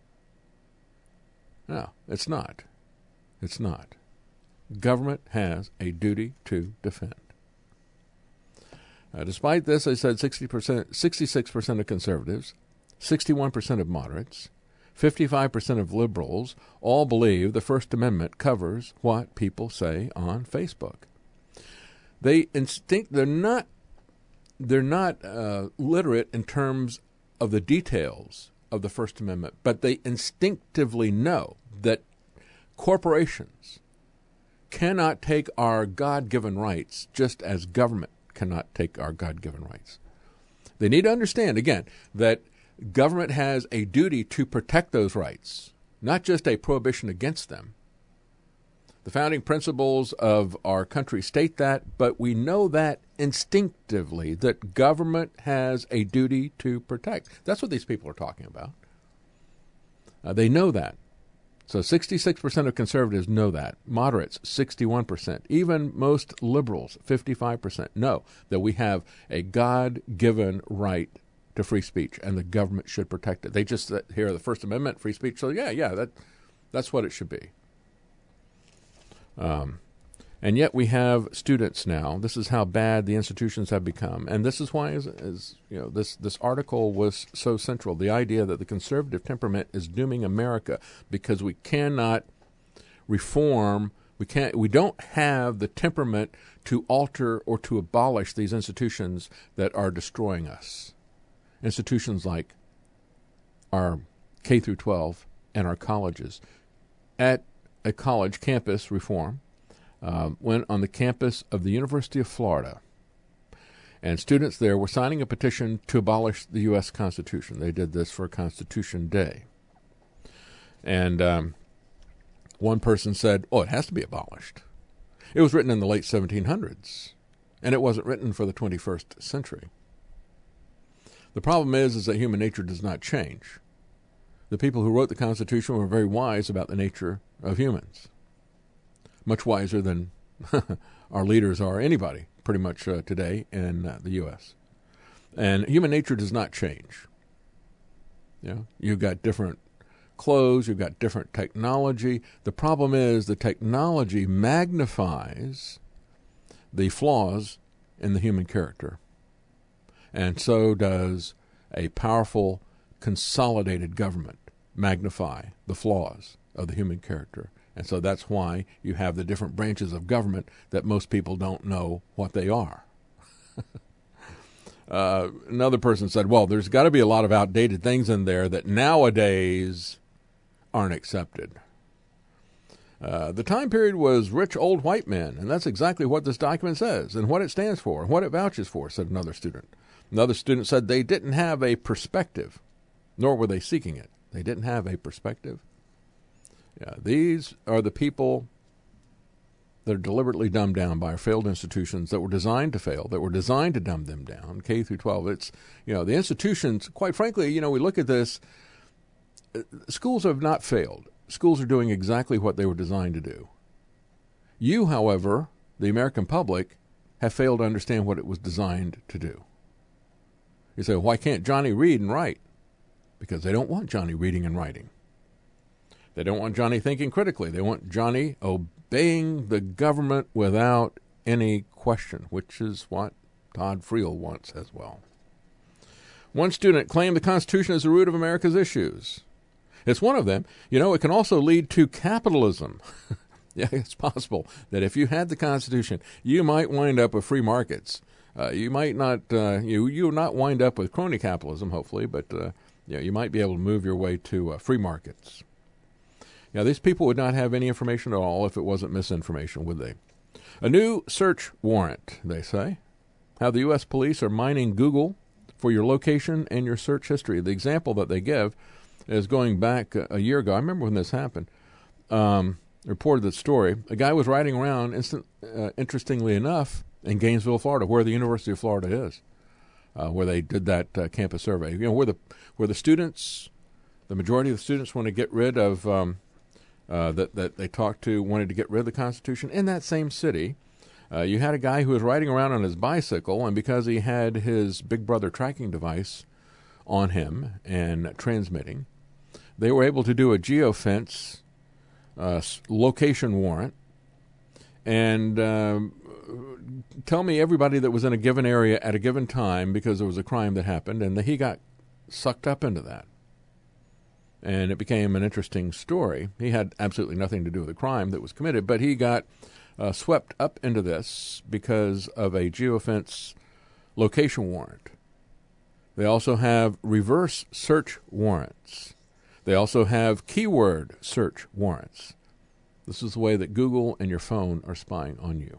No, it's not. It's not. Government has a duty to defend. Uh, despite this, I said sixty percent, sixty-six percent of conservatives, sixty-one percent of moderates, fifty-five percent of liberals all believe the First Amendment covers what people say on Facebook. They instinct they're not they're not uh, literate in terms of the details of the First Amendment, but they instinctively know that corporations cannot take our God-given rights just as government cannot take our God-given rights. They need to understand, again, that government has a duty to protect those rights, not just a prohibition against them. The founding principles of our country state that, but we know that instinctively, that government has a duty to protect. That's what these people are talking about. Uh, they know that. So sixty-six percent of conservatives know that. Moderates, sixty-one percent. Even most liberals, fifty-five percent, know that we have a God-given right to free speech, and the government should protect it. They just uh, hear the First Amendment, free speech, so yeah, yeah, that that's what it should be. Um, and yet we have students now. This is how bad the institutions have become, and this is why, as, as you know, this this article was so central. The idea that the conservative temperament is dooming America because we cannot reform. We can't. We don't have the temperament to alter or to abolish these institutions that are destroying us. Institutions like our K through twelve and our colleges. At a college campus reform um, went on the campus of the University of Florida, and students there were signing a petition to abolish the U S Constitution. They did this for Constitution Day. And um, one person said, oh, it has to be abolished. It was written in the late seventeen hundreds, and it wasn't written for the twenty-first century. The problem is, is that human nature does not change. The people who wrote the Constitution were very wise about the nature of humans, much wiser than our leaders are, anybody pretty much uh, today in uh, the U S And human nature does not change. You know, you've got different clothes, you've got different technology. The problem is the technology magnifies the flaws in the human character. And so does a powerful, consolidated government magnify the flaws of the human character. And so that's why you have the different branches of government that most people don't know what they are. uh, another person said, well, there's got to be a lot of outdated things in there that nowadays aren't accepted. Uh, the time period was rich old white men, and that's exactly what this document says and what it stands for and what it vouches for, said another student. Another student said they didn't have a perspective, nor were they seeking it. They didn't have a perspective. Yeah, these are the people that are deliberately dumbed down by our failed institutions that were designed to fail, that were designed to dumb them down, K through twelve. It's, you know, the institutions, quite frankly, you know, we look at this, uh, schools have not failed. Schools are doing exactly what they were designed to do. You, however, the American public, have failed to understand what it was designed to do. You say, why can't Johnny read and write? Because they don't want Johnny reading and writing. They don't want Johnny thinking critically. They want Johnny obeying the government without any question, which is what Todd Friel wants as well. One student claimed the Constitution is the root of America's issues. It's one of them. You know, it can also lead to capitalism. Yeah, it's possible that if you had the Constitution, you might wind up with free markets. Uh, you might not, uh, you you not wind up with crony capitalism, hopefully, but uh, you know, you might be able to move your way to uh, free markets. Now, these people would not have any information at all if it wasn't misinformation, would they? A new search warrant, they say. How the U S police are mining Google for your location and your search history. The example that they give is going back a, a year ago. I remember when this happened. Um, reported the story. A guy was riding around, instant, uh, interestingly enough, in Gainesville, Florida, where the University of Florida is, uh, where they did that uh, campus survey. You know, where the where the students, the majority of the students want to get rid of, um, uh, that, that they talked to wanted to get rid of the Constitution. In that same city, uh, you had a guy who was riding around on his bicycle, and because he had his Big Brother tracking device on him and transmitting, they were able to do a geofence uh, location warrant and um, tell me everybody that was in a given area at a given time because there was a crime that happened, and he got sucked up into that. And it became an interesting story. He had absolutely nothing to do with the crime that was committed, but he got uh, swept up into this because of a geofence location warrant. They also have reverse search warrants. They also have keyword search warrants. This is the way that Google and your phone are spying on you.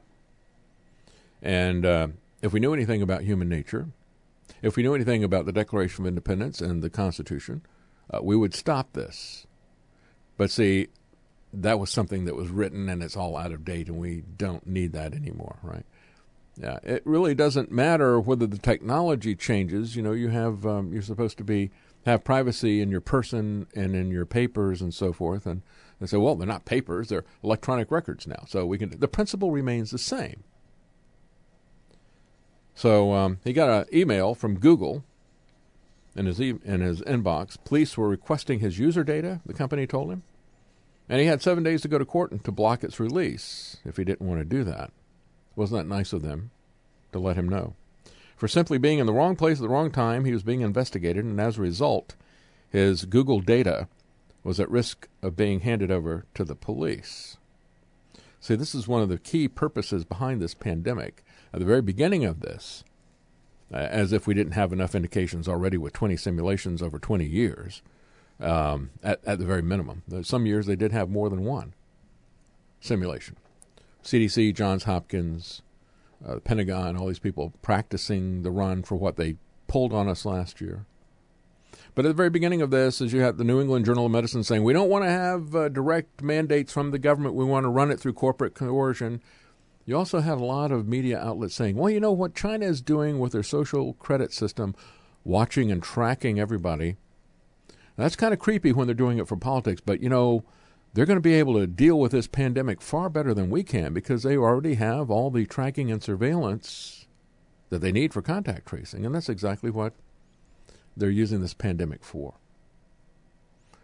And uh, if we knew anything about human nature, if we knew anything about the Declaration of Independence and the Constitution, uh, we would stop this. But see, that was something that was written and it's all out of date, and we don't need that anymore, right? Yeah, it really doesn't matter whether the technology changes. You know, you have um, you're supposed to be have privacy in your person and in your papers and so forth. And they say, well, they're not papers; they're electronic records now. So we can. The principle remains the same. So um, he got an email from Google in his e- in his inbox. Police were requesting his user data, the company told him, and he had seven days to go to court and to block its release if he didn't want to do that. Wasn't that nice of them to let him know? For simply being in the wrong place at the wrong time, he was being investigated, and as a result, his Google data was at risk of being handed over to the police. See, this is one of the key purposes behind this pandemic. At the very beginning of this, uh, as if we didn't have enough indications already with twenty simulations over twenty years, um, at, at the very minimum. Some years they did have more than one simulation. C D C, Johns Hopkins, uh, the Pentagon, all these people practicing the run for what they pulled on us last year. But at the very beginning of this, as you have the New England Journal of Medicine saying, we don't want to have uh, direct mandates from the government. We want to run it through corporate coercion. You also had a lot of media outlets saying, well, you know what China is doing with their social credit system, watching and tracking everybody. That's kind of creepy when they're doing it for politics, but, you know, they're going to be able to deal with this pandemic far better than we can because they already have all the tracking and surveillance that they need for contact tracing, and that's exactly what they're using this pandemic for.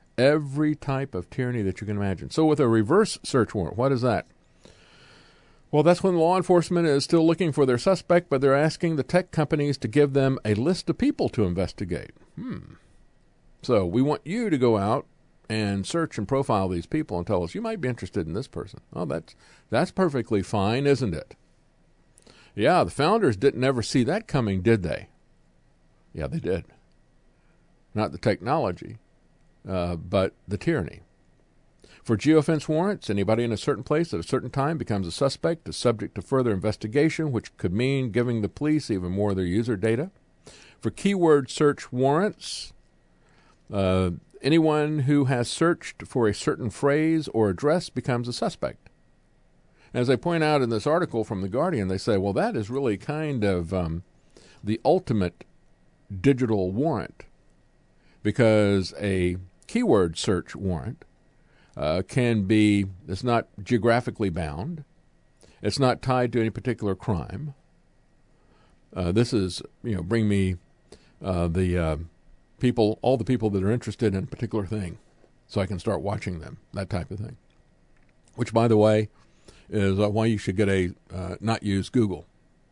Every type of tyranny that you can imagine. So with a reverse search warrant, what is that? Well, that's when law enforcement is still looking for their suspect, but they're asking the tech companies to give them a list of people to investigate. Hmm. So we want you to go out and search and profile these people and tell us you might be interested in this person. Oh, that's that's perfectly fine, isn't it? Yeah, the founders didn't ever see that coming, did they? Yeah, they did. Not the technology, uh, but the tyranny. For geofence warrants, anybody in a certain place at a certain time becomes a suspect, is subject to further investigation, which could mean giving the police even more of their user data. For keyword search warrants, uh, anyone who has searched for a certain phrase or address becomes a suspect. As I point out in this article from The Guardian, they say, well, that is really kind of um, the ultimate digital warrant, because a keyword search warrant Uh, can be, it's not geographically bound. It's not tied to any particular crime. Uh, this is, you know, bring me uh, the uh, people, all the people that are interested in a particular thing so I can start watching them, that type of thing. Which, by the way, is uh, why you should get a, uh, not use Google.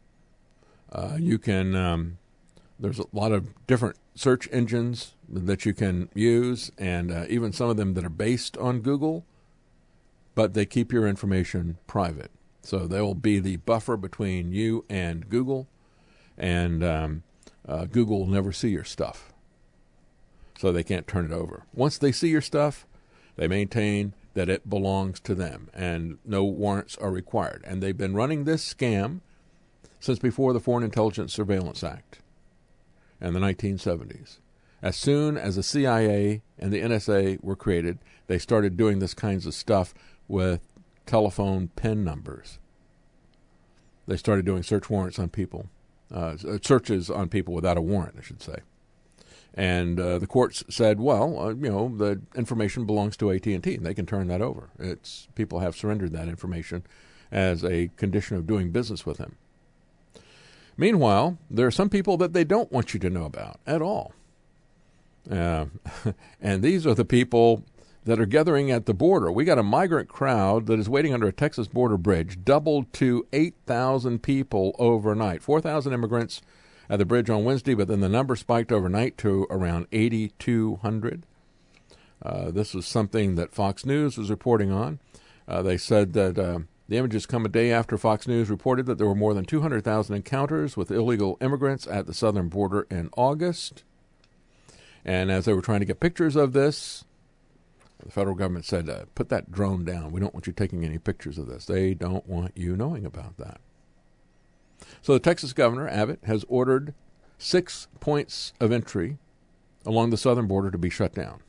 Uh, you can, um, there's a lot of different search engines that you can use, and uh, even some of them that are based on Google, but they keep your information private. So they will be the buffer between you and Google, and um, uh, Google will never see your stuff. So they can't turn it over. Once they see your stuff, they maintain that it belongs to them, and no warrants are required. And they've been running this scam since before the Foreign Intelligence Surveillance Act in the nineteen seventies. As soon as the C I A and the N S A were created, they started doing this kinds of stuff with telephone PIN numbers. They started doing search warrants on people, uh, searches on people without a warrant, I should say. And uh, the courts said, well, uh, you know, the information belongs to A T and T, and they can turn that over. It's people have surrendered that information as a condition of doing business with them. Meanwhile, there are some people that they don't want you to know about at all. Uh, and these are the people that are gathering at the border. We got a migrant crowd that is waiting under a Texas border bridge, doubled to eight thousand people overnight. four thousand immigrants at the bridge on Wednesday, but then the number spiked overnight to around eighty-two hundred. Uh, this was something that Fox News was reporting on. Uh, they said that uh, the images come a day after Fox News reported that there were more than two hundred thousand encounters with illegal immigrants at the southern border in August. And as they were trying to get pictures of this, the federal government said, uh, put that drone down. We don't want you taking any pictures of this. They don't want you knowing about that. So the Texas governor, Abbott, has ordered six points of entry along the southern border to be shut down.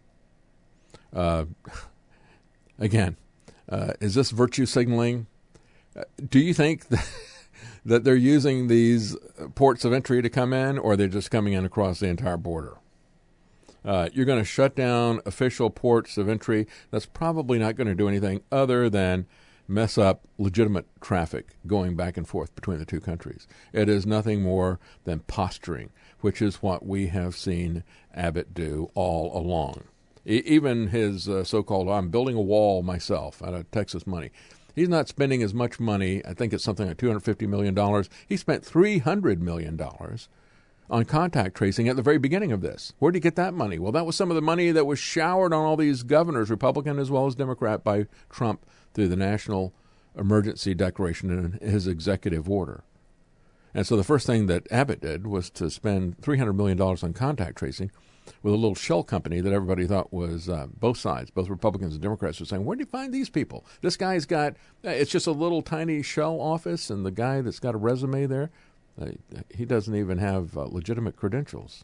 Uh, again, uh, is this virtue signaling? Uh, do you think that, that they're using these ports of entry to come in, or they're just coming in across the entire border? Uh, you're going to shut down official ports of entry. That's probably not going to do anything other than mess up legitimate traffic going back and forth between the two countries. It is nothing more than posturing, which is what we have seen Abbott do all along. E- even his uh, so-called, I'm building a wall myself out of Texas money. He's not spending as much money. I think it's something like two hundred fifty million dollars. He spent three hundred million dollars on contact tracing at the very beginning of this. Where did he get that money? Well, that was some of the money that was showered on all these governors, Republican as well as Democrat, by Trump through the National Emergency Declaration and his executive order. And so the first thing that Abbott did was to spend three hundred million dollars on contact tracing with a little shell company that everybody thought was uh, both sides, both Republicans and Democrats were saying, where do you find these people? This guy's got, it's just a little tiny shell office, and the guy that's got a resume there, Uh, he doesn't even have uh, legitimate credentials.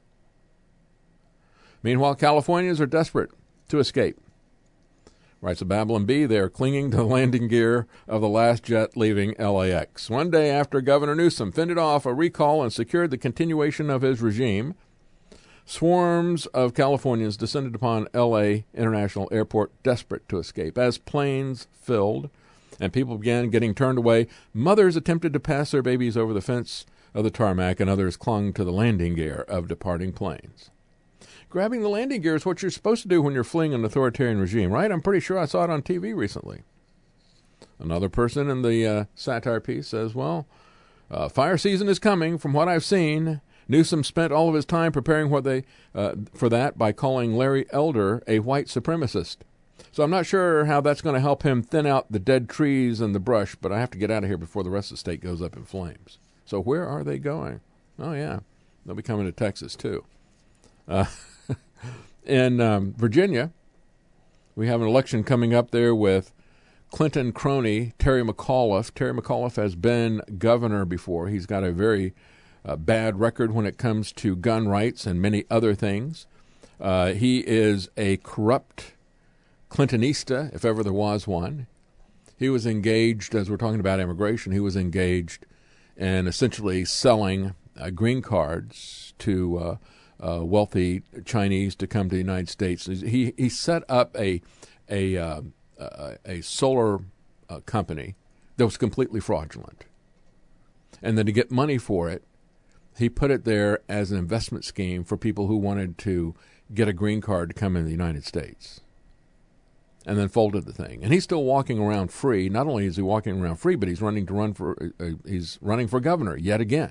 Meanwhile, Californians are desperate to escape. Writes a Babylon Bee, they are clinging to the landing gear of the last jet leaving L A X. One day after Governor Newsom fended off a recall and secured the continuation of his regime, swarms of Californians descended upon L A International Airport desperate to escape. As planes filled and people began getting turned away, mothers attempted to pass their babies over the fence of the tarmac, and others clung to the landing gear of departing planes. Grabbing the landing gear is what you're supposed to do when you're fleeing an authoritarian regime, right? I'm pretty sure I saw it on T V recently. Another person in the uh, satire piece says, well, uh, fire season is coming. From what I've seen, Newsom spent all of his time preparing what they uh, for that by calling Larry Elder a white supremacist. So I'm not sure how that's going to help him thin out the dead trees and the brush, but I have to get out of here before the rest of the state goes up in flames. So where are they going? Oh, yeah, they'll be coming to Texas, too. Uh, in um, Virginia, we have an election coming up there with Clinton crony Terry McAuliffe. Terry McAuliffe has been governor before. He's got a very uh, bad record when it comes to gun rights and many other things. Uh, he is a corrupt Clintonista, if ever there was one. He was engaged, as we're talking about immigration, he was engaged in essentially selling uh, green cards to uh, uh, wealthy Chinese to come to the United States. He he set up a a uh, a, a solar uh, company that was completely fraudulent, and then to get money for it, he put it there as an investment scheme for people who wanted to get a green card to come into the United States. And then folded the thing, and he's still walking around free. Not only is he walking around free, but he's running to run for uh, he's running for governor yet again.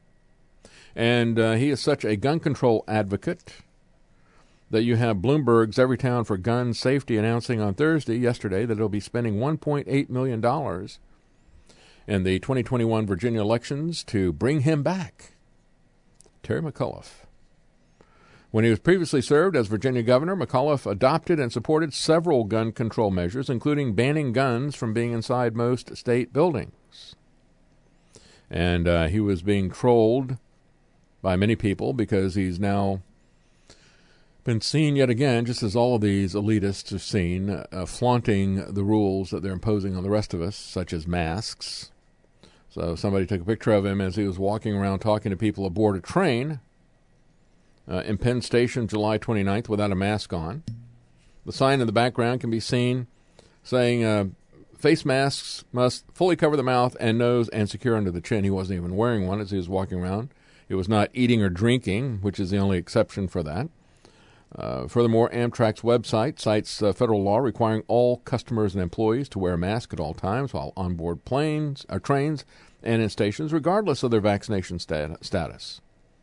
And uh, he is such a gun control advocate that you have Bloomberg's Everytown for Gun Safety announcing on Thursday, yesterday, that it'll be spending one point eight million dollars in the twenty twenty-one Virginia elections to bring him back. Terry McAuliffe. When he was previously served as Virginia governor, McAuliffe adopted and supported several gun control measures, including banning guns from being inside most state buildings. And uh, he was being trolled by many people because he's now been seen yet again, just as all of these elitists are seen, uh, flaunting the rules that they're imposing on the rest of us, such as masks. So somebody took a picture of him as he was walking around talking to people aboard a train Uh, in Penn Station, July twenty-ninth, without a mask on. The sign in the background can be seen saying uh, face masks must fully cover the mouth and nose and secure under the chin. He wasn't even wearing one as he was walking around. He was not eating or drinking, which is the only exception for that. Uh, furthermore, Amtrak's website cites uh, federal law requiring all customers and employees to wear a mask at all times while on board planes, or trains and in stations, regardless of their vaccination stat- status.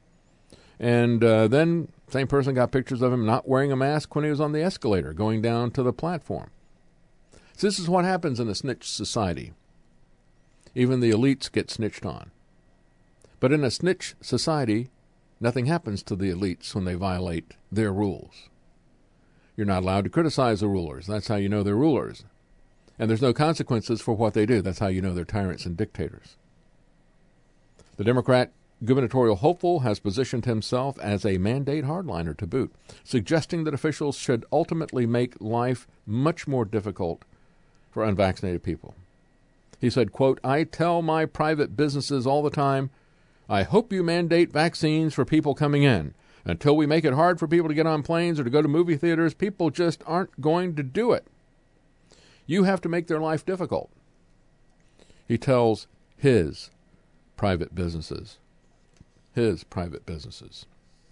And uh, then same person got pictures of him not wearing a mask when he was on the escalator going down to the platform. So this is what happens in a snitch society. Even the elites get snitched on. But in a snitch society, nothing happens to the elites when they violate their rules. You're not allowed to criticize the rulers. That's how you know they're rulers. And there's no consequences for what they do. That's how you know they're tyrants and dictators. The Democrat gubernatorial hopeful has positioned himself as a mandate hardliner to boot, suggesting that officials should ultimately make life much more difficult for unvaccinated people. He said, quote, "I tell my private businesses all the time, I hope you mandate vaccines for people coming in. Until we make it hard for people to get on planes or to go to movie theaters, people just aren't going to do it. You have to make their life difficult." He tells his private businesses. His private businesses.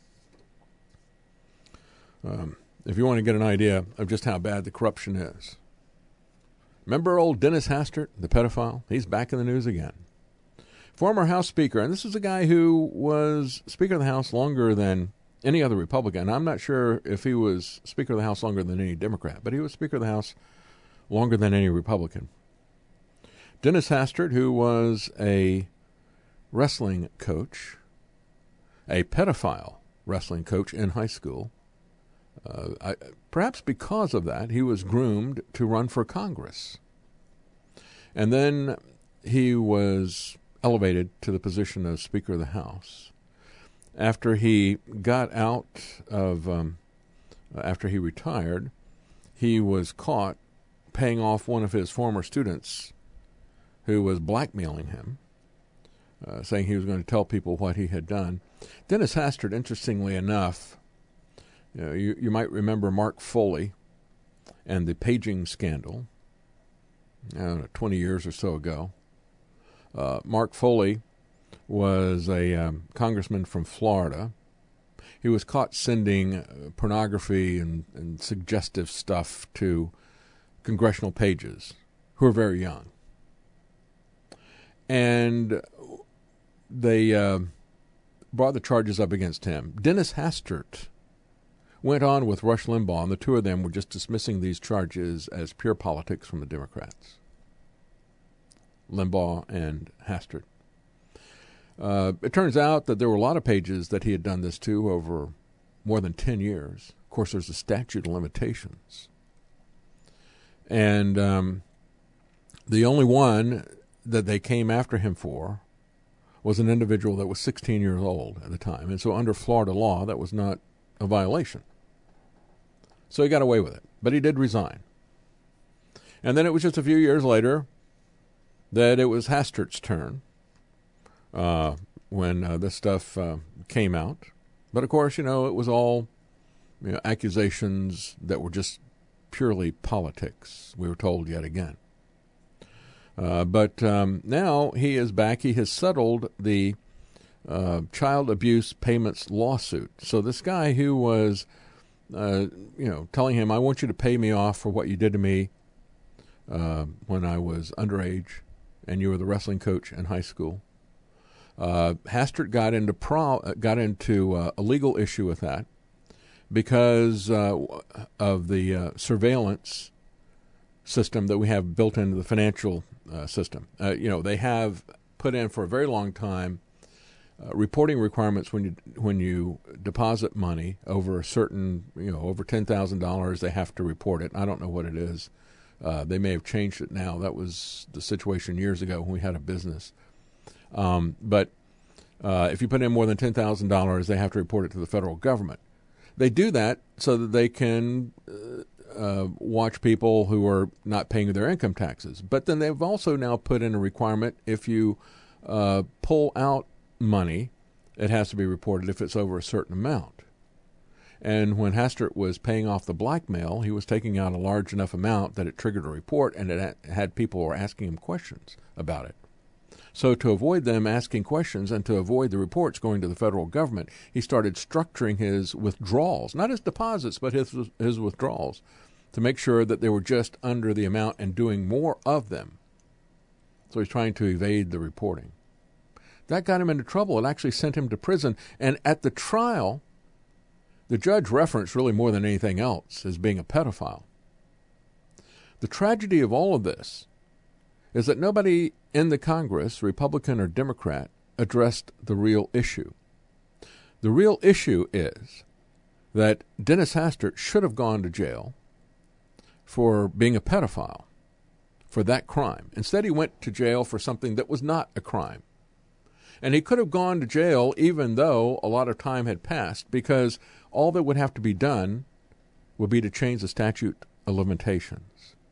Um, if you want to get an idea of just how bad the corruption is. Remember old Dennis Hastert, the pedophile? He's back in the news again. Former House Speaker, and this is a guy who was Speaker of the House longer than any other Republican. I'm not sure if he was Speaker of the House longer than any Democrat, but he was Speaker of the House longer than any Republican. Dennis Hastert, who was a wrestling coach, a pedophile wrestling coach in high school. Uh, I, perhaps because of that, he was groomed to run for Congress. And then he was elevated to the position of Speaker of the House. After he got out of, um, after he retired, he was caught paying off one of his former students who was blackmailing him, uh, saying he was going to tell people what he had done. Dennis Hastert, interestingly enough, you know, you, you might remember Mark Foley and the paging scandal, I don't know, twenty years or so ago. Uh, Mark Foley was a um, congressman from Florida. He was caught sending uh, pornography and, and suggestive stuff to congressional pages who are very young. and they uh, brought the charges up against him. Dennis Hastert went on with Rush Limbaugh, and the two of them were just dismissing these charges as pure politics from the Democrats. Limbaugh and Hastert. Uh, it turns out that there were a lot of pages that he had done this to over more than ten years. Of course, there's a statute of limitations. And um, the only one that they came after him for was an individual that was sixteen years old at the time. And so under Florida law, that was not a violation. So he got away with it. But he did resign. And then it was just a few years later that it was Hastert's turn uh, when uh, this stuff uh, came out. But, of course, you know, it was all you know, accusations that were just purely politics, we were told yet again. Uh, but um, now he is back. He has settled the uh, child abuse payments lawsuit. So this guy who was, uh, you know, telling him, I want you to pay me off for what you did to me uh, when I was underage and you were the wrestling coach in high school. Uh, Hastert got into pro- got into uh, a legal issue with that because uh, of the uh, surveillance system that we have built into the financial uh, system. Uh, you know, they have put in for a very long time uh, reporting requirements when you when you deposit money over a certain, you know, over ten thousand dollars. They have to report it. I don't know what it is. Uh, they may have changed it now. That was the situation years ago when we had a business. Um, but uh, if you put in more than ten thousand dollars, they have to report it to the federal government. They do that so that they can uh, uh, watch people who are not paying their income taxes. But then they've also now put in a requirement if you uh, pull out money, it has to be reported if it's over a certain amount. And when Hastert was paying off the blackmail, he was taking out a large enough amount that it triggered a report, and it had people who were asking him questions about it. So to avoid them asking questions and to avoid the reports going to the federal government, he started structuring his withdrawals, not his deposits, but his his withdrawals, to make sure that they were just under the amount and doing more of them. So he's trying to evade the reporting. That got him into trouble. It actually sent him to prison. And at the trial, the judge referenced really more than anything else as being a pedophile. The tragedy of all of this is that nobody in the Congress, Republican or Democrat, addressed the real issue. The real issue is that Dennis Hastert should have gone to jail for being a pedophile, for that crime. Instead, he went to jail for something that was not a crime. And he could have gone to jail even though a lot of time had passed, because all that would have to be done would be to change the statute of limitations.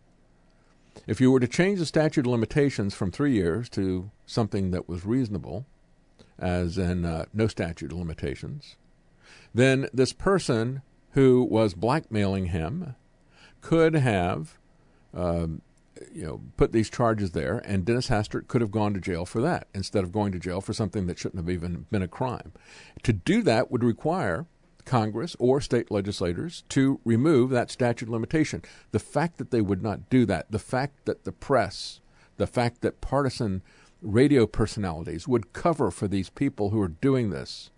If you were to change the statute of limitations from three years to something that was reasonable, as in uh, no statute of limitations, then this person who was blackmailing him could have um, you know, put these charges there, and Dennis Hastert could have gone to jail for that instead of going to jail for something that shouldn't have even been a crime. To do that would require Congress or state legislators to remove that statute of limitation. The fact that they would not do that, the fact that the press, the fact that partisan radio personalities would cover for these people who are doing this,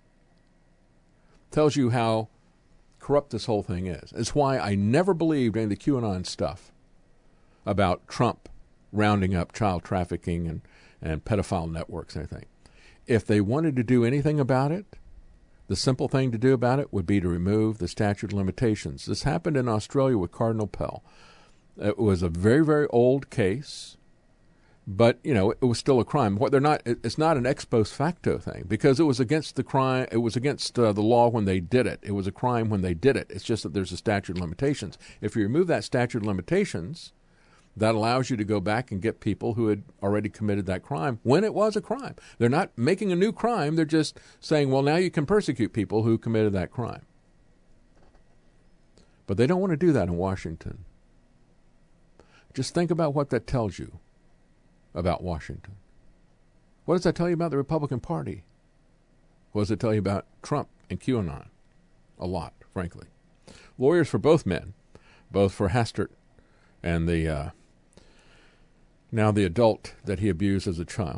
tells you how corrupt this whole thing is. It's why I never believed in the QAnon stuff about Trump rounding up child trafficking and, and pedophile networks and everything. If they wanted to do anything about it, the simple thing to do about it would be to remove the statute of limitations. This happened in Australia with Cardinal Pell. It was a very, very old case, but, you know, it was still a crime. What they're not, it's not an ex post facto thing, because it was against the crime. It was against uh, the law when they did it. It was a crime when they did it. It's just that there's a statute of limitations. If you remove that statute of limitations, that allows you to go back and get people who had already committed that crime when it was a crime. They're not making a new crime. They're just saying, well, now you can persecute people who committed that crime. But they don't want to do that in Washington. Just think about what that tells you about Washington. What does that tell you about the Republican Party? What does it tell you about Trump and QAnon? A lot, frankly. Lawyers for both men, both for Hastert and the uh, now the adult that he abused as a child,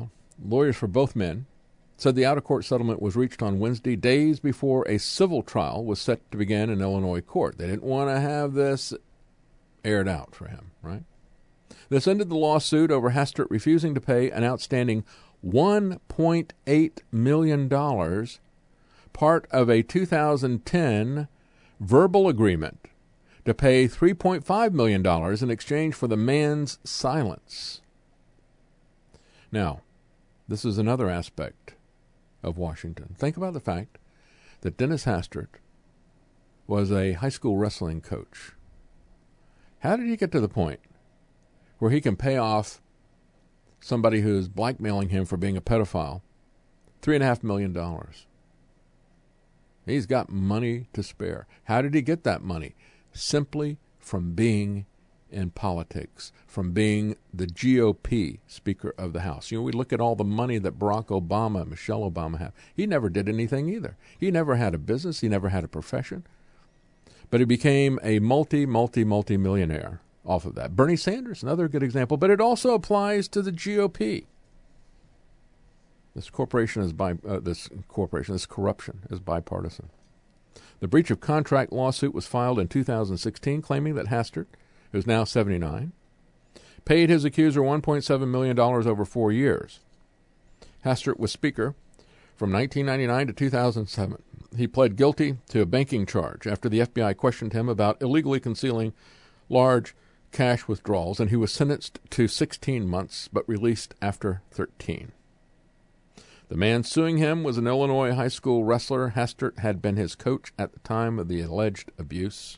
lawyers for both men said the out-of-court settlement was reached on Wednesday, days before a civil trial was set to begin in Illinois court. They didn't want to have this aired out for him, right? This ended the lawsuit over Hastert refusing to pay an outstanding one point eight million dollars, part of a two thousand ten verbal agreement to pay three point five million dollars in exchange for the man's silence. Now, this is another aspect of Washington. Think about the fact that Dennis Hastert was a high school wrestling coach. How did he get to the point where he can pay off somebody who's blackmailing him for being a pedophile three and a half million dollars? He's got money to spare. How did he get that money? Simply from being in politics, from being the G O P Speaker of the House. You know, we look at all the money that Barack Obama and Michelle Obama have. He never did anything either. He never had a business. He never had a profession. But he became a multi, multi, multi-millionaire off of that. Bernie Sanders, another good example, but it also applies to the G O P. This corporation is by uh, this corporation, this corruption is bipartisan. The breach of contract lawsuit was filed in two thousand sixteen, claiming that Hastert, who's now seventy-nine, paid his accuser one point seven million dollars over four years. Hastert was Speaker from nineteen ninety-nine to two thousand seven. He pled guilty to a banking charge after the F B I questioned him about illegally concealing large cash withdrawals, and he was sentenced to sixteen months but released after thirteen. The man suing him was an Illinois high school wrestler. Hastert had been his coach at the time of the alleged abuse.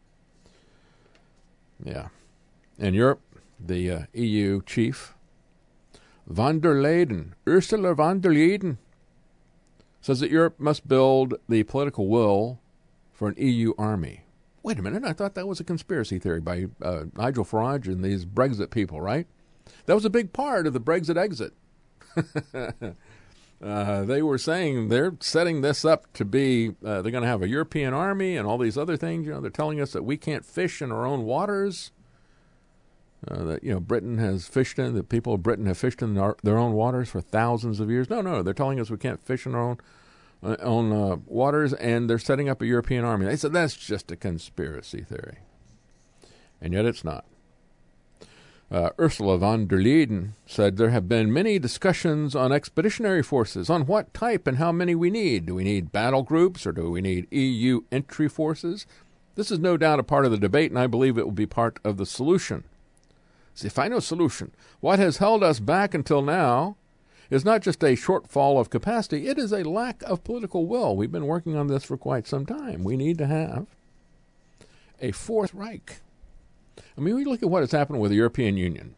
Yeah. In Europe, the uh, E U chief, von der Leyen, Ursula von der Leyen, says that Europe must build the political will for an E U army. Wait a minute, I thought that was a conspiracy theory by uh, Nigel Farage and these Brexit people, right? That was a big part of the Brexit exit. uh, they were saying they're setting this up to be, uh, they're going to have a European army and all these other things. You know, they're telling us that we can't fish in our own waters. Uh, that, you know, Britain has fished in, the people of Britain have fished in our, their own waters for thousands of years. No, no, they're telling us we can't fish in our own uh, own uh, waters, and they're setting up a European army. They said that's just a conspiracy theory. And yet it's not. Uh, Ursula von der Leyen said there have been many discussions on expeditionary forces, on what type and how many we need. Do we need battle groups or do we need E U entry forces? This is no doubt a part of the debate, and I believe it will be part of the solution. The final solution. What has held us back until now is not just a shortfall of capacity, it is a lack of political will. We've been working on this for quite some time. We need to have a Fourth Reich. I mean, we look at what has happened with the European Union.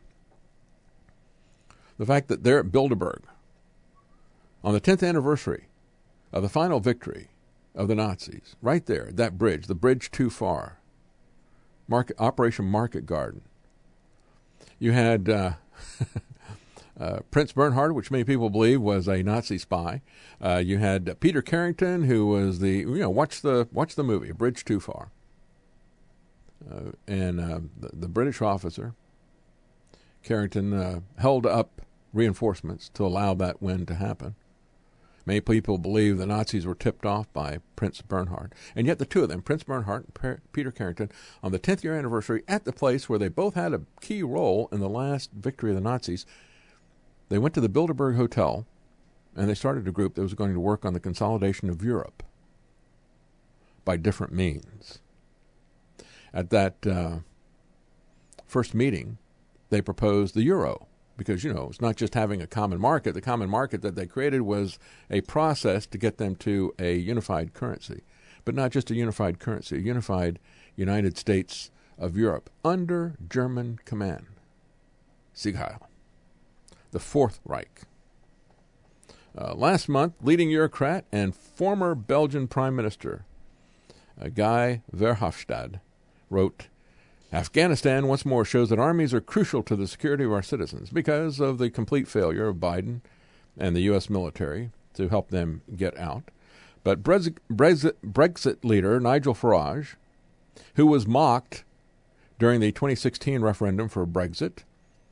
The fact that they're at Bilderberg on the tenth anniversary of the final victory of the Nazis, right there, that bridge, the bridge too far, Market, Operation Market Garden. You had uh, uh, Prince Bernhard, which many people believe was a Nazi spy. Uh, you had uh, Peter Carrington, who was the, you know, watch the watch the movie, A Bridge Too Far. Uh, and uh, the, the British officer, Carrington, uh, held up reinforcements to allow that win to happen. Many people believe the Nazis were tipped off by Prince Bernhard. And yet the two of them, Prince Bernhard and per- Peter Carrington, on the tenth year anniversary at the place where they both had a key role in the last victory of the Nazis, they went to the Bilderberg Hotel and they started a group that was going to work on the consolidation of Europe by different means. At that uh, first meeting, they proposed the euro. Because, you know, it's not just having a common market. The common market that they created was a process to get them to a unified currency. But not just a unified currency, a unified United States of Europe under German command. Sieg Heil. The Fourth Reich. Uh, last month, leading Eurocrat and former Belgian Prime Minister uh, Guy Verhofstadt wrote, Afghanistan once more shows that armies are crucial to the security of our citizens because of the complete failure of Biden and the U S military to help them get out. But Brexit, Brexit, Brexit leader Nigel Farage, who was mocked during the twenty sixteen referendum for Brexit,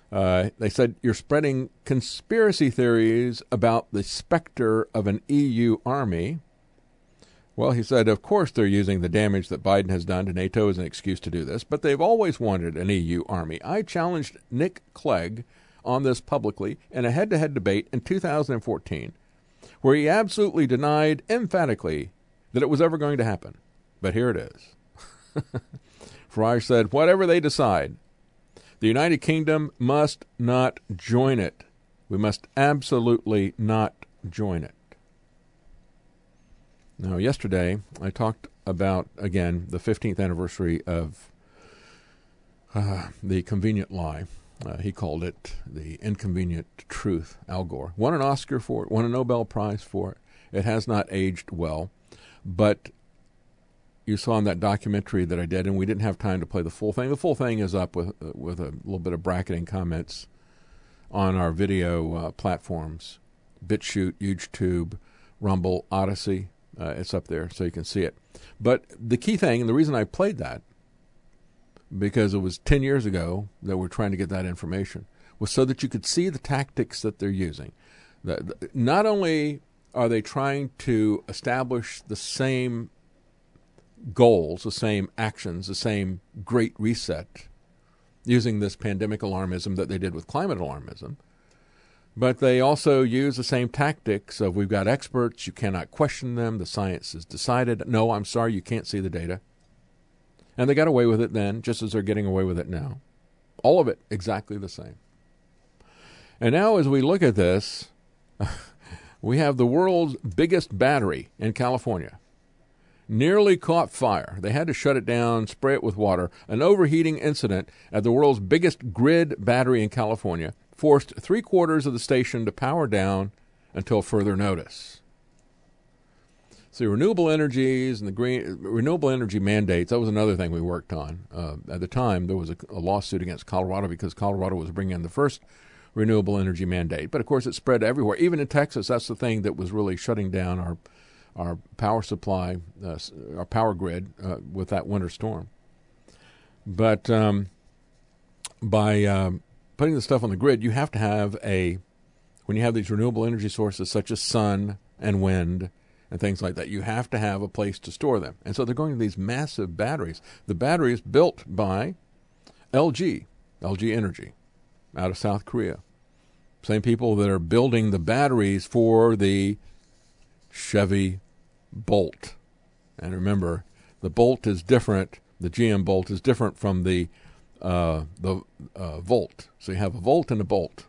Uh, they said, you're spreading conspiracy theories about the specter of an E U army. Well, he said, of course they're using the damage that Biden has done to NATO as an excuse to do this, but they've always wanted an E U army. I challenged Nick Clegg on this publicly in a head-to-head debate in two thousand fourteen, where he absolutely denied emphatically that it was ever going to happen. But here it is. Farage said, whatever they decide, the United Kingdom must not join it. We must absolutely not join it. Now, yesterday, I talked about, again, the fifteenth anniversary of uh, the convenient lie. Uh, he called it the inconvenient truth, Al Gore. Won an Oscar for it, won a Nobel Prize for it. It has not aged well, but you saw in that documentary that I did, and we didn't have time to play the full thing. The full thing is up with uh, with a little bit of bracketing comments on our video uh, platforms, BitChute, YouTube, Rumble, Odyssey. Uh, it's up there so you can see it. But the key thing, and the reason I played that, because it was ten years ago that we're trying to get that information, was so that you could see the tactics that they're using. The, the, not only are they trying to establish the same goals, the same actions, the same great reset, using this pandemic alarmism that they did with climate alarmism, but they also use the same tactics of, we've got experts, you cannot question them, the science is decided. No, I'm sorry, you can't see the data. And they got away with it then, just as they're getting away with it now. All of it exactly the same. And now as we look at this, we have the world's biggest battery in California. Nearly caught fire. They had to shut it down, spray it with water. An overheating incident at the world's biggest grid battery in California forced three-quarters of the station to power down until further notice. So renewable energies and the green renewable energy mandates, that was another thing we worked on. Uh, at the time, there was a, a lawsuit against Colorado because Colorado was bringing in the first renewable energy mandate. But, of course, it spread everywhere. Even in Texas, that's the thing that was really shutting down our our power supply, uh, our power grid uh, with that winter storm. But um, by um, putting the stuff on the grid, you have to have a, when you have these renewable energy sources such as sun and wind and things like that, you have to have a place to store them. And so they're going to these massive batteries. The battery is built by L G, L G Energy, out of South Korea. Same people that are building the batteries for the Chevy Bolt. And remember, the Bolt is different, the G M Bolt is different from the uh, the uh, Volt. So you have a Volt and a Bolt.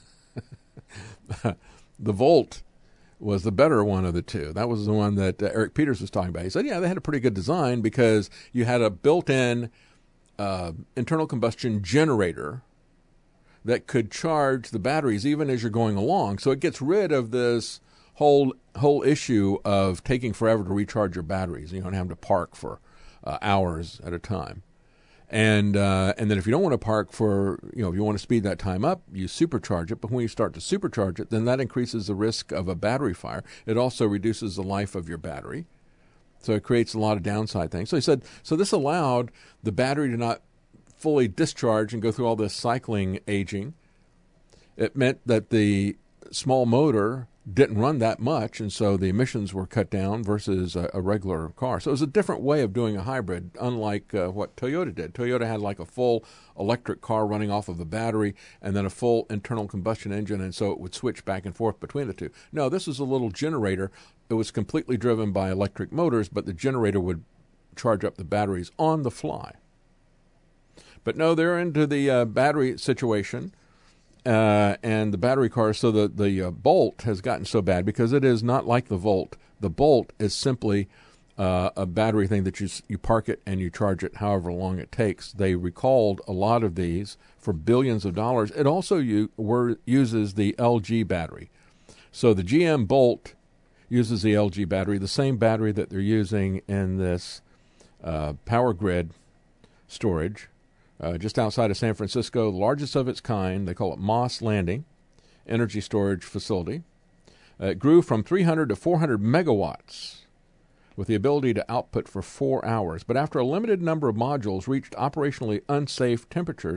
The Volt was the better one of the two. That was the one that uh, Eric Peters was talking about. He said, yeah, they had a pretty good design because you had a built-in uh, internal combustion generator that could charge the batteries even as you're going along. So it gets rid of this whole whole issue of taking forever to recharge your batteries. You don't have to park for uh, hours at a time. And uh, and then if you don't want to park for, you know, if you want to speed that time up, you supercharge it. But when you start to supercharge it, then that increases the risk of a battery fire. It also reduces the life of your battery. So it creates a lot of downside things. So he said, so this allowed the battery to not fully discharge and go through all this cycling aging. It meant that the small motor didn't run that much, and so the emissions were cut down versus a, a regular car. So it was a different way of doing a hybrid, unlike uh, what Toyota did. Toyota had like a full electric car running off of a battery and then a full internal combustion engine, and so it would switch back and forth between the two. No, this is a little generator. It was completely driven by electric motors, but the generator would charge up the batteries on the fly. But no, they're into the uh, battery situation. Uh, and the battery cars, so the, the uh, Bolt has gotten so bad because it is not like the Volt. The Bolt is simply uh, a battery thing that you you park it and you charge it however long it takes. They recalled a lot of these for billions of dollars. It also u- were, uses the L G battery. So the G M Bolt uses the L G battery, the same battery that they're using in this uh, power grid storage. Uh, just outside of San Francisco, the largest of its kind. They call it Moss Landing Energy Storage Facility. Uh, it grew from three hundred to four hundred megawatts with the ability to output for four hours. But after a limited number of modules reached operationally unsafe temperatures,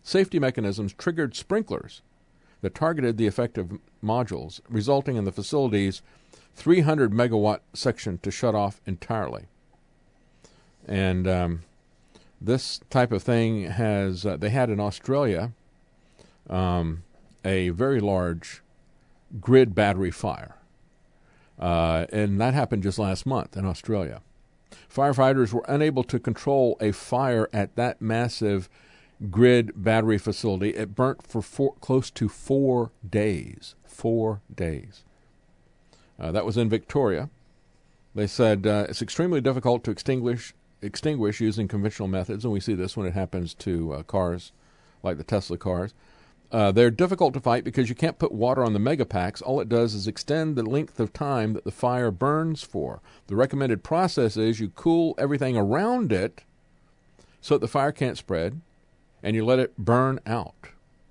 safety mechanisms triggered sprinklers that targeted the effective modules, resulting in the facility's three hundred megawatt section to shut off entirely. And um, this type of thing has, uh, they had in Australia um, a very large grid battery fire. Uh, and that happened just last month in Australia. Firefighters were unable to control a fire at that massive grid battery facility. It burnt for four, close to four days. Four days. Uh, that was in Victoria. They said uh, it's extremely difficult to extinguish extinguish using conventional methods, and we see this when it happens to uh, cars like the Tesla cars. Uh, they're difficult to fight because you can't put water on the megapacks. All it does is extend the length of time that the fire burns for. The recommended process is you cool everything around it so that the fire can't spread, and you let it burn out.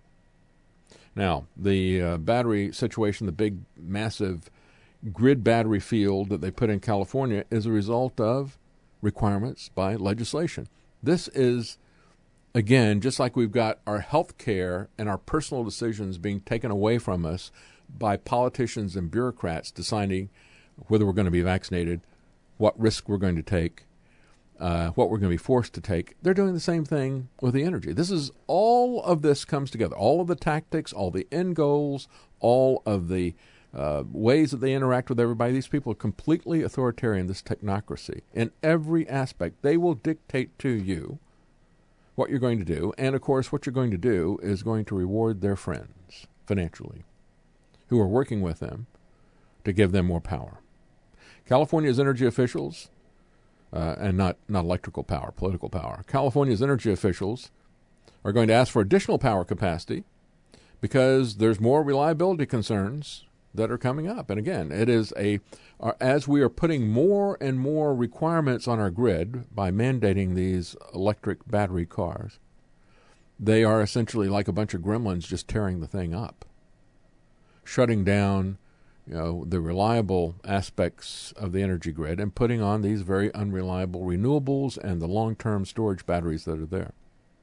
Now, the uh, battery situation, the big, massive grid battery field that they put in California, is a result of requirements by legislation. This is, again, just like we've got our health care and our personal decisions being taken away from us by politicians and bureaucrats deciding whether we're going to be vaccinated, what risk we're going to take, uh, what we're going to be forced to take. They're doing the same thing with the energy. This is, all of this comes together. All of the tactics, all the end goals, all of the Uh, ways that they interact with everybody. These people are completely authoritarian, this technocracy. In every aspect, they will dictate to you what you're going to do. And, of course, what you're going to do is going to reward their friends financially who are working with them to give them more power. California's energy officials, uh, and not, not electrical power, political power, California's energy officials are going to ask for additional power capacity because there's more reliability concerns that are coming up. And again, it is a, uh, as we are putting more and more requirements on our grid by mandating these electric battery cars, they are essentially like a bunch of gremlins just tearing the thing up, shutting down, you know, the reliable aspects of the energy grid and putting on these very unreliable renewables and the long-term storage batteries that are there.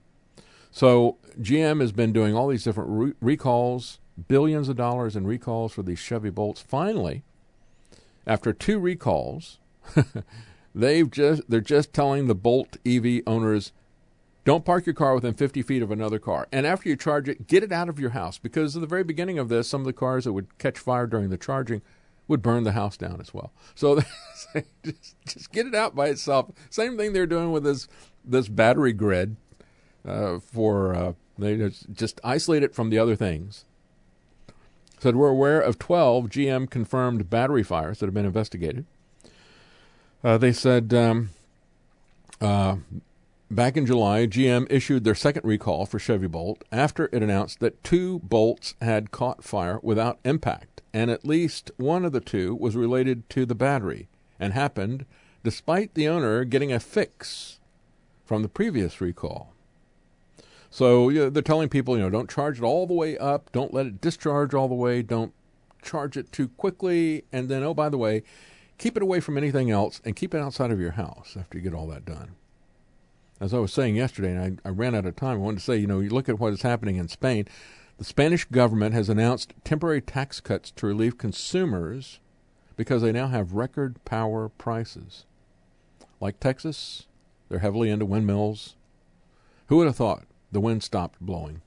So G M has been doing all these different re- recalls, billions of dollars in recalls for these Chevy Bolts. Finally, after two recalls, they've just they're just telling the Bolt E V owners, don't park your car within fifty feet of another car. And after you charge it, get it out of your house. Because at the very beginning of this, some of the cars that would catch fire during the charging would burn the house down as well. So just, just get it out by itself. Same thing they're doing with this this battery grid. Uh, for uh, they just, just isolate it from the other things. Said we're aware of twelve G M confirmed battery fires that have been investigated. Uh, they said um, uh, back in July, G M issued their second recall for Chevy Bolt after it announced that two Bolts had caught fire without impact, and at least one of the two was related to the battery and happened despite the owner getting a fix from the previous recall. So you know, they're telling people, you know, don't charge it all the way up. Don't let it discharge all the way. Don't charge it too quickly. And then, oh, by the way, keep it away from anything else and keep it outside of your house after you get all that done. As I was saying yesterday, and I, I ran out of time, I wanted to say, you know, you look at what is happening in Spain. The Spanish government has announced temporary tax cuts to relieve consumers because they now have record power prices. Like Texas, they're heavily into windmills. Who would have thought? The wind stopped blowing.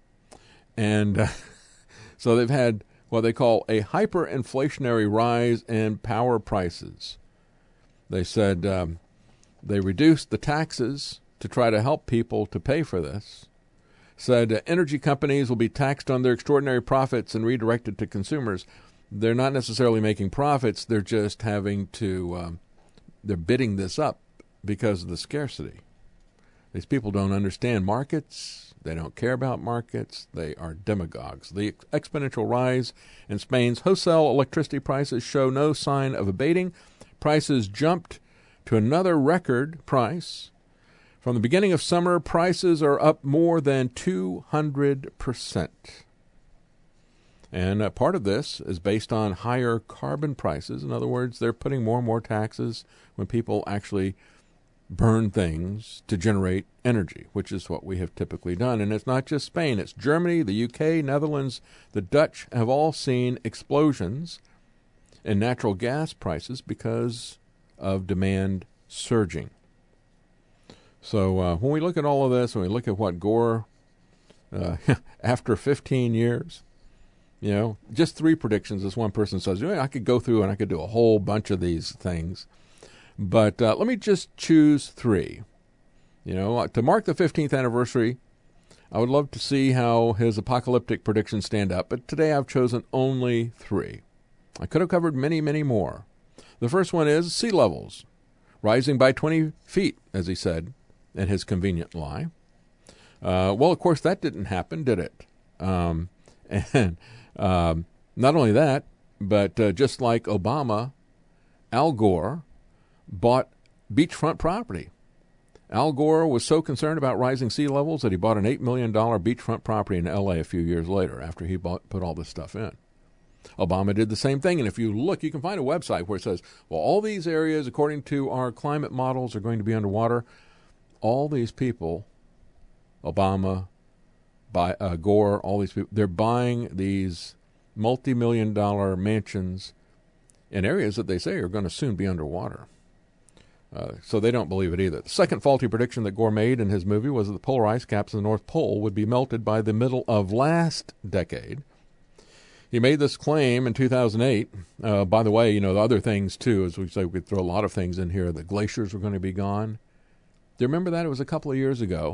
And uh, so they've had what they call a hyperinflationary rise in power prices. They said um, they reduced the taxes to try to help people to pay for this. Said uh, energy companies will be taxed on their extraordinary profits and redirected to consumers. They're not necessarily making profits. They're just having to, um, they're bidding this up because of the scarcity. These people don't understand markets. They don't care about markets. They are demagogues. The exponential rise in Spain's wholesale electricity prices show no sign of abating. Prices jumped to another record price. From the beginning of summer, prices are up more than two hundred percent. And uh, part of this is based on higher carbon prices. In other words, they're putting more and more taxes when people actually burn things to generate energy, which is what we have typically done. And it's not just Spain, it's Germany, the U K, Netherlands, the Dutch have all seen explosions in natural gas prices because of demand surging. So uh, when we look at all of this, when we look at what Gore, uh, after fifteen years, you know, just three predictions, as one person says, I could go through and I could do a whole bunch of these things. But uh, let me just choose three. You know, to mark the fifteenth anniversary, I would love to see how his apocalyptic predictions stand up, but today I've chosen only three. I could have covered many, many more. The first one is sea levels rising by twenty feet, as he said in his convenient lie. Uh, well, of course, that didn't happen, did it? Um, and um, not only that, but uh, just like Obama, Al Gore bought beachfront property. Al Gore was so concerned about rising sea levels that he bought an eight million dollars beachfront property in L A a few years later after he bought, put all this stuff in. Obama did the same thing, and if you look, you can find a website where it says, well, all these areas, according to our climate models, are going to be underwater. All these people, Obama, by, uh, Gore, all these people, they're buying these multi-million dollar mansions in areas that they say are going to soon be underwater. Uh, so they don't believe it either. The second faulty prediction that Gore made in his movie was that the polar ice caps in the North Pole would be melted by the middle of last decade. He made this claim in two thousand eight. Uh, by the way, you know, the other things, too, as we say, we could throw a lot of things in here. The glaciers were going to be gone. Do you remember that? It was a couple of years ago,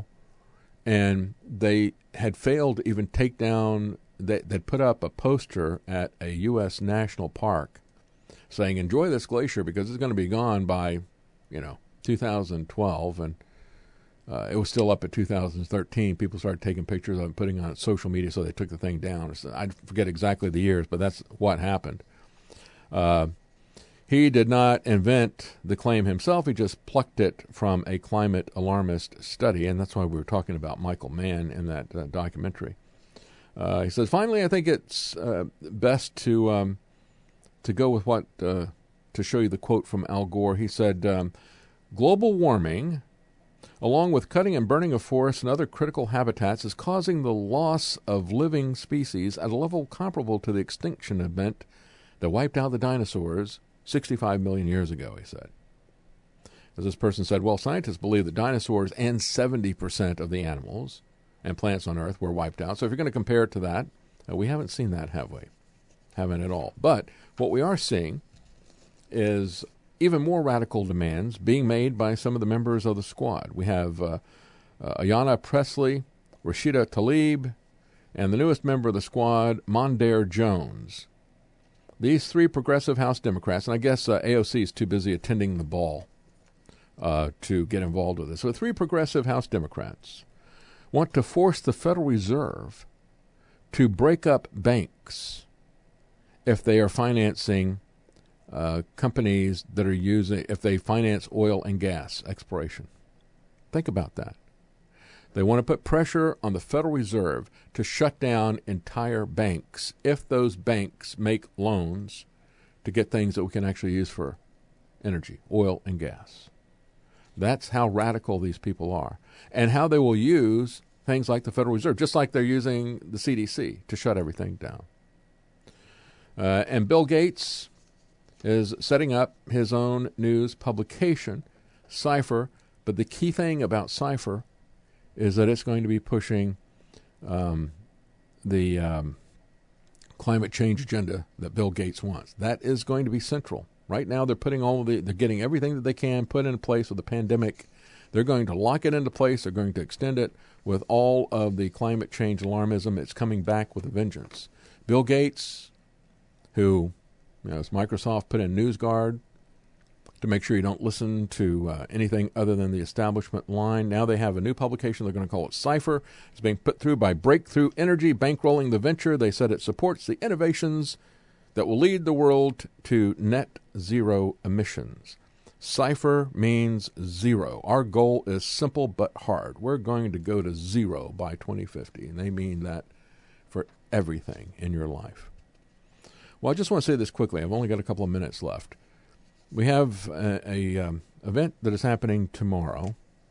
and they had failed to even take down, they, they'd put up a poster at a U S national park saying, enjoy this glacier because it's going to be gone by, you know, two thousand twelve, and uh, it was still up at two thousand thirteen. People started taking pictures of it, putting it on social media, so they took the thing down. I forget exactly the years, but that's what happened. Uh, he did not invent the claim himself. He just plucked it from a climate alarmist study, and that's why we were talking about Michael Mann in that uh, documentary. Uh, he says, finally, I think it's uh, best to um, to go with what... Uh, to show you the quote from Al Gore. He said, um, global warming, along with cutting and burning of forests and other critical habitats, is causing the loss of living species at a level comparable to the extinction event that wiped out the dinosaurs sixty-five million years ago, he said. As this person said, well, scientists believe that dinosaurs and seventy percent of the animals and plants on Earth were wiped out. So if you're going to compare it to that, uh, we haven't seen that, have we? Haven't at all. But what we are seeing is even more radical demands being made by some of the members of the squad. We have uh, uh, Ayanna Pressley, Rashida Tlaib, and the newest member of the squad, Mondaire Jones. These three progressive House Democrats, and I guess uh, A O C is too busy attending the ball uh, to get involved with this. So three progressive House Democrats want to force the Federal Reserve to break up banks if they are financing Uh, companies that are using, if they finance oil and gas exploration. Think about that. They want to put pressure on the Federal Reserve to shut down entire banks if those banks make loans to get things that we can actually use for energy, oil and gas. That's how radical these people are, and how they will use things like the Federal Reserve, just like they're using the C D C to shut everything down. Uh, and Bill Gates is setting up his own news publication, Cipher. But the key thing about Cipher is that it's going to be pushing um, the um, climate change agenda that Bill Gates wants. That is going to be central. Right now, they're putting all of the, they're getting everything that they can put in place with the pandemic. They're going to lock it into place. They're going to extend it with all of the climate change alarmism. It's coming back with a vengeance. Bill Gates, who, you know, as Microsoft put in NewsGuard to make sure you don't listen to uh, anything other than the establishment line. Now they have a new publication. They're going to call it Cipher. It's being put through by Breakthrough Energy, bankrolling the venture. They said it supports the innovations that will lead the world to net zero emissions. Cipher means zero. Our goal is simple but hard. We're going to go to zero by twenty fifty, and they mean that for everything in your life. Well, I just want to say this quickly. I've only got a couple of minutes left. we have a, a um, event that is happening tomorrow,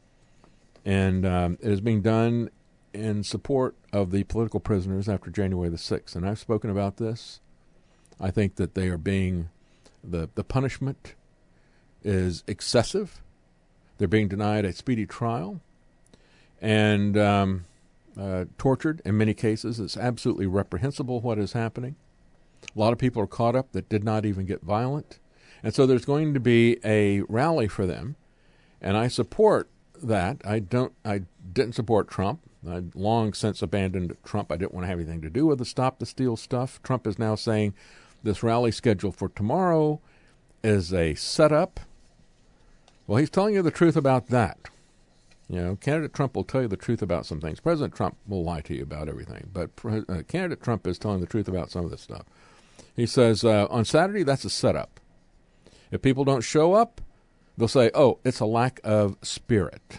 and um, it is being done in support of the political prisoners after January the sixth. And I've spoken about this. I think that they are being, the, the punishment is excessive. They're being denied a speedy trial and um, uh, tortured in many cases. It's absolutely reprehensible what is happening. A lot of people are caught up that did not even get violent. And so there's going to be a rally for them. And I support that. I don't. I didn't support Trump. I'd long since abandoned Trump. I didn't want to have anything to do with the Stop the Steal stuff. Trump is now saying this rally scheduled for tomorrow is a setup. Well, he's telling you the truth about that. You know, candidate Trump will tell you the truth about some things. President Trump will lie to you about everything. But uh, candidate Trump is telling the truth about some of this stuff. He says, uh, on Saturday, that's a setup. If people don't show up, they'll say, oh, it's a lack of spirit.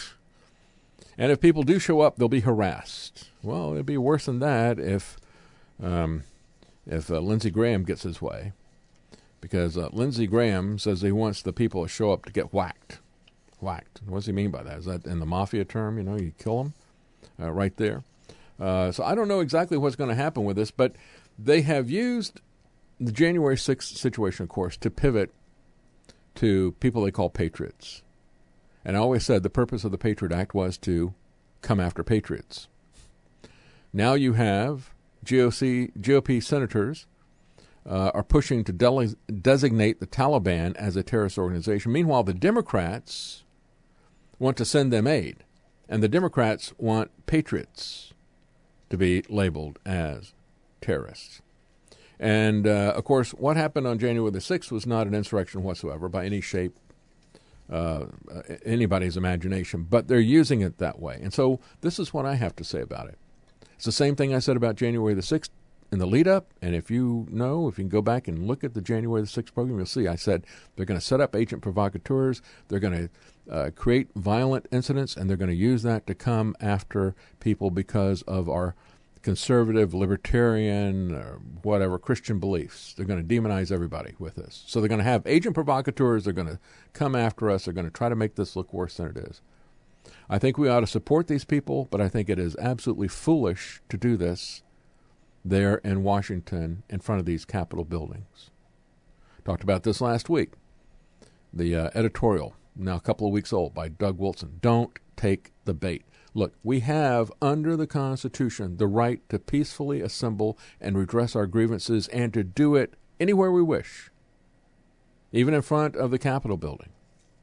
And if people do show up, they'll be harassed. Well, it'd be worse than that if um, if uh, Lindsey Graham gets his way. Because uh, Lindsey Graham says he wants the people to show up to get whacked. Whacked. What does he mean by that? Is that in the mafia term? You know, you kill them uh, right there. Uh, so I don't know exactly what's going to happen with this, but they have used the January sixth situation, of course, to pivot to people they call patriots. And I always said the purpose of the Patriot Act was to come after patriots. Now you have G O C, G O P senators uh, are pushing to de- designate the Taliban as a terrorist organization. Meanwhile, the Democrats want to send them aid. And the Democrats want patriots to be labeled as terrorists. And, uh, of course, what happened on January the sixth was not an insurrection whatsoever by any shape, uh, anybody's imagination, but they're using it that way. And so this is what I have to say about it. It's the same thing I said about January the sixth in the lead-up, and if you know, if you can go back and look at the January the sixth program, you'll see I said they're going to set up agent provocateurs, they're going to uh, create violent incidents, and they're going to use that to come after people because of our conservative, libertarian, or whatever, Christian beliefs. They're going to demonize everybody with this. So they're going to have agent provocateurs. They're going to come after us. They're going to try to make this look worse than it is. I think we ought to support these people, but I think it is absolutely foolish to do this there in Washington in front of these Capitol buildings. Talked about this last week. The uh, editorial, now a couple of weeks old, by Doug Wilson. Don't take the bait. Look, we have, under the Constitution, the right to peacefully assemble and redress our grievances and to do it anywhere we wish, even in front of the Capitol building.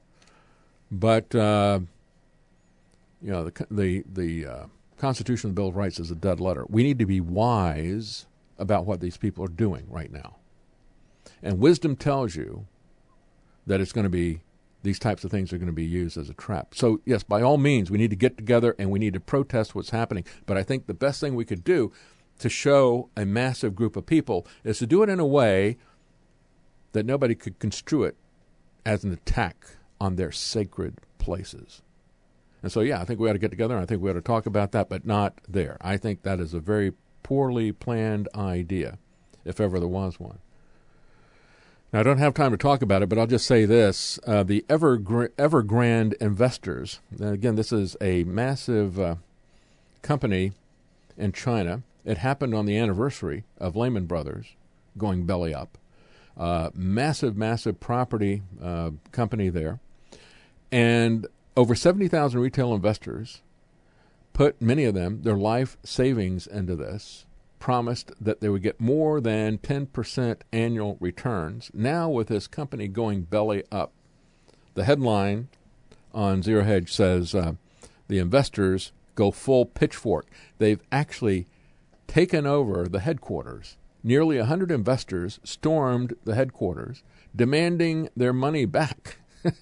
But, uh, you know, the the, the uh, Constitution, the Bill of Rights is a dead letter. We need to be wise about what these people are doing right now. And wisdom tells you that it's going to be these types of things are going to be used as a trap. So, yes, by all means, we need to get together and we need to protest what's happening. But I think the best thing we could do to show a massive group of people is to do it in a way that nobody could construe it as an attack on their sacred places. And so, yeah, I think we ought to get together and I think we ought to talk about that, but not there. I think that is a very poorly planned idea, if ever there was one. Now, I don't have time to talk about it, but I'll just say this. Uh, the Evergra- Evergrande investors, again, this is a massive uh, company in China. It happened on the anniversary of Lehman Brothers going belly up. Uh, massive, massive property uh, company there. And over seventy thousand retail investors put, many of them, their life savings into this. Promised that they would get more than ten percent annual returns. Now, with this company going belly up, the headline on Zero Hedge says uh, the investors go full pitchfork. They've actually taken over the headquarters. Nearly one hundred investors stormed the headquarters, demanding their money back.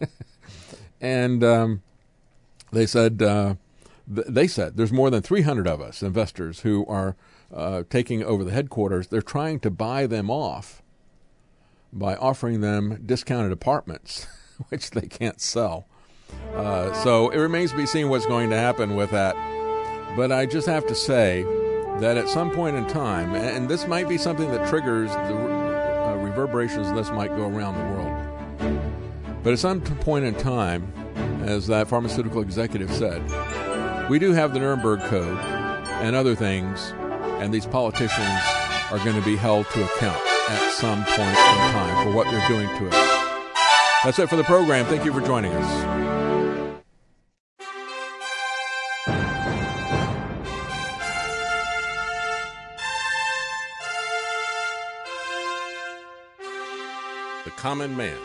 and um, they said, uh, th- they said there's more than three hundred of us investors who are Uh, taking over the headquarters. They're trying to buy them off by offering them discounted apartments, which they can't sell. Uh, so it remains to be seen what's going to happen with that. But I just have to say that at some point in time, and this might be something that triggers the uh, reverberations of this might go around the world, But at some point in time, as that pharmaceutical executive said, we do have the Nuremberg Code and other things, and these politicians are going to be held to account at some point in time for what they're doing to us. That's it for the program. Thank you for joining us. The Common Man.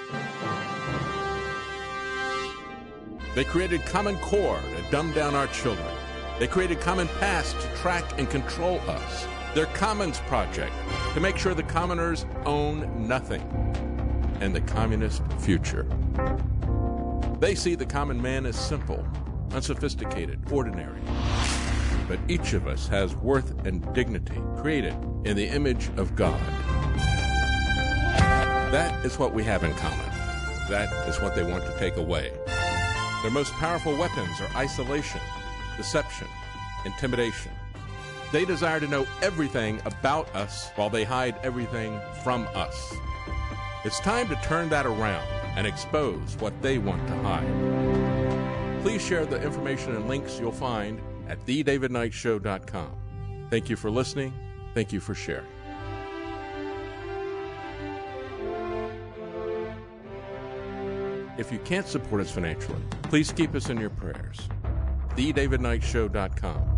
They created Common Core to dumb down our children. They created Common Pass to track and control us. Their Commons Project to make sure the commoners own nothing. And the communist future. They see the common man as simple, unsophisticated, ordinary. But each of us has worth and dignity created in the image of God. That is what we have in common. That is what they want to take away. Their most powerful weapons are isolation, deception, intimidation. They desire to know everything about us while they hide everything from us. It's time to turn that around and expose what they want to hide. Please share the information and links you'll find at the david knight show dot com. Thank you for listening. Thank you for sharing. If you can't support us financially, please keep us in your prayers. the david knight show dot com.